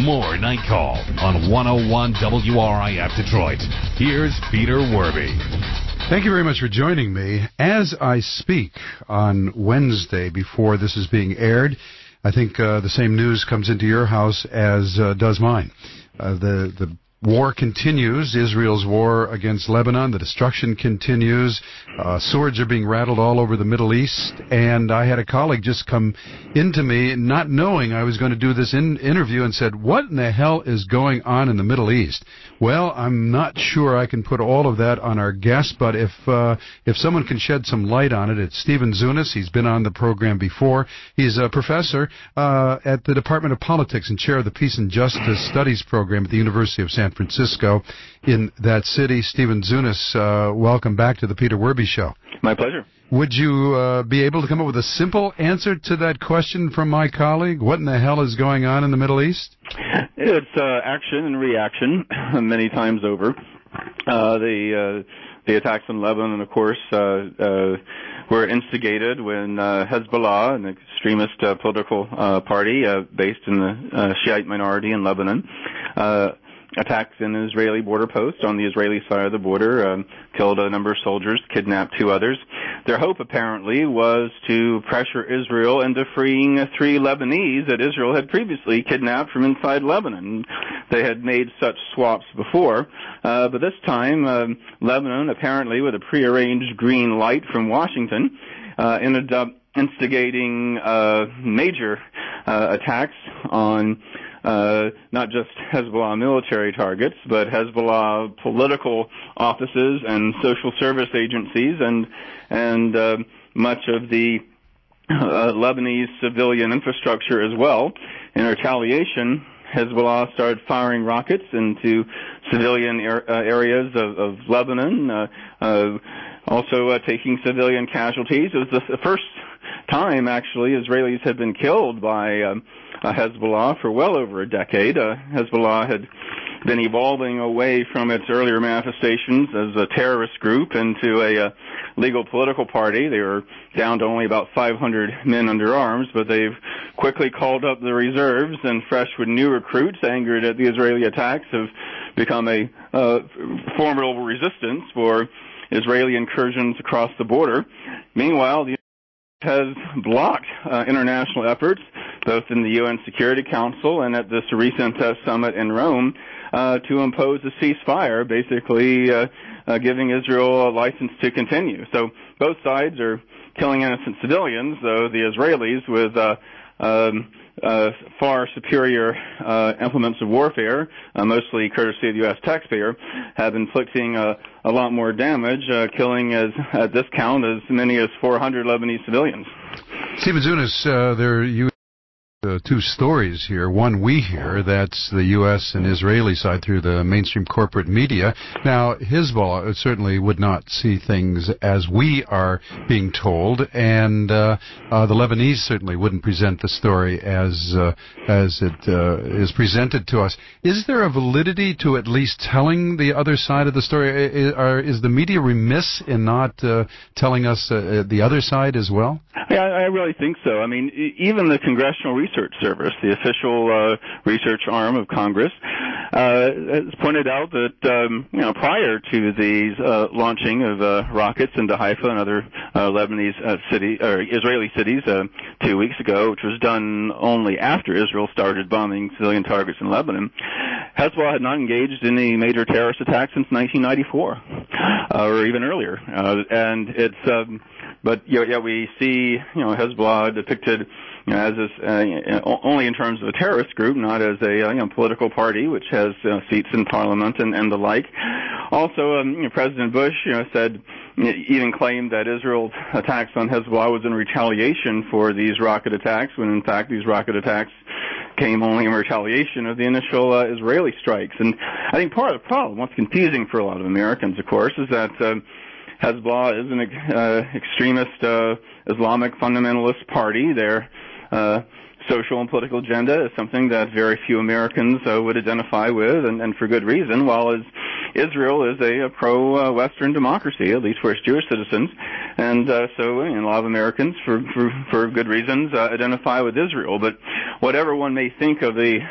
more Night Call on one oh one W R I F Detroit. Here's Peter Werby. Thank you very much for joining me. As I speak on Wednesday before this is being aired, I think uh, the same news comes into your house as uh, does mine. Uh, the the war continues, Israel's war against Lebanon. The destruction continues. Uh, swords are being rattled all over the Middle East. And I had a colleague just come into me, not knowing I was going to do this in interview, and said, what in the hell is going on in the Middle East? Well, I'm not sure I can put all of that on our guest, but if uh, if someone can shed some light on it, it's Stephen Zunis. He's been on the program before. He's a professor uh, at the Department of Politics and chair of the Peace and Justice Studies program at the University of San Francisco in that city. Stephen Zunis, uh, welcome back to the Peter Werby Show. My pleasure. Would you uh, be able to come up with a simple answer to that question from my colleague? What in the hell is going on in the Middle East? It's uh, action and reaction many times over. Uh, the uh, the attacks in Lebanon, of course, uh, uh, were instigated when uh, Hezbollah, an extremist uh, political uh, party uh, based in the uh, Shiite minority in Lebanon, uh, attacked an Israeli border post on the Israeli side of the border, um, killed a number of soldiers, kidnapped two others. Their hope, apparently, was to pressure Israel into freeing three Lebanese that Israel had previously kidnapped from inside Lebanon. They had made such swaps before, uh, but this time, um, Lebanon, apparently with a prearranged green light from Washington, uh, ended up instigating uh, major uh, attacks on Uh, not just Hezbollah military targets, but Hezbollah political offices and social service agencies, and and uh, much of the uh, Lebanese civilian infrastructure as well. In retaliation, Hezbollah started firing rockets into civilian er- uh, areas of, of Lebanon, uh, uh, also uh, taking civilian casualties. It was the first time, actually, Israelis had been killed by um, uh, Hezbollah for well over a decade. Uh, Hezbollah had been evolving away from its earlier manifestations as a terrorist group into a uh, legal political party. They were down to only about five hundred men under arms, but they've quickly called up the reserves, and fresh with new recruits angered at the Israeli attacks have become a uh, formidable resistance for Israeli incursions across the border. Meanwhile, the has blocked uh, international efforts, both in the U N Security Council and at this recent uh, summit in Rome, uh, to impose a ceasefire, basically uh, uh, giving Israel a license to continue. So both sides are killing innocent civilians, though the Israelis, with uh, um, uh, far superior uh, implements of warfare, uh, mostly courtesy of the U S taxpayer, have inflicting uh, a lot more damage, uh, killing as at this count as many as four hundred Lebanese civilians. Stephen Zunis, uh, there you uh, two stories here. One we hear, that's the U S and Israeli side through the mainstream corporate media. Now, Hezbollah certainly would not see things as we are being told, and uh, uh, the Lebanese certainly wouldn't present the story as uh, as it uh, is presented to us. Is there a validity to at least telling the other side of the story? Is, are, is the media remiss in not uh, telling us uh, the other side as well? Yeah, I really think so. I mean, even the Congressional Research Service, the official uh, research arm of Congress, uh, has pointed out that um, you know prior to the uh, launching of uh, rockets into Haifa and other uh, Lebanese uh, city or Israeli cities uh, two weeks ago, which was done only after Israel started bombing civilian targets in Lebanon, Hezbollah had not engaged in any major terrorist attacks since nineteen ninety-four, uh, or even earlier, uh, and it's. Um, But you know, yeah, we see you know Hezbollah depicted you know, as this, uh, only in terms of a terrorist group, not as a uh, you know political party which has uh, seats in parliament and, and the like. Also, um, you know, President Bush you know said even claimed that Israel's attacks on Hezbollah was in retaliation for these rocket attacks, when in fact these rocket attacks came only in retaliation of the initial uh, Israeli strikes. And I think part of the problem, what's confusing for a lot of Americans, of course, is that. Uh, Hezbollah is an uh, extremist uh, Islamic fundamentalist party. Their uh, social and political agenda is something that very few Americans uh, would identify with, and, and for good reason, while as Israel is a, a pro-Western democracy, at least for its Jewish citizens. And uh, so you know, a lot of Americans, for, for, for good reasons, uh, identify with Israel. But whatever one may think of the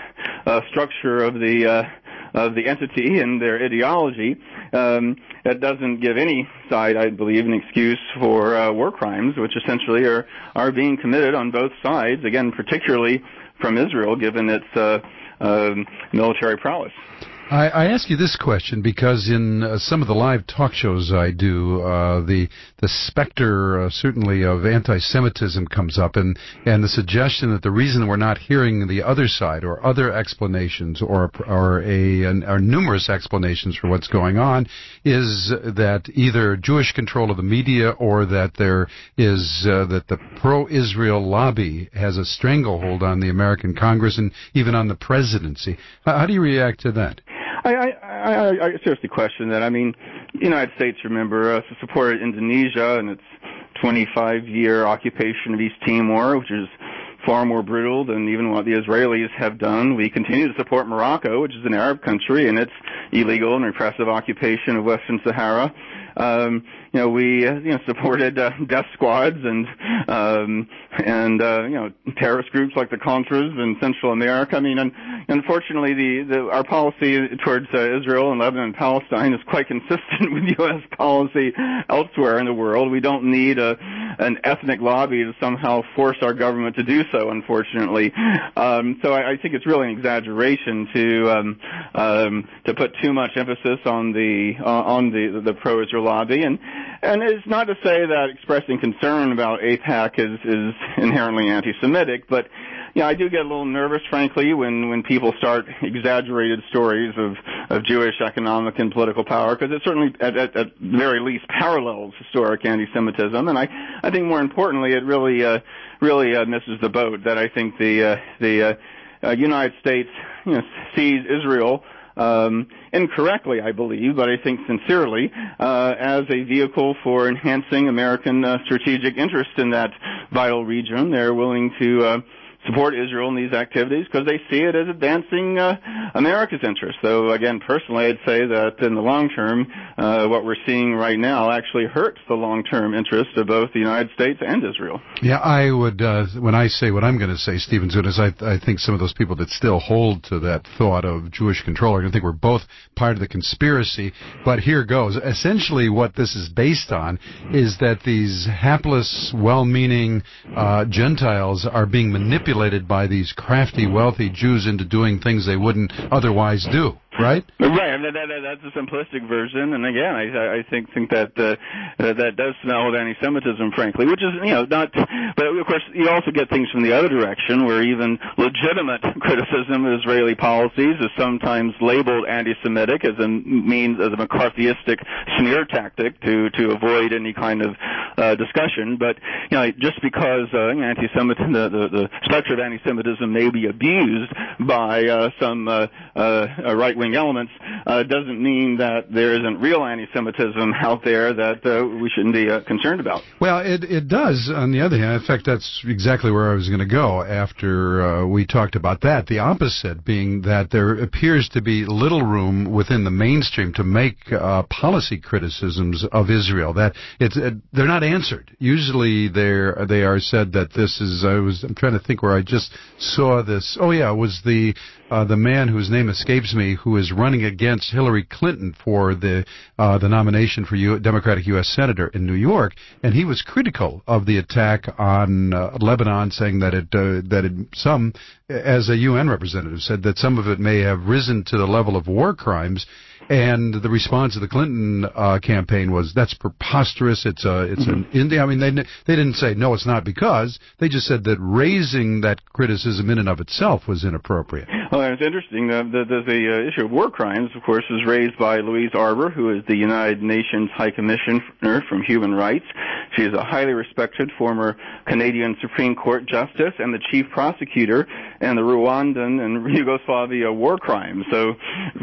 uh, structure of the uh, of the entity and their ideology. Um, that doesn't give any side, I believe, an excuse for uh, war crimes, which essentially are, are being committed on both sides, again, particularly from Israel, given its uh, uh, military prowess. I, I ask you this question because in uh, some of the live talk shows I do, uh, the the specter uh, certainly of anti-Semitism comes up, and, and the suggestion that the reason we're not hearing the other side or other explanations or or a an, or numerous explanations for what's going on is that either Jewish control of the media or that there is uh, that the pro-Israel lobby has a stranglehold on the American Congress and even on the presidency. How, how do you react to that? I, I, I, I seriously question that. I mean, the United States, remember, uh, supported Indonesia and its twenty-five year occupation of East Timor, which is far more brutal than even what the Israelis have done. We continue to support Morocco, which is an Arab country, and its illegal and repressive occupation of Western Sahara. Um, you know, we uh, you know supported uh, death squads and um, and uh, you know terrorist groups like the Contras in Central America. I mean, un- unfortunately, the, the our policy towards uh, Israel and Lebanon and Palestine is quite consistent with U S policy elsewhere in the world. We don't need a an ethnic lobby to somehow force our government to do so. Unfortunately, um, so I, I think it's really an exaggeration to um, um, to put too much emphasis on the uh, on the the pro-Israel lobby, and and it's not to say that expressing concern about AIPAC is is inherently anti-Semitic, but you know, I do get a little nervous, frankly, when when people start exaggerated stories of of Jewish economic and political power, because it certainly, at, at, at the very least, parallels historic anti-Semitism, and I I think more importantly, it really uh, really uh, misses the boat. That I think the uh, the uh, uh, United States, you know, sees Israel. Um, incorrectly, I believe, but I think sincerely, uh, as a vehicle for enhancing American uh, strategic interest in that vital region. They're willing to uh, support Israel in these activities because they see it as advancing uh, America's interests. Though, again, personally, I'd say that in the long term, uh, what we're seeing right now actually hurts the long-term interests of both the United States and Israel. Yeah, I would, uh, when I say what I'm going to say, Stephen Zunas, I, I think some of those people that still hold to that thought of Jewish control are going to think we're both part of the conspiracy. But here goes. Essentially, what this is based on is that these hapless, well-meaning uh, Gentiles are being manipulated by these crafty, wealthy Jews into doing things they wouldn't otherwise do. Right? Right. And that, that, that's a simplistic version. And again, I, I think think that uh, that does smell of anti-Semitism, frankly, which is, you know, not. But of course, you also get things from the other direction, where even legitimate criticism of Israeli policies is sometimes labeled anti-Semitic as a means, as a McCarthyistic smear tactic to to avoid any kind of uh, discussion. But you know, just because uh, anti-Semitism, the, the, the specter of anti-Semitism may be abused by uh, some uh, uh, right elements uh, doesn't mean that there isn't real anti-Semitism out there that uh, we shouldn't be uh, concerned about. Well, it it does. On the other hand, in fact, that's exactly where I was going to go after uh, we talked about that. The opposite being that there appears to be little room within the mainstream to make uh, policy criticisms of Israel. That it's uh, they're not answered. Usually, they're they are said that this is. I was I'm trying to think where I just saw this. Oh yeah, it was the uh, the man whose name escapes me, who is running against Hillary Clinton for the uh, the nomination for U- Democratic U S Senator in New York, and he was critical of the attack on uh, Lebanon, saying that it uh, that it, some, as a U N representative, said that some of it may have risen to the level of war crimes. And the response of the Clinton uh, campaign was, "That's preposterous. It's a, it's an India." I mean, they they didn't say no, it's not, because they just said that raising that criticism in and of itself was inappropriate. Well, it's interesting. The the, the, the uh, issue of war crimes, of course, was raised by Louise Arbour, who is the United Nations High Commissioner from Human Rights. She is a highly respected former Canadian Supreme Court justice and the chief prosecutor in the Rwandan and Yugoslavia war crimes. So,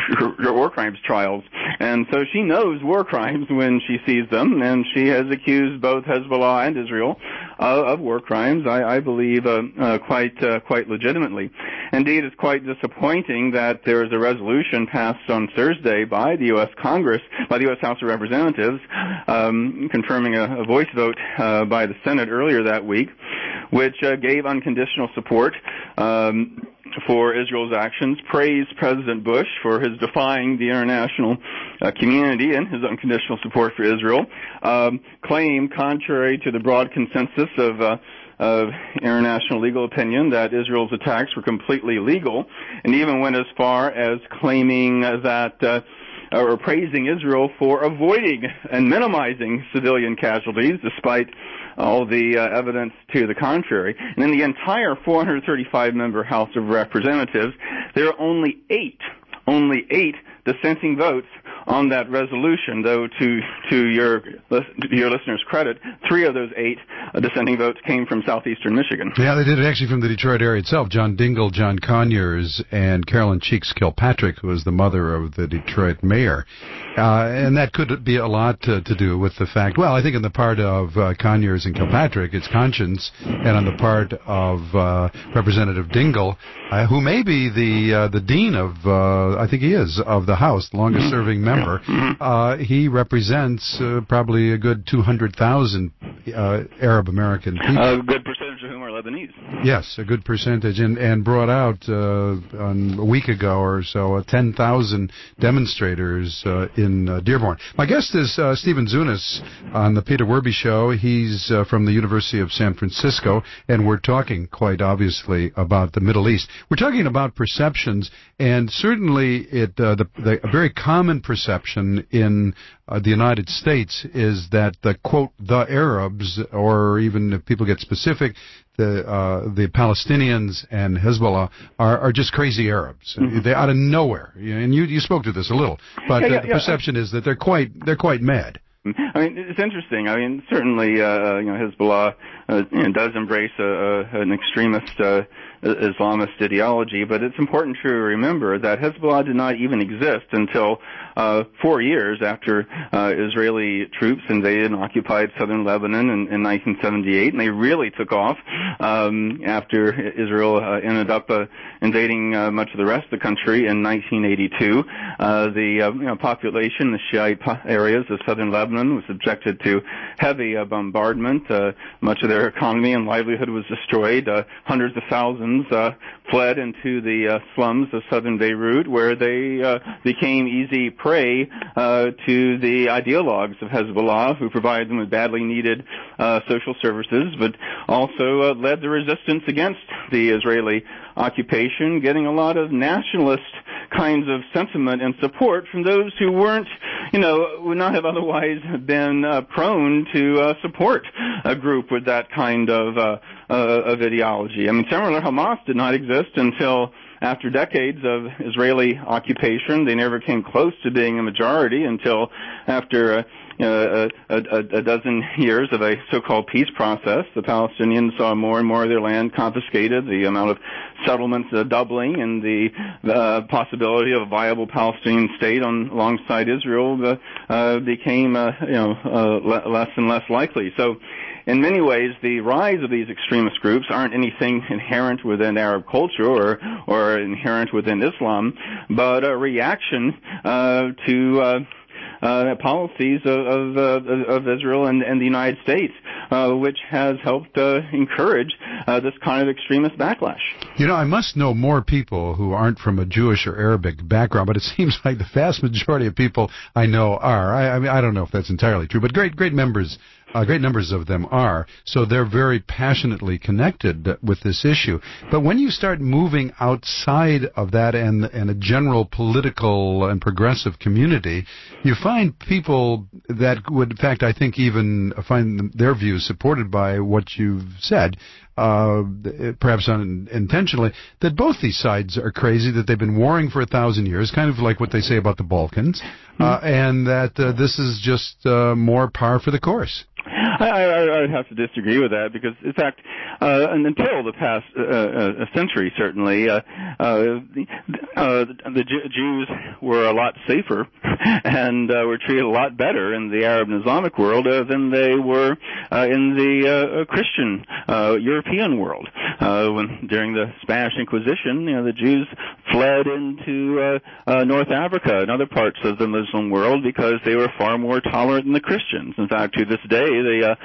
war crimes trials. And so she knows war crimes when she sees them, and she has accused both Hezbollah and Israel uh, of war crimes, I, I believe, uh, uh, quite uh, quite legitimately. Indeed, it's quite disappointing that there is a resolution passed on Thursday by the U S Congress, by the U S House of Representatives, um, confirming a, a voice vote uh, by the Senate earlier that week, which uh, gave unconditional support um, for Israel's actions, praised President Bush for his defying the international uh, community and his unconditional support for Israel, um, claimed, contrary to the broad consensus of uh, of international legal opinion, that Israel's attacks were completely legal, and even went as far as claiming that uh, or praising Israel for avoiding and minimizing civilian casualties, despite all the uh, evidence to the contrary. And in the entire four hundred thirty-five member House of Representatives, there are only eight, only eight dissenting votes on that resolution, though to to your to your listeners' credit, three of those eight uh, dissenting votes came from southeastern Michigan. Yeah, they did it actually from the Detroit area itself. John Dingell, John Conyers, and Carolyn Cheeks Kilpatrick, who was the mother of the Detroit mayor. Uh, and that could be a lot to, to do with the fact, well, I think on the part of uh, Conyers and Kilpatrick, it's conscience, and on the part of uh, Representative Dingell, uh, who may be the uh, the dean of, uh, I think he is, of the House, the longest-serving member, uh, he represents uh, probably a good two hundred thousand uh, Arab-American people. A good percentage of whom are Lebanese. Yes, a good percentage, and, and brought out uh, on a week ago or so uh, ten thousand demonstrators uh, in uh, Dearborn. My guest is uh, Stephen Zunis on the Peter Werby Show. He's uh, from the University of San Francisco, and we're talking quite obviously about the Middle East. We're talking about perceptions, and certainly it uh, the, the a very common perception in uh, the United States is that the, quote, the Arabs, or even if people get specific, the uh, the Palestinians and Hezbollah are, are just crazy Arabs. Mm-hmm. They're out of nowhere. And you you spoke to this a little, but yeah, yeah, uh, the yeah. perception is that they're quite they're quite mad. I mean, it's interesting. I mean, certainly, uh, you know, Hezbollah uh, you know, does embrace a, a, an extremist uh, Islamist ideology, but it's important to remember that Hezbollah did not even exist until uh, four years after uh, Israeli troops invaded and occupied southern Lebanon in, in nineteen seventy-eight, and they really took off um, after Israel uh, ended up uh, invading uh, much of the rest of the country in nineteen eighty-two. Uh, the uh, you know, population, the Shiite po- areas of southern Lebanon, was subjected to heavy uh, bombardment. Uh, much of their economy and livelihood was destroyed. Uh, hundreds of thousands Uh, fled into the uh, slums of southern Beirut, where they uh, became easy prey uh, to the ideologues of Hezbollah, who provided them with badly needed uh, social services, but also uh, led the resistance against the Israeli occupation, getting a lot of nationalist kinds of sentiment and support from those who weren't, you know, would not have otherwise been uh, prone to uh, support a group with that kind of uh, uh, of ideology. I mean, similar, Hamas did not exist until after decades of Israeli occupation. They never came close to being a majority until after uh, Uh, a, a, a dozen years of a so-called peace process. The Palestinians saw more and more of their land confiscated, the amount of settlements uh, doubling, and the uh, possibility of a viable Palestinian state on alongside Israel uh, uh, became, uh, you know, uh, le- less and less likely. So, in many ways, the rise of these extremist groups aren't anything inherent within Arab culture or or inherent within Islam, but a reaction uh, to uh, Uh, policies of, of, uh, of Israel and, and the United States, uh, which has helped uh, encourage uh, this kind of extremist backlash. You know, I must know more people who aren't from a Jewish or Arabic background, but it seems like the vast majority of people I know are. I, I mean, I don't know if that's entirely true, but great, great members. Uh, great numbers of them are, so they're very passionately connected with this issue. But when you start moving outside of that and, and a general political and progressive community, you find people that would, in fact, I think even find their views supported by what you've said, uh, perhaps unintentionally, that both these sides are crazy, that they've been warring for a thousand years, kind of like what they say about the Balkans, uh, and that uh, this is just uh, more par for the course. I, I, I would have to disagree with that because, in fact, uh, and until the past uh, uh, century, certainly, uh, uh, the, uh, the Jews were a lot safer and uh, were treated a lot better in the Arab and Islamic world uh, than they were uh, in the uh, Christian uh, European world. Uh, when during the Spanish Inquisition, you know, the Jews fled into uh, uh, North Africa and other parts of the Muslim world because they were far more tolerant than the Christians. In fact, to this day, the uh,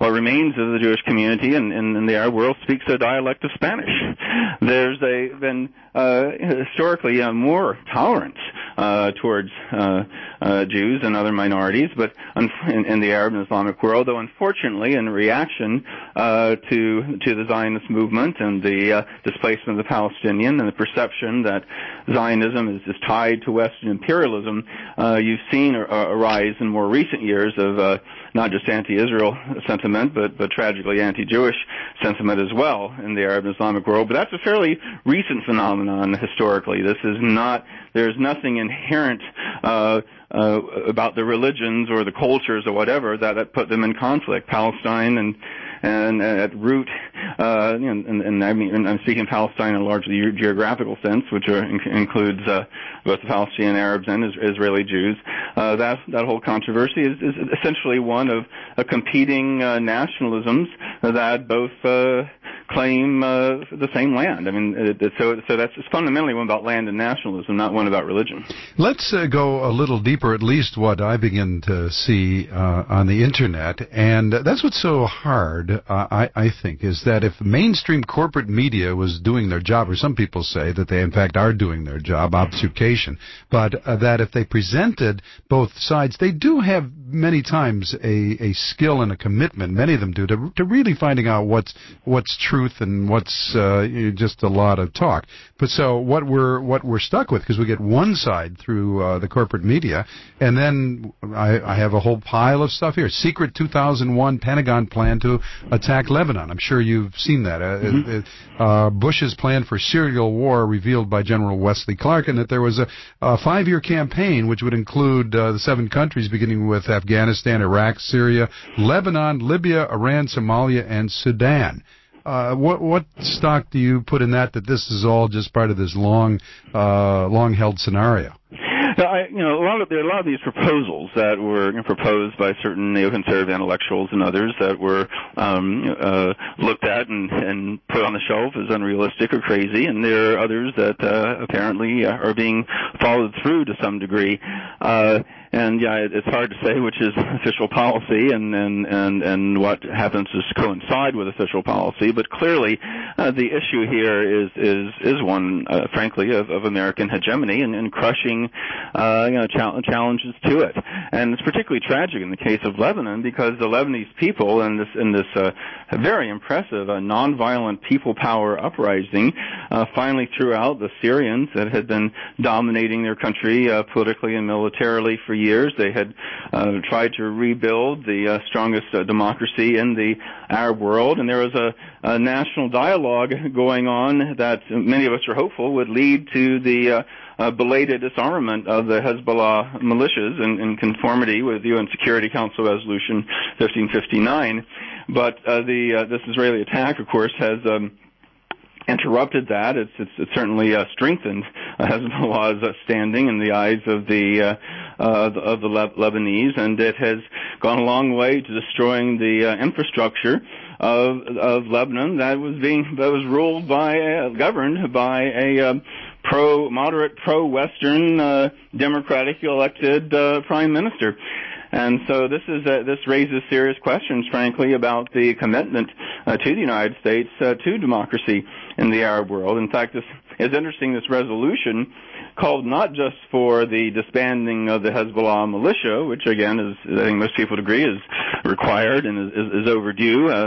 what remains of the Jewish community in, in, in the Arab world speaks a dialect of Spanish. There's a, been uh, historically uh, more tolerance uh, towards uh, uh, Jews and other minorities, but un- in, in the Arab and Islamic world, though unfortunately in reaction uh, to to the Zionist movement and the uh, displacement of the Palestinian and the perception that Zionism is, is tied to Western imperialism, uh, you've seen a, a rise in more recent years of uh, not just anti-Israel sentiment, but, but tragically anti-Jewish sentiment as well in the Arab and Islamic world. But that's a fairly recent phenomenon historically. This is not, there's nothing inherent uh, uh, about the religions or the cultures or whatever that, that put them in conflict. Palestine and and at root, uh, and, and, and I mean, and I'm speaking Palestine in a largely geographical sense, which are, includes uh, both the Palestinian Arabs and Israeli Jews. Uh, that that whole controversy is, is essentially one of uh, competing uh, nationalisms that both uh, claim uh, the same land. I mean, it, it, so so that's it's fundamentally one about land and nationalism, not one about religion. Let's uh, go a little deeper, at least what I begin to see uh, on the internet, and that's what's so hard. Uh, I, I think, is that if mainstream corporate media was doing their job, or some people say that they in fact are doing their job, obfuscation, but uh, that if they presented both sides, they do have many times a, a skill and a commitment, many of them do, to, to really finding out what's what's truth and what's uh, just a lot of talk. But so what we're what we're stuck with, because we get one side through uh, the corporate media, and then I, I have a whole pile of stuff here. Secret two thousand one Pentagon plan to attack Lebanon. I'm sure you've seen that. Uh, mm-hmm. uh, Bush's plan for serial war revealed by General Wesley Clark, and that there was a, a five-year campaign which would include uh, the seven countries beginning with Afghanistan, Iraq, Syria, Lebanon, Libya, Iran, Somalia, and Sudan. Uh, what what stock do you put in that? That this is all just part of this long, uh, long-held scenario? I, you know, a lot of there are a lot of these proposals that were you know, proposed by certain neoconservative intellectuals and others that were um, uh, looked at and, and put on the shelf as unrealistic or crazy, and there are others that uh, apparently are being followed through to some degree. Uh, And yeah, it's hard to say which is official policy and and and and what happens to coincide with official policy. But clearly, uh, the issue here is is is one, uh, frankly, of, of American hegemony and, and crushing, uh, you know, chal- challenges to it. And it's particularly tragic in the case of Lebanon because the Lebanese people in this in this uh, very impressive uh, nonviolent people power uprising uh, finally threw out the Syrians that had been dominating their country uh, politically and militarily for years. years. They had uh, tried to rebuild the uh, strongest uh, democracy in the Arab world, and there was a, a national dialogue going on that many of us are hopeful would lead to the uh, uh, belated disarmament of the Hezbollah militias in, in conformity with U N Security Council Resolution fifteen fifty-nine. But uh, the uh, this Israeli attack, of course, has um, interrupted that. It's, it's, it's certainly uh, strengthened uh, Hezbollah's uh, standing in the eyes of the uh, uh, the, of the Le- Lebanese, and it has gone a long way to destroying the uh, infrastructure of of Lebanon that was being that was ruled by uh, governed by a um, pro moderate pro Western uh, democratic elected uh, prime minister. And so this is uh, this raises serious questions, frankly, about the commitment uh, to the United States uh, to democracy in the Arab world. In fact, this is interesting. This resolution called not just for the disbanding of the Hezbollah militia, which again is, I think most people would agree, is required and is, is, is overdue. Uh,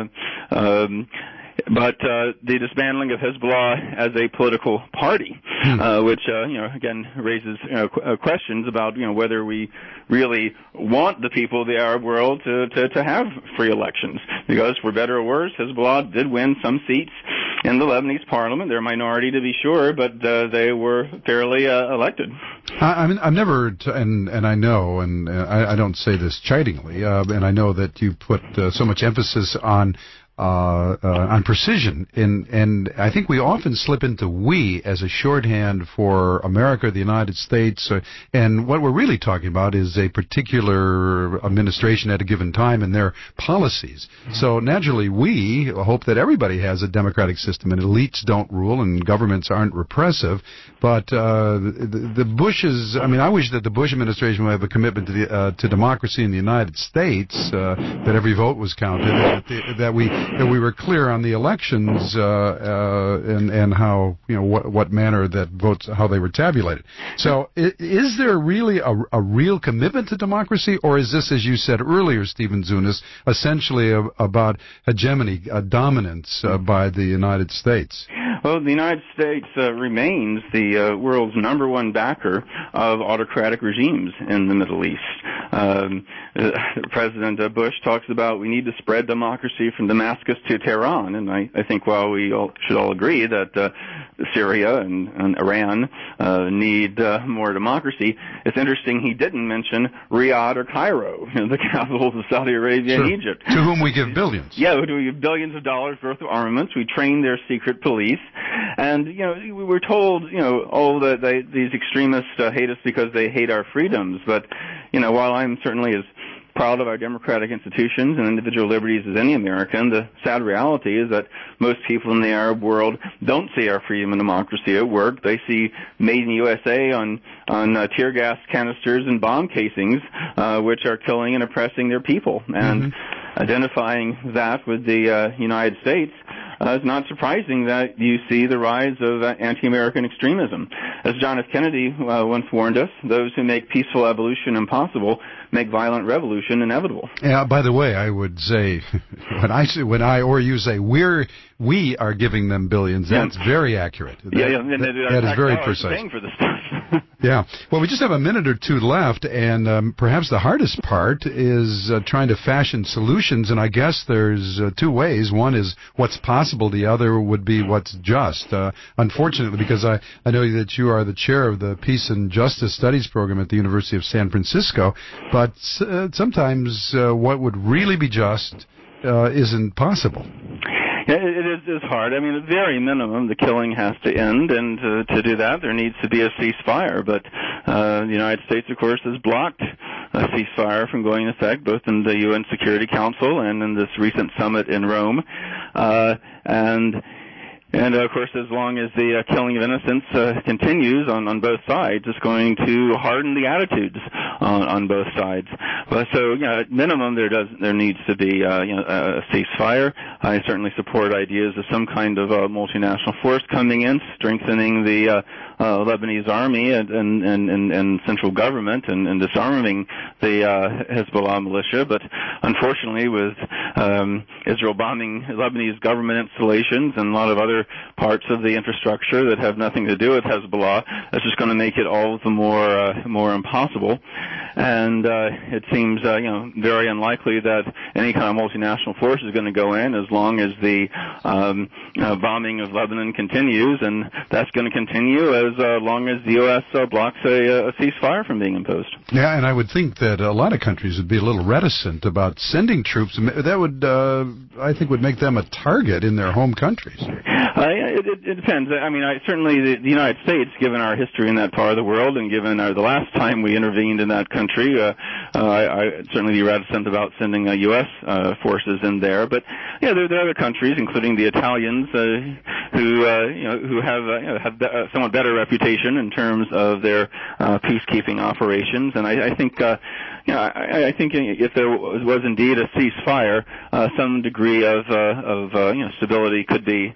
um, But uh, the dismantling of Hezbollah as a political party, uh, which uh, you know again raises you know, qu- uh, questions about you know whether we really want the people of the Arab world to, to, to have free elections. Because for better or worse, Hezbollah did win some seats in the Lebanese parliament. They're a minority to be sure, but uh, they were fairly uh, elected. I, I mean, I've never, t- and and I know, and uh, I, I don't say this chidingly, uh, and I know that you put uh, so much emphasis on uh, uh, on precision. In, and I think we often slip into we as a shorthand for America, the United States, uh, and what we're really talking about is a particular administration at a given time and their policies. So naturally, we hope that everybody has a democratic system and elites don't rule and governments aren't repressive. But uh, the, the Bushes, I mean, I wish that the Bush administration would have a commitment to, the, uh, to democracy in the United States, uh, that every vote was counted, that, the, that we that we were clear on the elections uh, uh, and and how, you know, what what manner that votes, how they were tabulated. So i- is there really a, a real commitment to democracy, or is this, as you said earlier, Stephen Zunis, essentially a, about hegemony, uh, dominance uh, by the United States? Well, the United States uh, remains the uh, world's number one backer of autocratic regimes in the Middle East. Um, uh, President uh, Bush talks about we need to spread democracy from Damascus to Tehran, and I, I think while we all should all agree that uh, Syria and, and Iran uh, need uh, more democracy, it's interesting he didn't mention Riyadh or Cairo, you know, the capitals of Saudi Arabia Sure. and Egypt. To whom we give billions. Yeah, we give billions of dollars worth of armaments. We train their secret police. And, you know, we were told, you know, oh, that they, these extremists uh, hate us because they hate our freedoms. But, you know, while I'm certainly as proud of our democratic institutions and individual liberties as any American, the sad reality is that most people in the Arab world don't see our freedom and democracy at work. They see made in the U S A on, on uh, tear gas canisters and bomb casings, uh, which are killing and oppressing their people. And mm-hmm. identifying that with the uh, United States, Uh, it's not surprising that you see the rise of uh, anti-American extremism. As John F. Kennedy uh, once warned us, those who make peaceful evolution impossible make violent revolution inevitable. Yeah, by the way, I would say, when I say, when I or you say we're, we are giving them billions, Yeah. that's very accurate. That, yeah, yeah, and that, the, that is very tax dollars precise. paying for this stuff. Yeah. Well, we just have a minute or two left, and um, perhaps the hardest part is uh, trying to fashion solutions, and I guess there's uh, two ways. One is what's possible. The other would be what's just. Uh, unfortunately, because I, I know that you are the chair of the Peace and Justice Studies program at the University of San Francisco, but uh, sometimes uh, what would really be just uh, isn't possible. Yeah, it is it's hard. I mean, at the very minimum, the killing has to end, and to, to do that, there needs to be a ceasefire. But uh, the United States, of course, has blocked a ceasefire from going into effect, both in the U N Security Council and in this recent summit in Rome. Uh, and And, uh, of course, as long as the uh, killing of innocents uh, continues on, on both sides, it's going to harden the attitudes on, on both sides. But so, you know, at minimum, there does there needs to be uh, you know, a ceasefire. I certainly support ideas of some kind of uh, multinational force coming in, strengthening the uh, uh, Lebanese army and, and, and, and central government, and, and disarming the uh, Hezbollah militia. But unfortunately, with um, Israel bombing Lebanese government installations and a lot of other parts of the infrastructure that have nothing to do with Hezbollah, that's just going to make it all the more uh, more impossible. And uh, it seems uh, you know very unlikely that any kind of multinational force is going to go in as long as the um, uh, bombing of Lebanon continues, and that's going to continue as uh, long as the U S uh, blocks a, a ceasefire from being imposed. Yeah, and I would think that a lot of countries would be a little reticent about sending troops. That would, uh, I think, would make them a target in their home countries. Uh, it, it, it depends. I mean, I, certainly the, the United States, given our history in that part of the world, and given our, the last time we intervened in that country, uh, uh, I, I'd certainly be reticent about sending uh, U S uh, forces in there. But yeah, there, there are other countries, including the Italians, uh, who uh, you know who have uh, you know, have a somewhat better reputation in terms of their uh, peacekeeping operations, and I, I think. Uh, You know, I, I think if there was indeed a ceasefire, uh, some degree of, uh, of uh, you know, stability could be,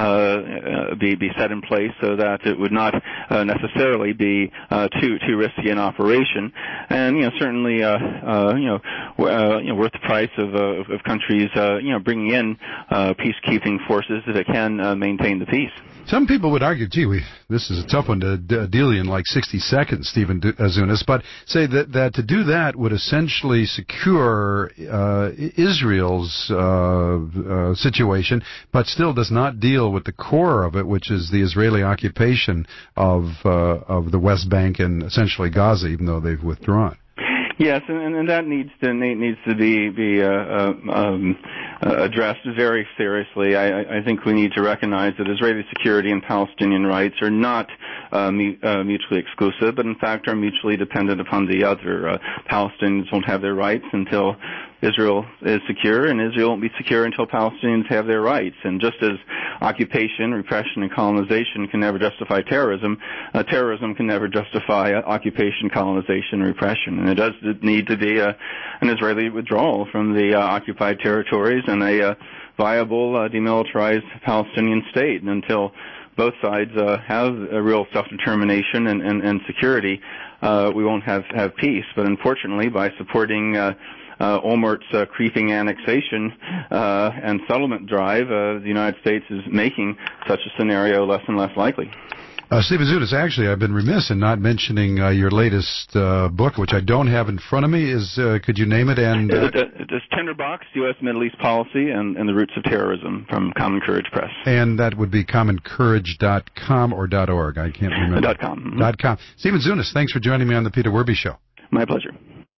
uh, be be set in place so that it would not uh, necessarily be uh, too too risky an operation, and you know certainly uh, uh, you know uh, you know worth the price of uh, of countries uh, you know bringing in uh, peacekeeping forces if it can uh, maintain the peace. Some people would argue, gee, we, this is a tough one to d- deal in like sixty seconds, Stephen Zunis, but say that, that to do that would essentially secure uh, Israel's uh, uh, situation, but still does not deal with the core of it, which is the Israeli occupation of uh, of the West Bank and essentially Gaza, even though they've withdrawn. Yes, and, and that needs to needs to be be uh, uh, um, uh, addressed very seriously. I, I think we need to recognize that Israeli security and Palestinian rights are not uh, mu- uh, mutually exclusive, but in fact are mutually dependent upon the other. Uh, Palestinians won't have their rights until Israel is secure, and Israel won't be secure until Palestinians have their rights. And just as occupation, repression, and colonization can never justify terrorism, uh, terrorism can never justify uh, occupation, colonization, and repression. And there does need to be uh, an Israeli withdrawal from the uh, occupied territories and a uh, viable uh, demilitarized Palestinian state. And until both sides uh, have a real self-determination and, and, and security, uh, we won't have, have peace. But unfortunately, by supporting uh, Uh, Olmert's uh, creeping annexation uh, and settlement drive, uh, the United States is making such a scenario less and less likely. Uh, Stephen Zudas, actually, I've been remiss in not mentioning uh, your latest uh, book, which I don't have in front of me. Is uh, could you name it? And uh, It's Tinderbox, U S Middle East Policy and, and the Roots of Terrorism from Common Courage Press. And that would be common courage dot com or .org. I can't remember. Dot .com. Mm-hmm. Dot .com. Stephen Zudas, thanks for joining me on the Peter Werby Show. My pleasure.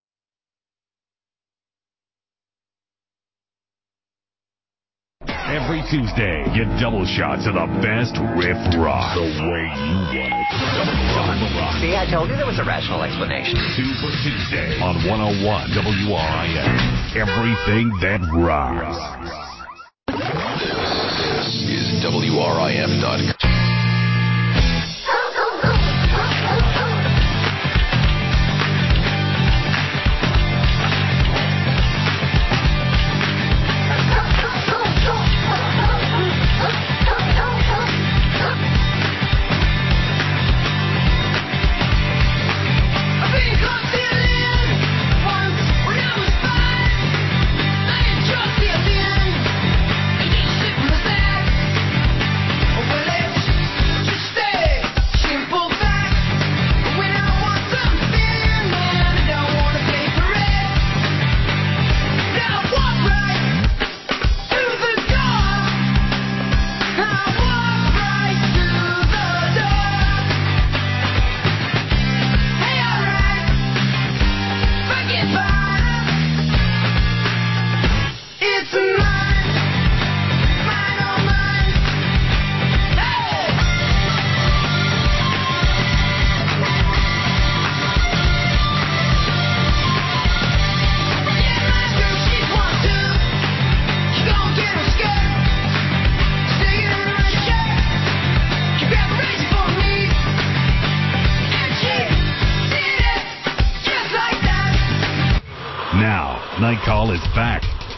Every Tuesday, get double shots of the best riff rock. The way you want it. See, I told you there was a rational explanation. Super Tuesday on one oh one W R I F. Everything that rocks. This is W R I F dot com. Night Call is back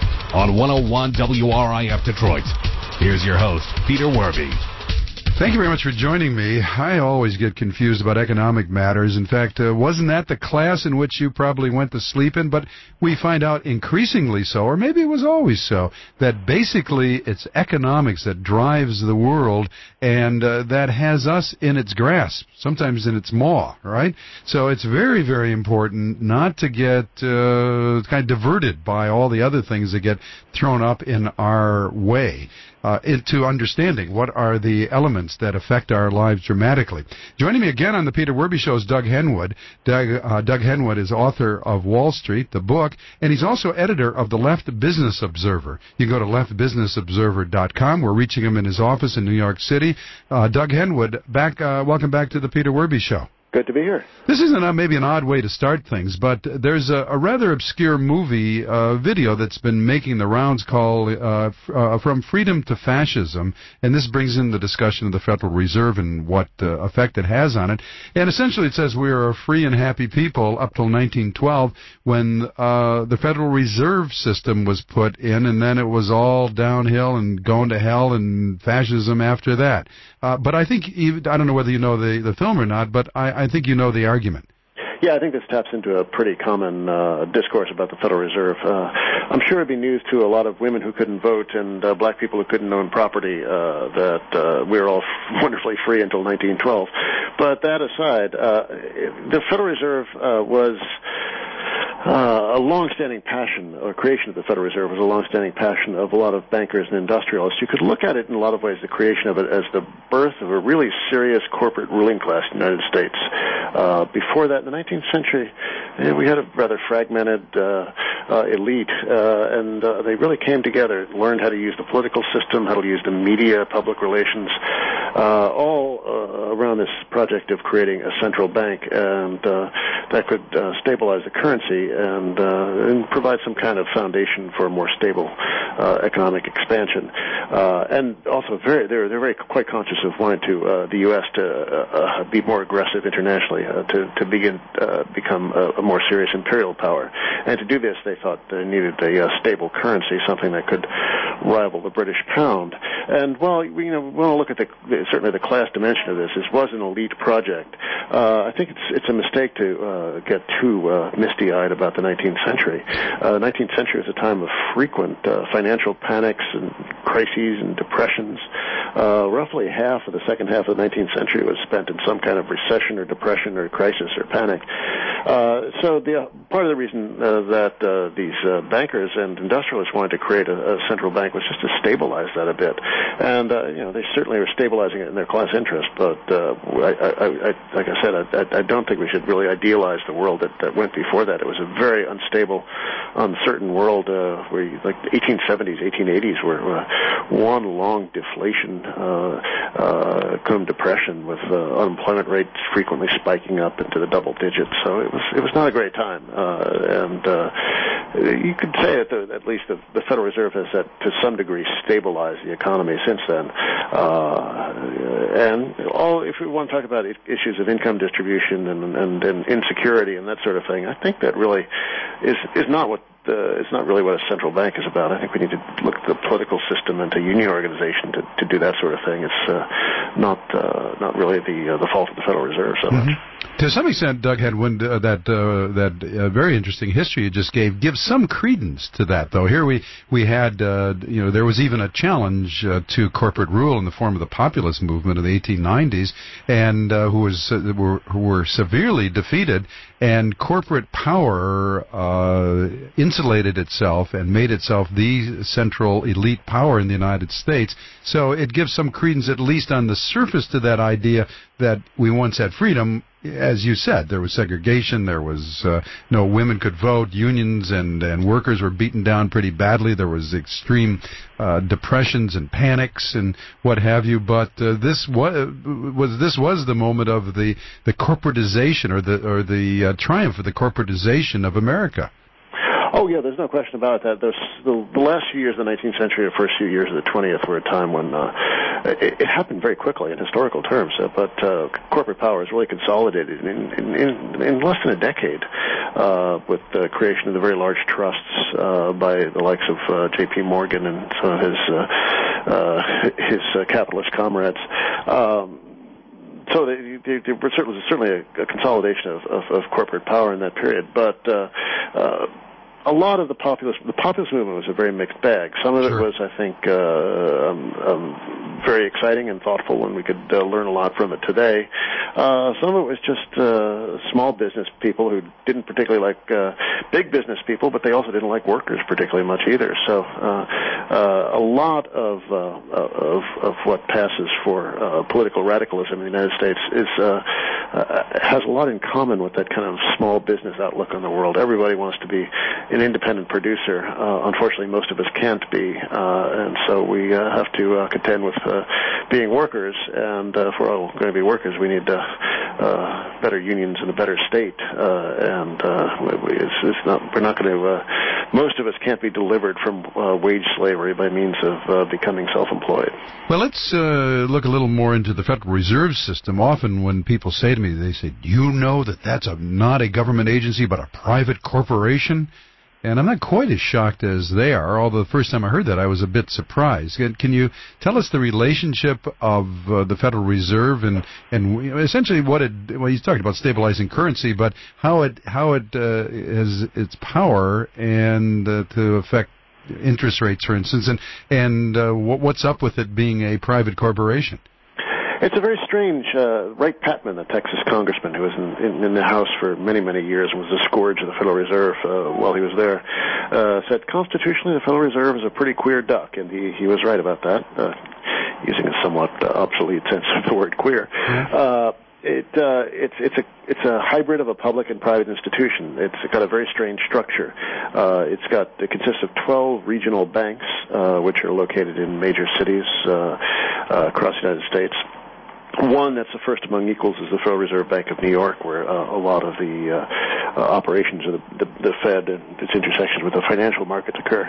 on one oh one W R I F Detroit. Here's your host, Peter Werby. Thank you very much for joining me. I always get confused about economic matters. In fact, uh, wasn't that the class in which you probably went to sleep in? But we find out increasingly so, or maybe it was always so, that basically it's economics that drives the world and uh, that has us in its grasp, sometimes in its maw, right? So it's very, very important not to get uh, kind of diverted by all the other things that get thrown up in our way. Uh, into understanding what are the elements that affect our lives dramatically. Joining me again on the Peter Werby Show is Doug Henwood. Doug, uh, Doug Henwood is author of Wall Street, the book, and he's also editor of the Left Business Observer. You can go to left business observer dot com. We're reaching him in his office in New York City. Uh, Doug Henwood, back. Uh, welcome back to the Peter Werby Show. Good to be here. This isn't a, maybe an odd way to start things, but there's a, a rather obscure movie uh, video that's been making the rounds called uh, f- uh, From Freedom to Fascism, and this brings in the discussion of the Federal Reserve and what uh, effect it has on it. And essentially it says we are a free and happy people up till nineteen twelve when uh, the Federal Reserve System was put in, and then it was all downhill and going to hell and fascism after that. Uh, but I think, even, I don't know whether you know the, the film or not, but I, I think you know the argument. Yeah, I think this taps into a pretty common uh, discourse about the Federal Reserve. Uh, I'm sure it'd be news to a lot of women who couldn't vote and uh, black people who couldn't own property uh, that uh, we were all wonderfully free until nineteen twelve. But that aside, uh, the Federal Reserve uh, was uh, a long-standing passion, or creation of the Federal Reserve was a long-standing passion of a lot of bankers and industrialists. You could look at it in a lot of ways, the creation of it, as the birth of a really serious corporate ruling class in the United States. Uh, before that, in the nineteenth century, yeah, we had a rather fragmented uh, uh, elite, uh, and uh, they really came together, learned how to use the political system, how to use the media, public relations, uh, all uh, around this project of creating a central bank, and uh, that could uh, stabilize the currency and, uh, and provide some kind of foundation for a more stable uh, economic expansion. Uh, and also, very they're they're very quite conscious of wanting to uh, the U S to uh, uh, be more aggressive internationally, uh, to to begin uh, become a, a more serious imperial power. And to do this, they thought they needed a uh, stable currency, something that could rival the British pound. And while you know, we want to look at the certainly the class dimension of this, this was an elite project. Uh, I think it's it's a mistake to uh, get too uh, misty-eyed about the nineteenth century. Uh, the nineteenth century is a time of frequent uh, financial panics and crises and depressions. Uh, roughly half of the second half of the nineteenth century was spent in some kind of recession or depression or crisis or panic. Uh, so the, uh, part of the reason uh, that uh, these uh, bankers and industrialists wanted to create a, a central bank was just to stabilize that a bit. And, uh, you know, they certainly were stabilizing it in their class interest, but uh, I, I, I, like I said, I, I don't think we should really idealize the world that, that went before that. It was a very unstable, uncertain world uh, where, you, like, the eighteen seventies, eighteen eighties were uh, one long deflation, uh, uh, come depression, with uh, unemployment rates frequently spiking up into the double digits. So it was it was not a great time, uh, and uh, you could say that the, at least the, the Federal Reserve has, that, to some degree, stabilized the economy since then. Uh, and all, if we want to talk about issues of income distribution and, and, and insecurity and that sort of thing, I think that really is is not what Uh, it's not really what a central bank is about. I think we need to look at the political system and to union organization to, to do that sort of thing. It's uh, not uh, not really the uh, the fault of the Federal Reserve so much. Mm-hmm. To some extent, Doug had one, uh, that uh, that uh, very interesting history you just gave gives some credence to that, though. Here we we had uh, you know there was even a challenge uh, to corporate rule in the form of the populist movement of the eighteen nineties, and uh, who was uh, were who were severely defeated, and corporate power uh, insulated itself and made itself the central elite power in the United States. So it gives some credence, at least on the surface, to that idea that we once had freedom. As you said, there was segregation, there was uh, no women could vote, unions and, and workers were beaten down pretty badly, there was extreme uh, depressions and panics and what have you, but uh, this was, was this was the moment of the, the corporatization or the or the uh, triumph of the corporatization of America. Oh, yeah, there's no question about that. There's, the, the last few years of the nineteenth century, the first few years of the twentieth were a time when uh, it, it happened very quickly in historical terms, uh, but uh, corporate power is really consolidated in, in, in, in less than a decade uh, with the creation of the very large trusts uh, by the likes of uh, J P Morgan and some of his, uh, uh, his uh, capitalist comrades. Um, So there they, they was certainly a, a consolidation of, of, of corporate power in that period, but uh, uh, a lot of the populist the populist movement was a very mixed bag. Some of sure. it was, I think, uh, um, um, very exciting and thoughtful, and we could uh, learn a lot from it today. Uh, some of it was just uh, small business people who didn't particularly like uh, big business people, but they also didn't like workers particularly much either. So uh, uh, a lot of, uh, of of what passes for uh, political radicalism in the United States is uh, uh, has a lot in common with that kind of small business outlook on the world. Everybody wants to be an independent producer. Uh, unfortunately, most of us can't be, uh, and so we uh, have to uh, contend with uh, being workers. And uh, if we're all going to be workers, we need uh, uh, better unions and a better state. Uh, and uh, we, it's, it's not. We're not going to. Uh, most of us can't be delivered from uh, wage slavery by means of uh, becoming self-employed. Well, let's uh, look a little more into the Federal Reserve System. Often, when people say to me, they say, "Do you know that that's a, not a government agency but a private corporation?" And I'm not quite as shocked as they are, although the first time I heard that I was a bit surprised. Can, can you tell us the relationship of uh, the Federal Reserve and, and you know, essentially what it, well, he's talking about stabilizing currency, but how it, how it uh, has its power and uh, to affect interest rates, for instance, and, and uh, what's up with it being a private corporation? It's a very strange. Uh, Ray Patman, the Texas congressman who was in, in, in the House for many, many years and was the scourge of the Federal Reserve uh, while he was there, uh, said constitutionally the Federal Reserve is a pretty queer duck, and he, he was right about that, uh, using a somewhat uh, obsolete sense of the word queer. Uh, It uh, it's it's a it's a hybrid of a public and private institution. It's got a very strange structure. Uh, it's got it consists of twelve regional banks, uh, which are located in major cities uh, uh, across the United States. One that's the first among equals is the Federal Reserve Bank of New York, where uh, a lot of the uh, uh, operations of the, the, the Fed and its intersections with the financial markets occur.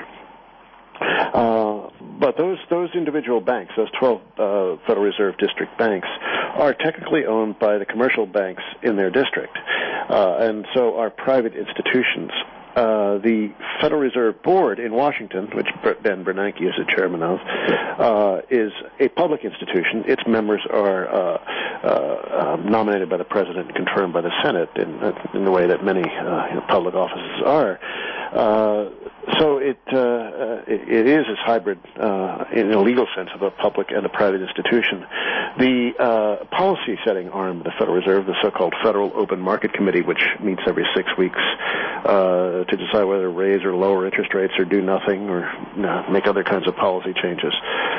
Uh, but those those individual banks, those twelve uh, Federal Reserve District banks, are technically owned by the commercial banks in their district, uh, and so are private institutions. Uh, the Federal Reserve Board in Washington, which Ben Bernanke is the chairman of, uh, is a public institution. Its members are uh, uh, um, nominated by the president and confirmed by the Senate in, in the way that many uh, you know, public offices are. Uh, so it, uh, uh, it, it is this hybrid, uh, in a legal sense, of a public and a private institution. The uh, policy-setting arm of the Federal Reserve, the so-called Federal Open Market Committee, which meets every six weeks uh, to decide whether to raise or lower interest rates or do nothing or you know, make other kinds of policy changes.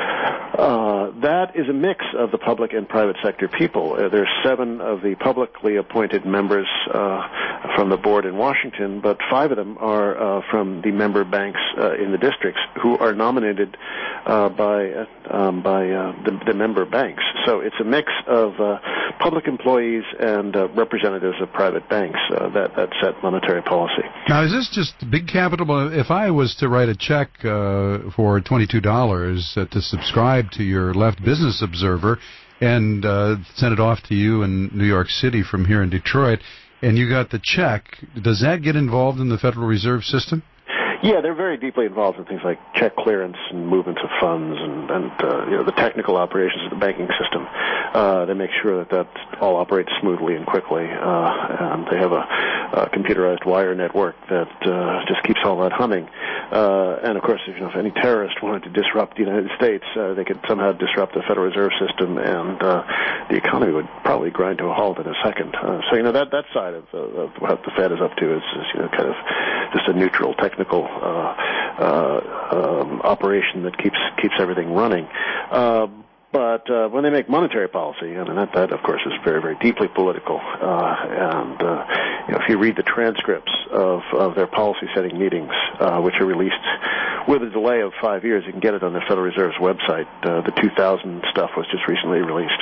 Uh, that is a mix of the public and private sector people. Uh, there's seven of the publicly appointed members uh, from the board in Washington, but five of them are uh, from the member banks uh, in the districts who are nominated uh, by uh, um, by uh, the, the member banks. So it's a mix of uh, public employees and uh, representatives of private banks uh, that, that set monetary policy. Now, is this just big capital? If I was to write a check uh, for twenty-two dollars uh, to subscribe to your Left Business Observer and uh, send it off to you in New York City from here in Detroit, and you got the check, does that get involved in the Federal Reserve System? Yeah, they're very deeply involved in things like check clearance and movements of funds and, and uh, you know, the technical operations of the banking system. Uh, they make sure that that all operates smoothly and quickly. Uh, and they have a, a computerized wire network that uh, just keeps all that humming. Uh, and, of course, if, you know, if any terrorist wanted to disrupt the United States, uh, they could somehow disrupt the Federal Reserve System, and uh, the economy would probably grind to a halt in a second. Uh, so, you know, that, that side of, uh, of what the Fed is up to is, is, you know, kind of just a neutral technical Uh, uh, um, operation that keeps keeps everything running. Uh, but uh, when they make monetary policy, I mean, that, that of course is very, very deeply political. Uh, and uh, you know, if you read the transcripts of, of their policy-setting meetings, uh, which are released with a delay of five years, you can get it on the Federal Reserve's website. Uh, the two thousand stuff was just recently released.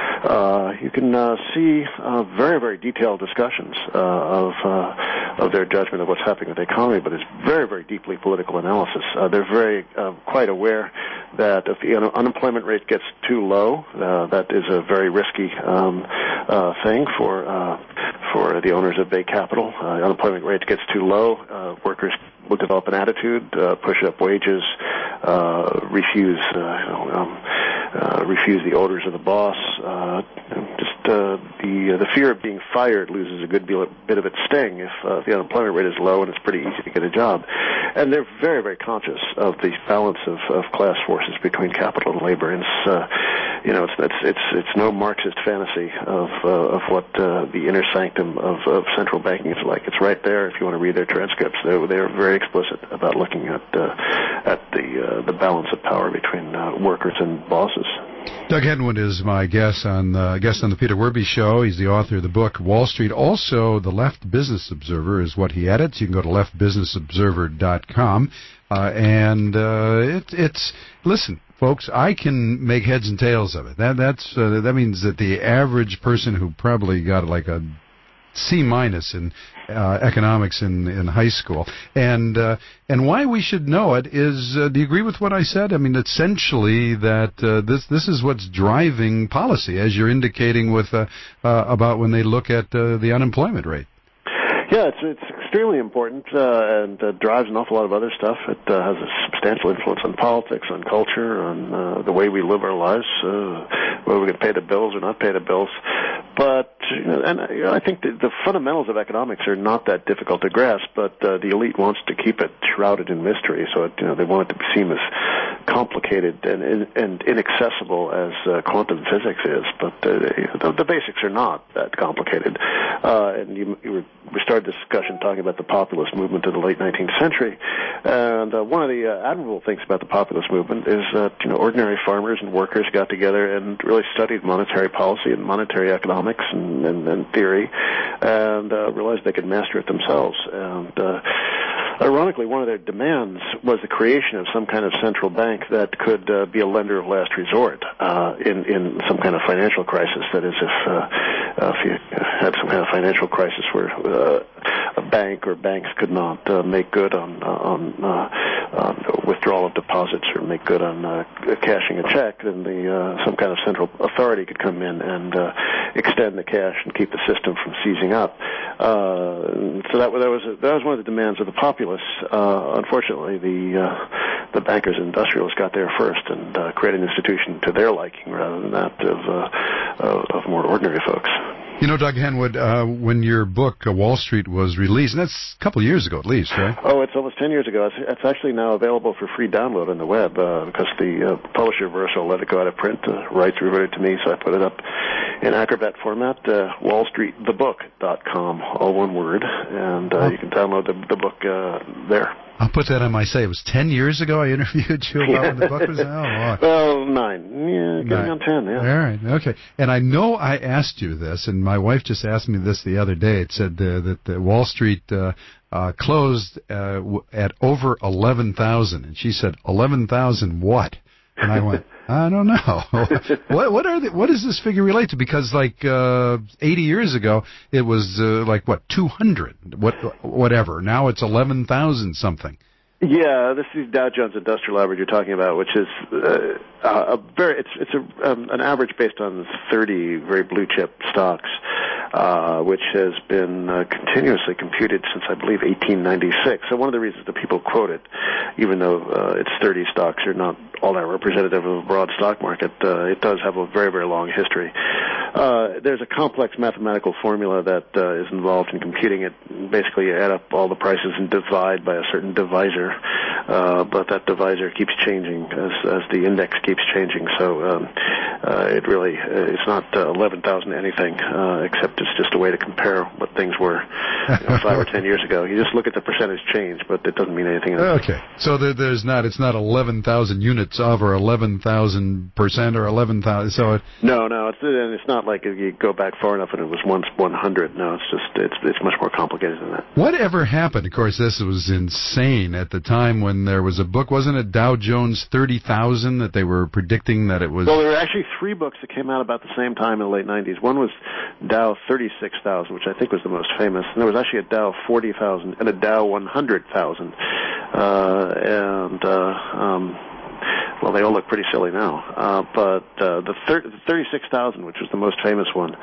Uh, you can uh, see uh, very, very detailed discussions uh, of uh, of their judgment of what's happening with the economy, but it's very, very deeply political analysis. Uh, they're very uh, quite aware that if the un- unemployment rate gets too low, uh, that is a very risky um, uh, thing for uh, for the owners of big capital. Uh, unemployment rate gets too low, uh, workers will develop an attitude, uh, push up wages, uh, refuse uh, you know, um, uh, refuse the orders of the boss. Uh, just uh, the uh, the fear of being fired loses a good bit of its sting if uh, the unemployment rate is low and it's pretty easy to get a job. And they're very, very conscious of the balance of, of class forces between capital and labor. And it's, uh, you know, it's it's it's it's no Marxist fantasy of uh, of what uh, the inner sanctum of, of central banking is like. It's right there if you want to read their transcripts. They're they're very explicit about looking at uh, at the uh, the balance of power between uh, workers and bosses. Doug Henwood is my guest on uh, guest on the Peter Werby Show. He's the author of the book Wall Street. Also, the Left Business Observer is what he edits. You can go to left business observer dot com. Uh, and uh, it, it's, listen, folks, I can make heads and tails of it. That, that's, uh, that means that the average person who probably got like a C minus in uh, economics in in high school, and uh, and why we should know it is, uh, do you agree with what I said? I mean, essentially that uh, this this is what's driving policy, as you're indicating with uh, uh, about when they look at uh, the unemployment rate. Yeah, it's it's extremely important uh, and uh, drives an awful lot of other stuff. It uh, has a substantial influence on politics, on culture, on uh, the way we live our lives, uh, whether we can pay the bills or not pay the bills. But you know, and you know, I think the, the fundamentals of economics are not that difficult to grasp. But uh, the elite wants to keep it shrouded in mystery, so it, you know they want it to seem as complicated and, and, and inaccessible as uh, quantum physics is, but uh, the, the basics are not that complicated. Uh, and you, you were, we started this discussion talking about the populist movement of the late nineteenth century, and uh, one of the uh, admirable things about the populist movement is that you know ordinary farmers and workers got together and really studied monetary policy and monetary economics and, and, and theory, and uh, realized they could master it themselves. And uh, ironically, one of their demands was the creation of some kind of central bank that could uh, be a lender of last resort uh, in, in some kind of financial crisis. That is, if, uh, uh, if you had some kind of financial crisis where uh, a bank or banks could not uh, make good on, uh, on, uh, on withdrawal of deposits or make good on uh, cashing a check, then the, uh, some kind of central authority could come in and uh, extend the cash and keep the system from seizing up. Uh, so that, that was that was one of the demands of the populace. Uh, unfortunately, the uh, the bankers and industrialists got there first and uh, created an institution to their liking rather than that of uh, of, of more ordinary folks. You know, Doug Henwood, uh, when your book uh, Wall Street was released, and that's a couple of years ago at least, right? Oh, it's almost ten years ago. It's, it's actually now available for free download on the web uh, because the uh, publisher Verso let it go out of print. The rights reverted to me, so I put it up in Acrobat format, uh, wall street the book dot com, all one word, and uh, oh. you can download the, the book uh, there. I'll put that on my say. It was ten years ago I interviewed you about when the book was out. Oh, well, nine. Yeah, getting on ten, yeah. All right, okay. And I know I asked you this, and my wife just asked me this the other day. It said uh, that the Wall Street uh, uh, closed uh, w- at over eleven thousand. And she said, eleven thousand what? And I went, I don't know. what what are the, what does this figure relate to? Because like uh, eighty years ago, it was uh, like what two hundred, what whatever. Now it's eleven thousand something. Yeah, this is Dow Jones Industrial Average you're talking about, which is uh, a very it's it's a um, an average based on thirty very blue chip stocks, uh, which has been uh, continuously computed since I believe eighteen ninety-six. So one of the reasons that people quote it, even though uh, it's thirty stocks, are not all that representative of a broad stock market. Uh, it does have a very very long history. Uh, there's a complex mathematical formula that uh, is involved in computing it. Basically, you add up all the prices and divide by a certain divisor. Uh, but that divisor keeps changing as as the index keeps changing. So um, uh, it really uh, it's not uh, eleven thousand anything, uh, except it's just a way to compare what things were you know, five or ten years ago. You just look at the percentage change, but it doesn't mean anything else. Okay, so there, there's not it's not eleven thousand units of or eleven thousand percent or eleven thousand. So it no, no, it's and it's not like you go back far enough and it was once one hundred. No, it's just it's it's much more complicated than that. Whatever happened? Of course, this was insane at the time when there was a book, wasn't it Dow Jones thirty thousand, that they were predicting that it was... Well, there were actually three books that came out about the same time in the late nineties. One was Dow thirty-six thousand, which I think was the most famous. And there was actually a Dow forty thousand and a Dow one hundred thousand. Uh, and, uh, um, well, they all look pretty silly now. Uh, but uh, the, thir- the thirty-six thousand, which was the most famous one,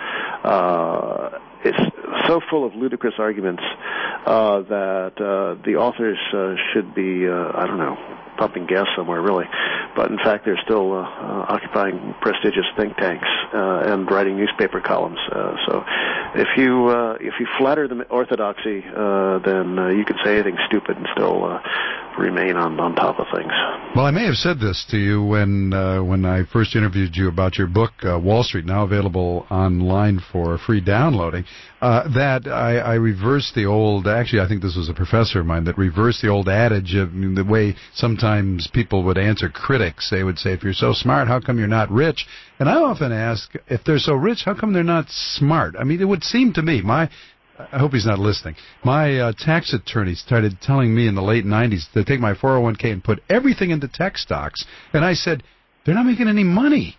uh, it's so full of ludicrous arguments uh, that uh, the authors uh, should be, uh, I don't know, pumping gas somewhere, really. But in fact, they're still uh, uh, occupying prestigious think tanks uh, and writing newspaper columns. Uh, so, if you uh, if you flatter the orthodoxy, uh, then uh, you can say anything stupid and still uh, remain on, on top of things. Well, I may have said this to you when uh, when I first interviewed you about your book, uh, Wall Street, now available online for free downloading. Uh, that I, I reversed the old. Actually, I think this was a professor of mine that reversed the old adage of I mean, the way sometimes people would answer critics. They would say, "If you're so smart, how come you're not rich?" And I often ask, if they're so rich, how come they're not smart? I mean, it would seem to me, my, I hope he's not listening, my uh, tax attorney started telling me in the late nineties to take my four oh one k and put everything into tech stocks. And I said, they're not making any money.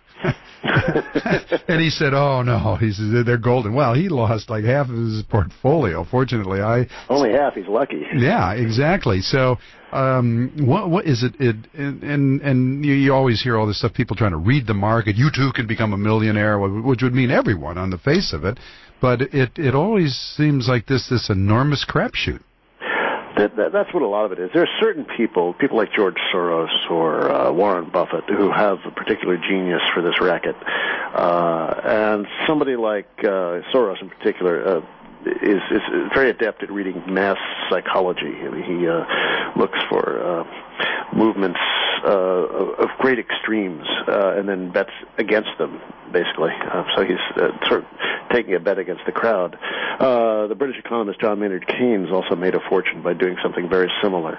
And he said, oh, no, he said, they're golden. Well, he lost like half of his portfolio. Fortunately, I... Only half, he's lucky. Yeah, exactly. So, um, what what is it? it and and, and you, you always hear all this stuff, people trying to read the market. You too can become a millionaire, which would mean everyone on the face of it. But it, it always seems like this, this enormous crapshoot. That, that, that's what a lot of it is. There are certain people, people like George Soros or uh, Warren Buffett, who have a particular genius for this racket. Uh, and somebody like uh, Soros in particular uh, is, is very adept at reading mass psychology. I mean, he uh, looks for uh, movements uh, of great extremes uh, and then bets against them, basically. Uh, so he's uh, sort of taking a bet against the crowd. Uh, the British economist John Maynard Keynes also made a fortune by doing something very similar.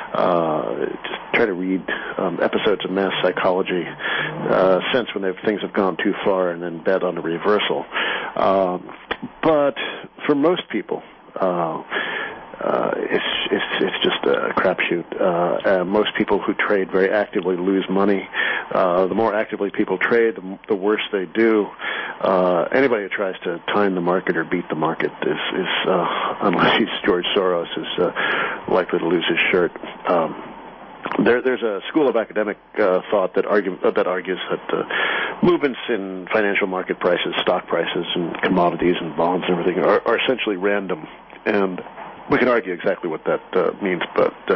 Uh, just try to read um, episodes of Mass Psychology, uh, sense when things have gone too far, and then bet on a reversal. Um, but for most people, uh, Uh, it's it's it's just a crapshoot. Uh, uh, most people who trade very actively lose money. Uh, the more actively people trade, the, the worse they do. Uh, anybody who tries to time the market or beat the market is, is uh, unless he's George Soros, is uh, likely to lose his shirt. Um, There, there's a school of academic uh, thought that, argue, uh, that argues that uh, movements in financial market prices, stock prices, and commodities and bonds and everything are, are essentially random. And we can argue exactly what that uh, means, but uh,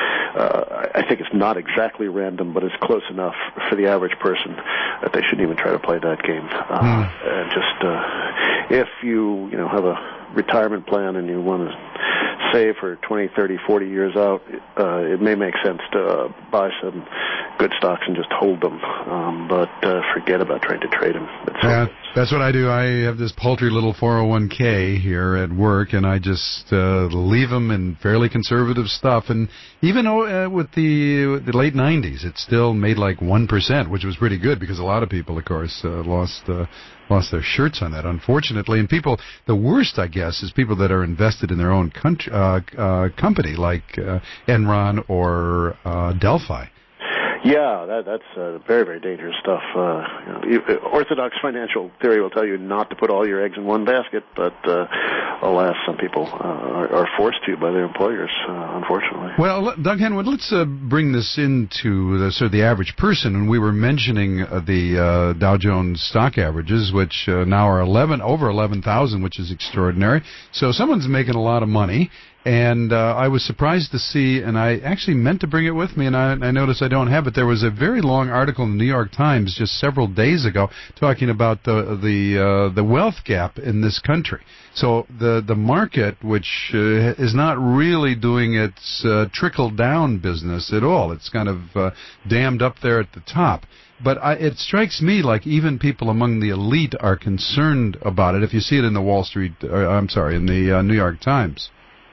uh, I think it's not exactly random, but it's close enough for the average person that they shouldn't even try to play that game. Uh, mm. And just uh, if you you know have a retirement plan and you want to save for twenty, thirty, forty years out, uh, it may make sense to uh, buy some good stocks and just hold them, um, but uh, forget about trying to trade them. That's, yeah, that's what I do. I have this paltry little four oh one k here at work, and I just uh, leave them in fairly conservative stuff. And even uh, with the the late nineties, it still made like one percent, which was pretty good because a lot of people, of course, uh, lost uh, lost their shirts on that, unfortunately. And people, the worst, I guess, is people that are invested in their own country, uh, uh, company, like uh, Enron or uh, Delphi. Yeah, that, that's uh, very, very dangerous stuff. Uh, you know, orthodox financial theory will tell you not to put all your eggs in one basket, but uh, alas, some people uh, are, are forced to by their employers, uh, unfortunately. Well, Doug Henwood, let's uh, bring this into the, sort of the average person. And we were mentioning uh, the uh, Dow Jones stock averages, which uh, now are eleven over eleven thousand, which is extraordinary. So someone's making a lot of money. And uh, I was surprised to see, and I actually meant to bring it with me, and I, I noticed I don't have it. There was a very long article in the New York Times just several days ago talking about the the uh, the wealth gap in this country. So the the market, which uh, is not really doing its uh, trickle down business at all, it's kind of uh, dammed up there at the top. But I, it strikes me like even people among the elite are concerned about it. If you see it in the Wall Street, uh, I'm sorry, in the uh, New York Times.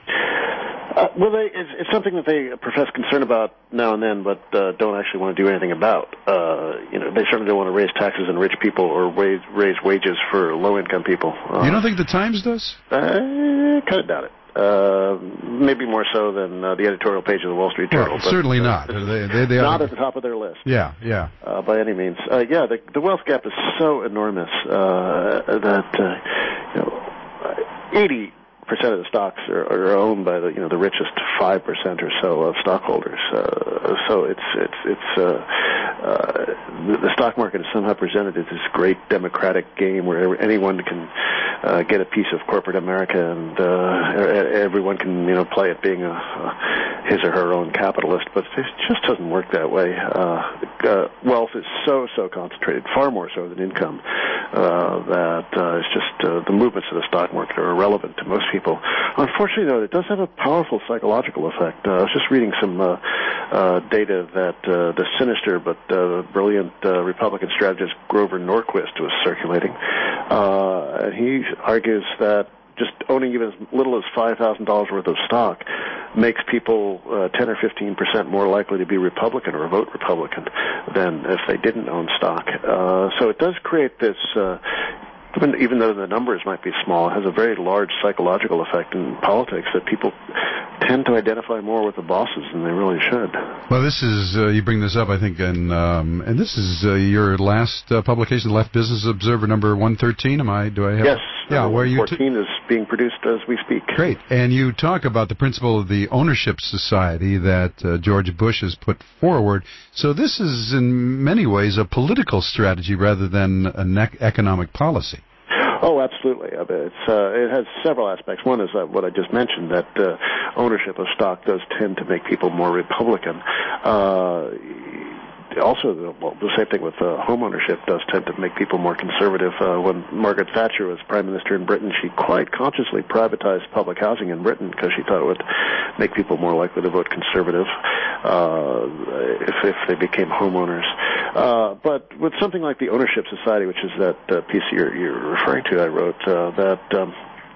Uh, well, they, it's, it's something that they profess concern about now and then, but uh, don't actually want to do anything about. Uh, you know, they certainly don't want to raise taxes on rich people or raise, raise wages for low-income people. Uh, you don't think the Times does? I kind of doubt it. Uh, maybe more so than uh, the editorial page of the Wall Street Journal. Well, but, certainly uh, not. They, they, they not are... at the top of their list. Yeah, yeah. Uh, by any means. Uh, yeah, the, the wealth gap is so enormous uh, that uh, you know, eighty percent of the stocks are, are owned by the you know the richest five percent or so of stockholders. Uh, so it's it's it's uh, uh, the, the stock market is somehow presented as this great democratic game where anyone can uh, get a piece of corporate America, and uh, everyone can you know play it being a, a his or her own capitalist. But it just doesn't work that way. Uh, uh, wealth is so so concentrated, far more so than income, uh, that uh, it's just uh, the movements of the stock market are irrelevant to most people. Unfortunately, though, it does have a powerful psychological effect. Uh, I was just reading some uh, uh, data that uh, the sinister but uh, brilliant uh, Republican strategist Grover Norquist was circulating. Uh, and he argues that just owning even as little as five thousand dollars worth of stock makes people uh, ten or fifteen percent more likely to be Republican or vote Republican than if they didn't own stock. Uh, so it does create this... Uh, Even though the numbers might be small, it has a very large psychological effect in politics that people tend to identify more with the bosses than they really should. Well, this is, uh, you bring this up, I think, and um, and this is uh, your last uh, publication, Left Business Observer number one thirteen. Am I, do I have Yes. Yeah, where you fourteen t- is being produced as we speak. Great. And you talk about the principle of the ownership society that uh, George Bush has put forward. So this is in many ways a political strategy rather than an ec- economic policy. Oh, absolutely. I mean, it's, uh, it has several aspects. One is uh, what I just mentioned, that uh, ownership of stock does tend to make people more Republican. Uh, also, the, well, the same thing with uh, home ownership does tend to make people more conservative. Uh, when Margaret Thatcher was Prime Minister in Britain, she quite consciously privatized public housing in Britain because she thought it would make people more likely to vote conservative uh, if, if they became homeowners. Uh, but with something like the Ownership Society, which is that uh, piece you're, you're referring to, I wrote uh, that... Um,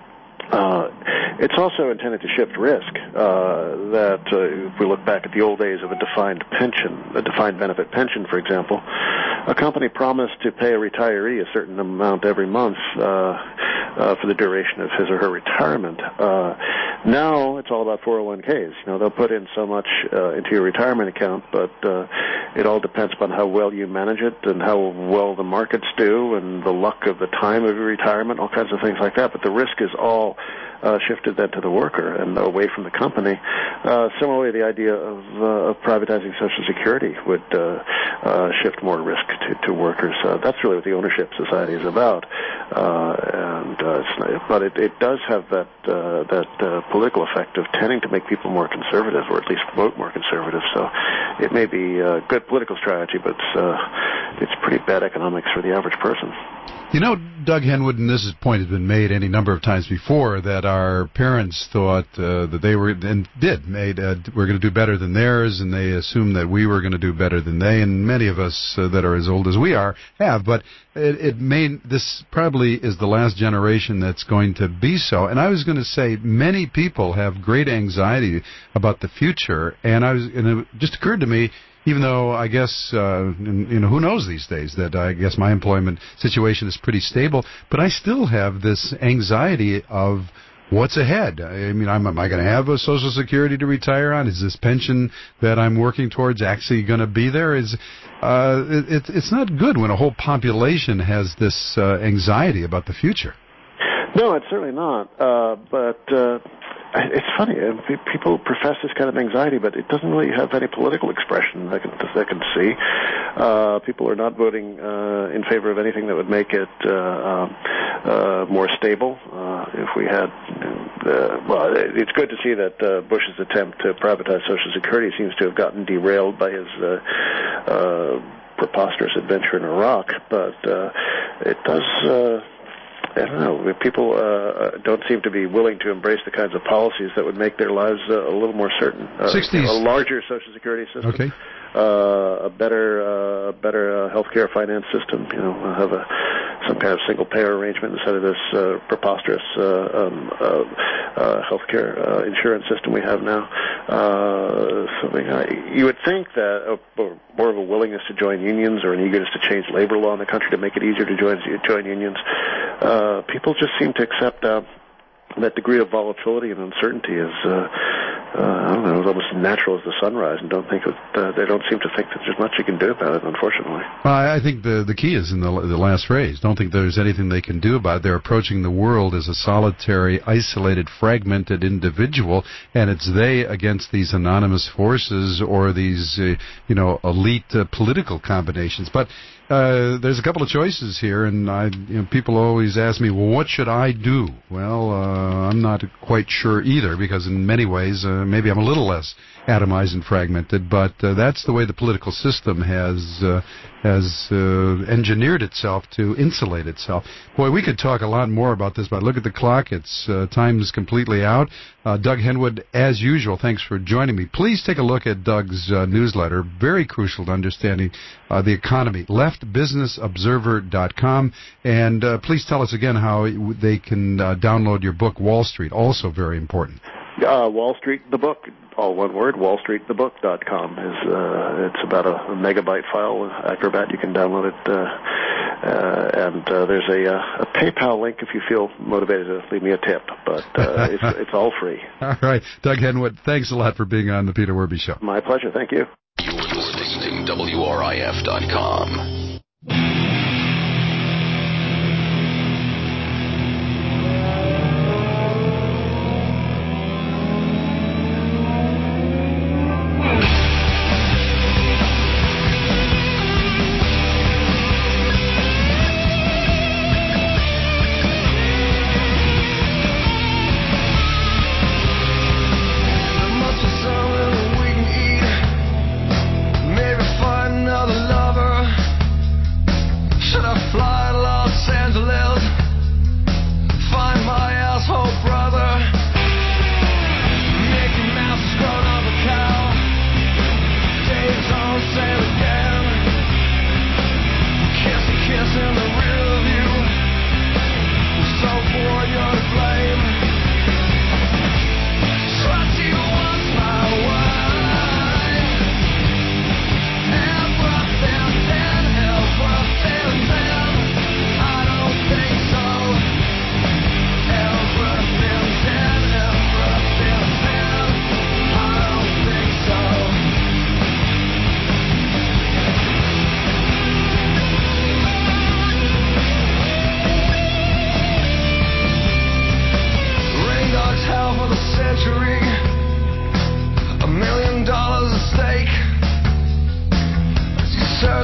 Uh, it's also intended to shift risk, uh, that uh, if we look back at the old days of a defined pension, a defined benefit pension, for example, a company promised to pay a retiree a certain amount every month uh, uh, for the duration of his or her retirement. Uh, now it's all about four oh one k's. You know, they'll put in so much uh, into your retirement account, but uh, it all depends upon how well you manage it and how well the markets do and the luck of the time of your retirement, all kinds of things like that. But the risk is all Uh, shifted then to the worker and away from the company. Uh, similarly, the idea of, uh, of privatizing Social Security would uh, uh, shift more risk to, to workers. Uh, that's really what the Ownership Society is about. Uh, and uh, it's not, but it, it does have that uh, that uh, political effect of tending to make people more conservative, or at least vote more conservative. So it may be a good political strategy, but it's, uh, it's pretty bad economics for the average person. You know, Doug Henwood, and this point has been made any number of times before, that our parents thought uh, that they were, and did, made, uh, were going to do better than theirs, and they assumed that we were going to do better than they, and many of us uh, that are as old as we are have, but it, it may, this probably is the last generation that's going to be so. And I was going to say, many people have great anxiety about the future, and I was, and it just occurred to me, even though I guess, uh, you know, who knows these days, that I guess my employment situation is pretty stable, but I still have this anxiety of what's ahead. I mean, I'm, am I going to have a Social Security to retire on? Is this pension that I'm working towards actually going to be there? Is uh, it, it's not good when a whole population has this uh, anxiety about the future. No, it's certainly not. Uh, but uh, it's funny. People profess this kind of anxiety, but it doesn't really have any political expression I can, I can see. Uh, people are not voting uh, in favor of anything that would make it uh, uh, more stable. Uh, if we had, uh, well, it's good to see that uh, Bush's attempt to privatize Social Security seems to have gotten derailed by his uh, uh, preposterous adventure in Iraq, but uh, it does... Uh, I don't know. People uh, don't seem to be willing to embrace the kinds of policies that would make their lives uh, a little more certain. Uh, sixties. You know, a larger Social Security system. Okay. Uh, a better, uh, better uh, healthcare finance system. You know, have a some kind of single-payer arrangement instead of this uh, preposterous uh, um, uh, uh, healthcare uh, insurance system we have now. Uh, something uh, you would think that uh, more of a willingness to join unions or an eagerness to change labor law in the country to make it easier to join join unions. Uh, people just seem to accept uh, that degree of volatility and uncertainty is, uh, uh, I don't know, almost as natural as the sunrise, and don't think that, uh, they don't seem to think that there's much you can do about it, unfortunately. Well, I think the the key is in the the last phrase. Don't think there's anything they can do about it. They're approaching the world as a solitary, isolated, fragmented individual, and it's they against these anonymous forces or these, uh, you know, elite uh, political combinations. But Uh, there's a couple of choices here, and I, you know, people always ask me, well, what should I do? Well, uh, I'm not quite sure either, because in many ways, uh, maybe I'm a little less atomized and fragmented, but uh, that's the way the political system has uh, has uh, engineered itself to insulate itself. Boy, we could talk a lot more about this, but look at the clock. It's uh, time's completely out. Uh, Doug Henwood, as usual, thanks for joining me. Please take a look at Doug's uh, newsletter, very crucial to understanding uh, the economy, left business observer dot com, and uh, please tell us again how they can uh, download your book, Wall Street, also very important. Uh, Wall Street, the book, all one word, wall street the book dot com. Is, uh, it's about a, a megabyte file with Acrobat. You can download it, uh, uh, and uh, there's a, uh, a PayPal link if you feel motivated to leave me a tip, but uh, it's, it's all free. All right. Doug Henwood, thanks a lot for being on the Peter Werby Show. My pleasure. Thank you. You're listening to W R I F dot com. Another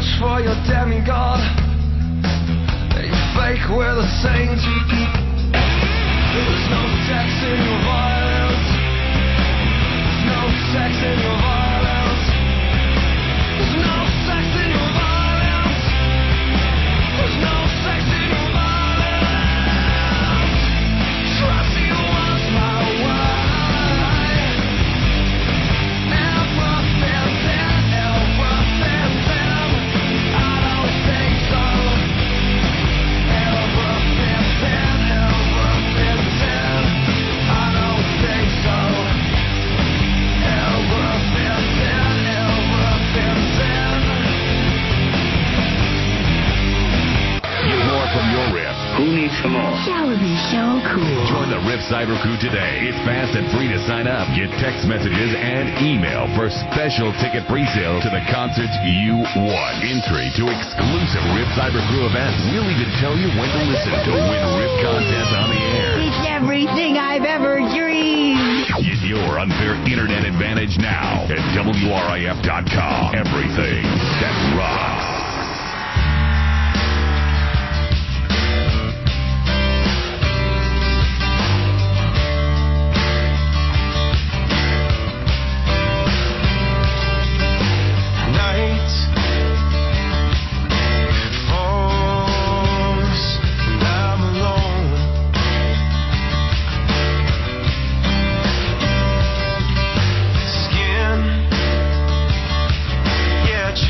search for your demigod. You fake we're the saints. There's no sex in your violence. There's no sex in your violence. There's no sex in your violence. There's no sex in your violence. Trust you was my wife. Everything's in, everything's in. I don't think so. Everything's in, everything's in. I don't think so. Everything's in, everything's in. Get more from your riff. Who needs some more? That would be so cool. Join the Riff Cyber Crew today. It's fast and free to sign up. Get text messages and email for special ticket pre-sale to the concerts you want. Entry to exclusive Riff Cyber Crew events. We'll even tell you when to listen to win Riff content on the air. It's everything I've ever dreamed. Get your unfair internet advantage now at W R I F dot com. Everything that rocks. Night falls and I'm alone. Skin, yeah,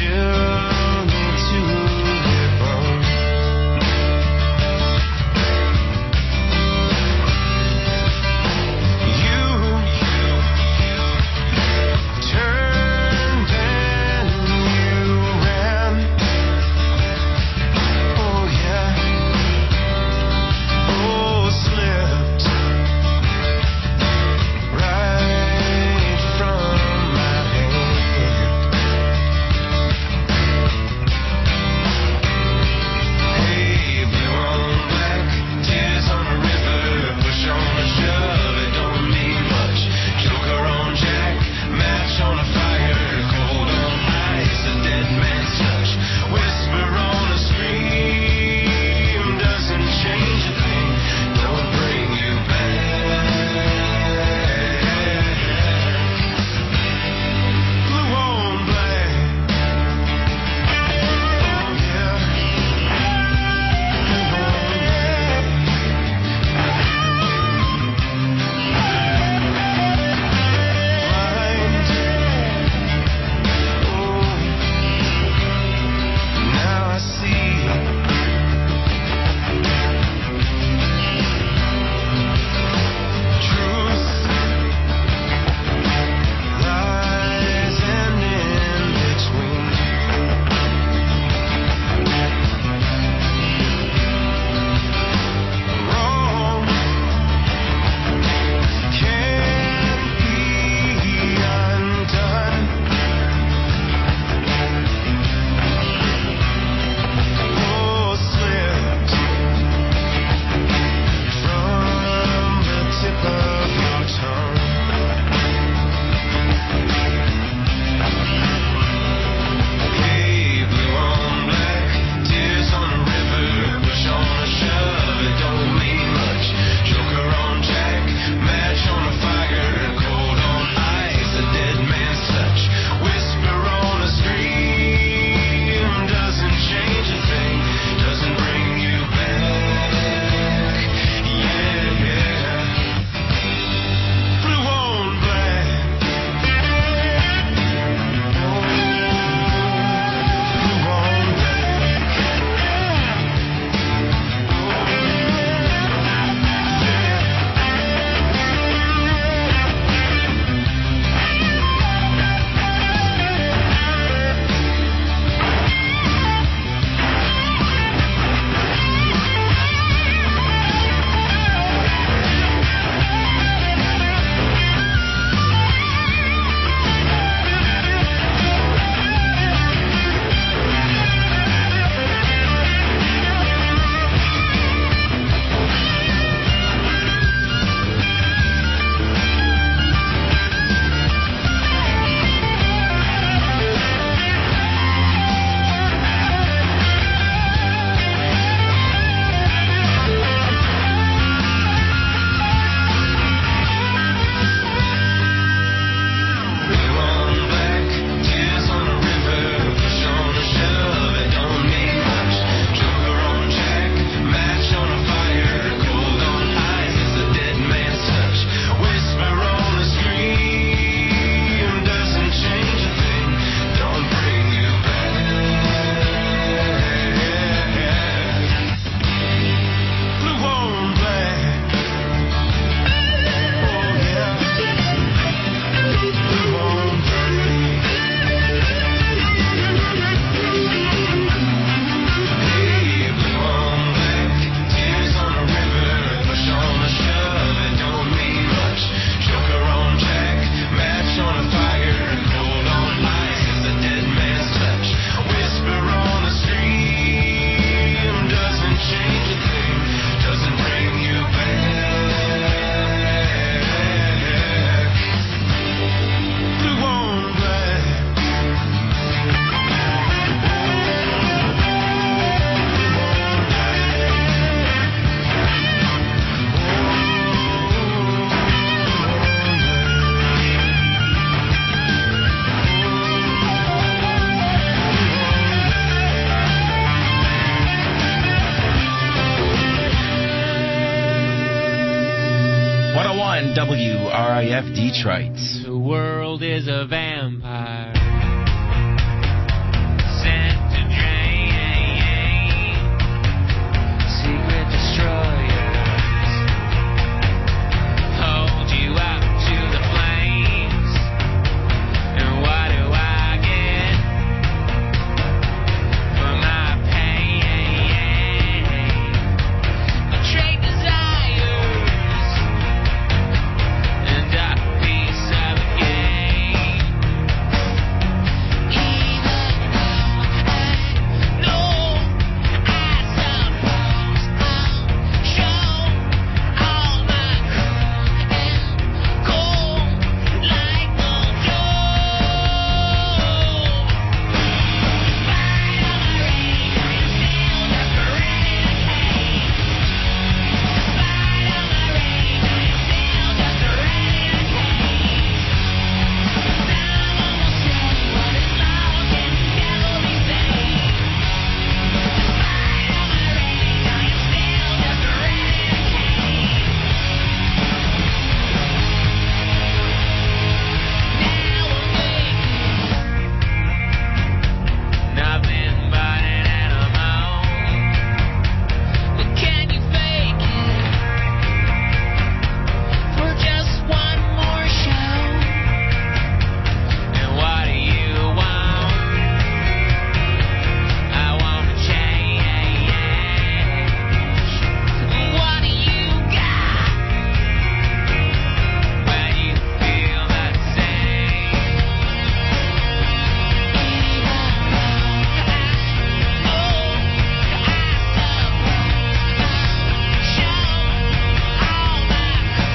W R I F Detroit. The world is a vampire.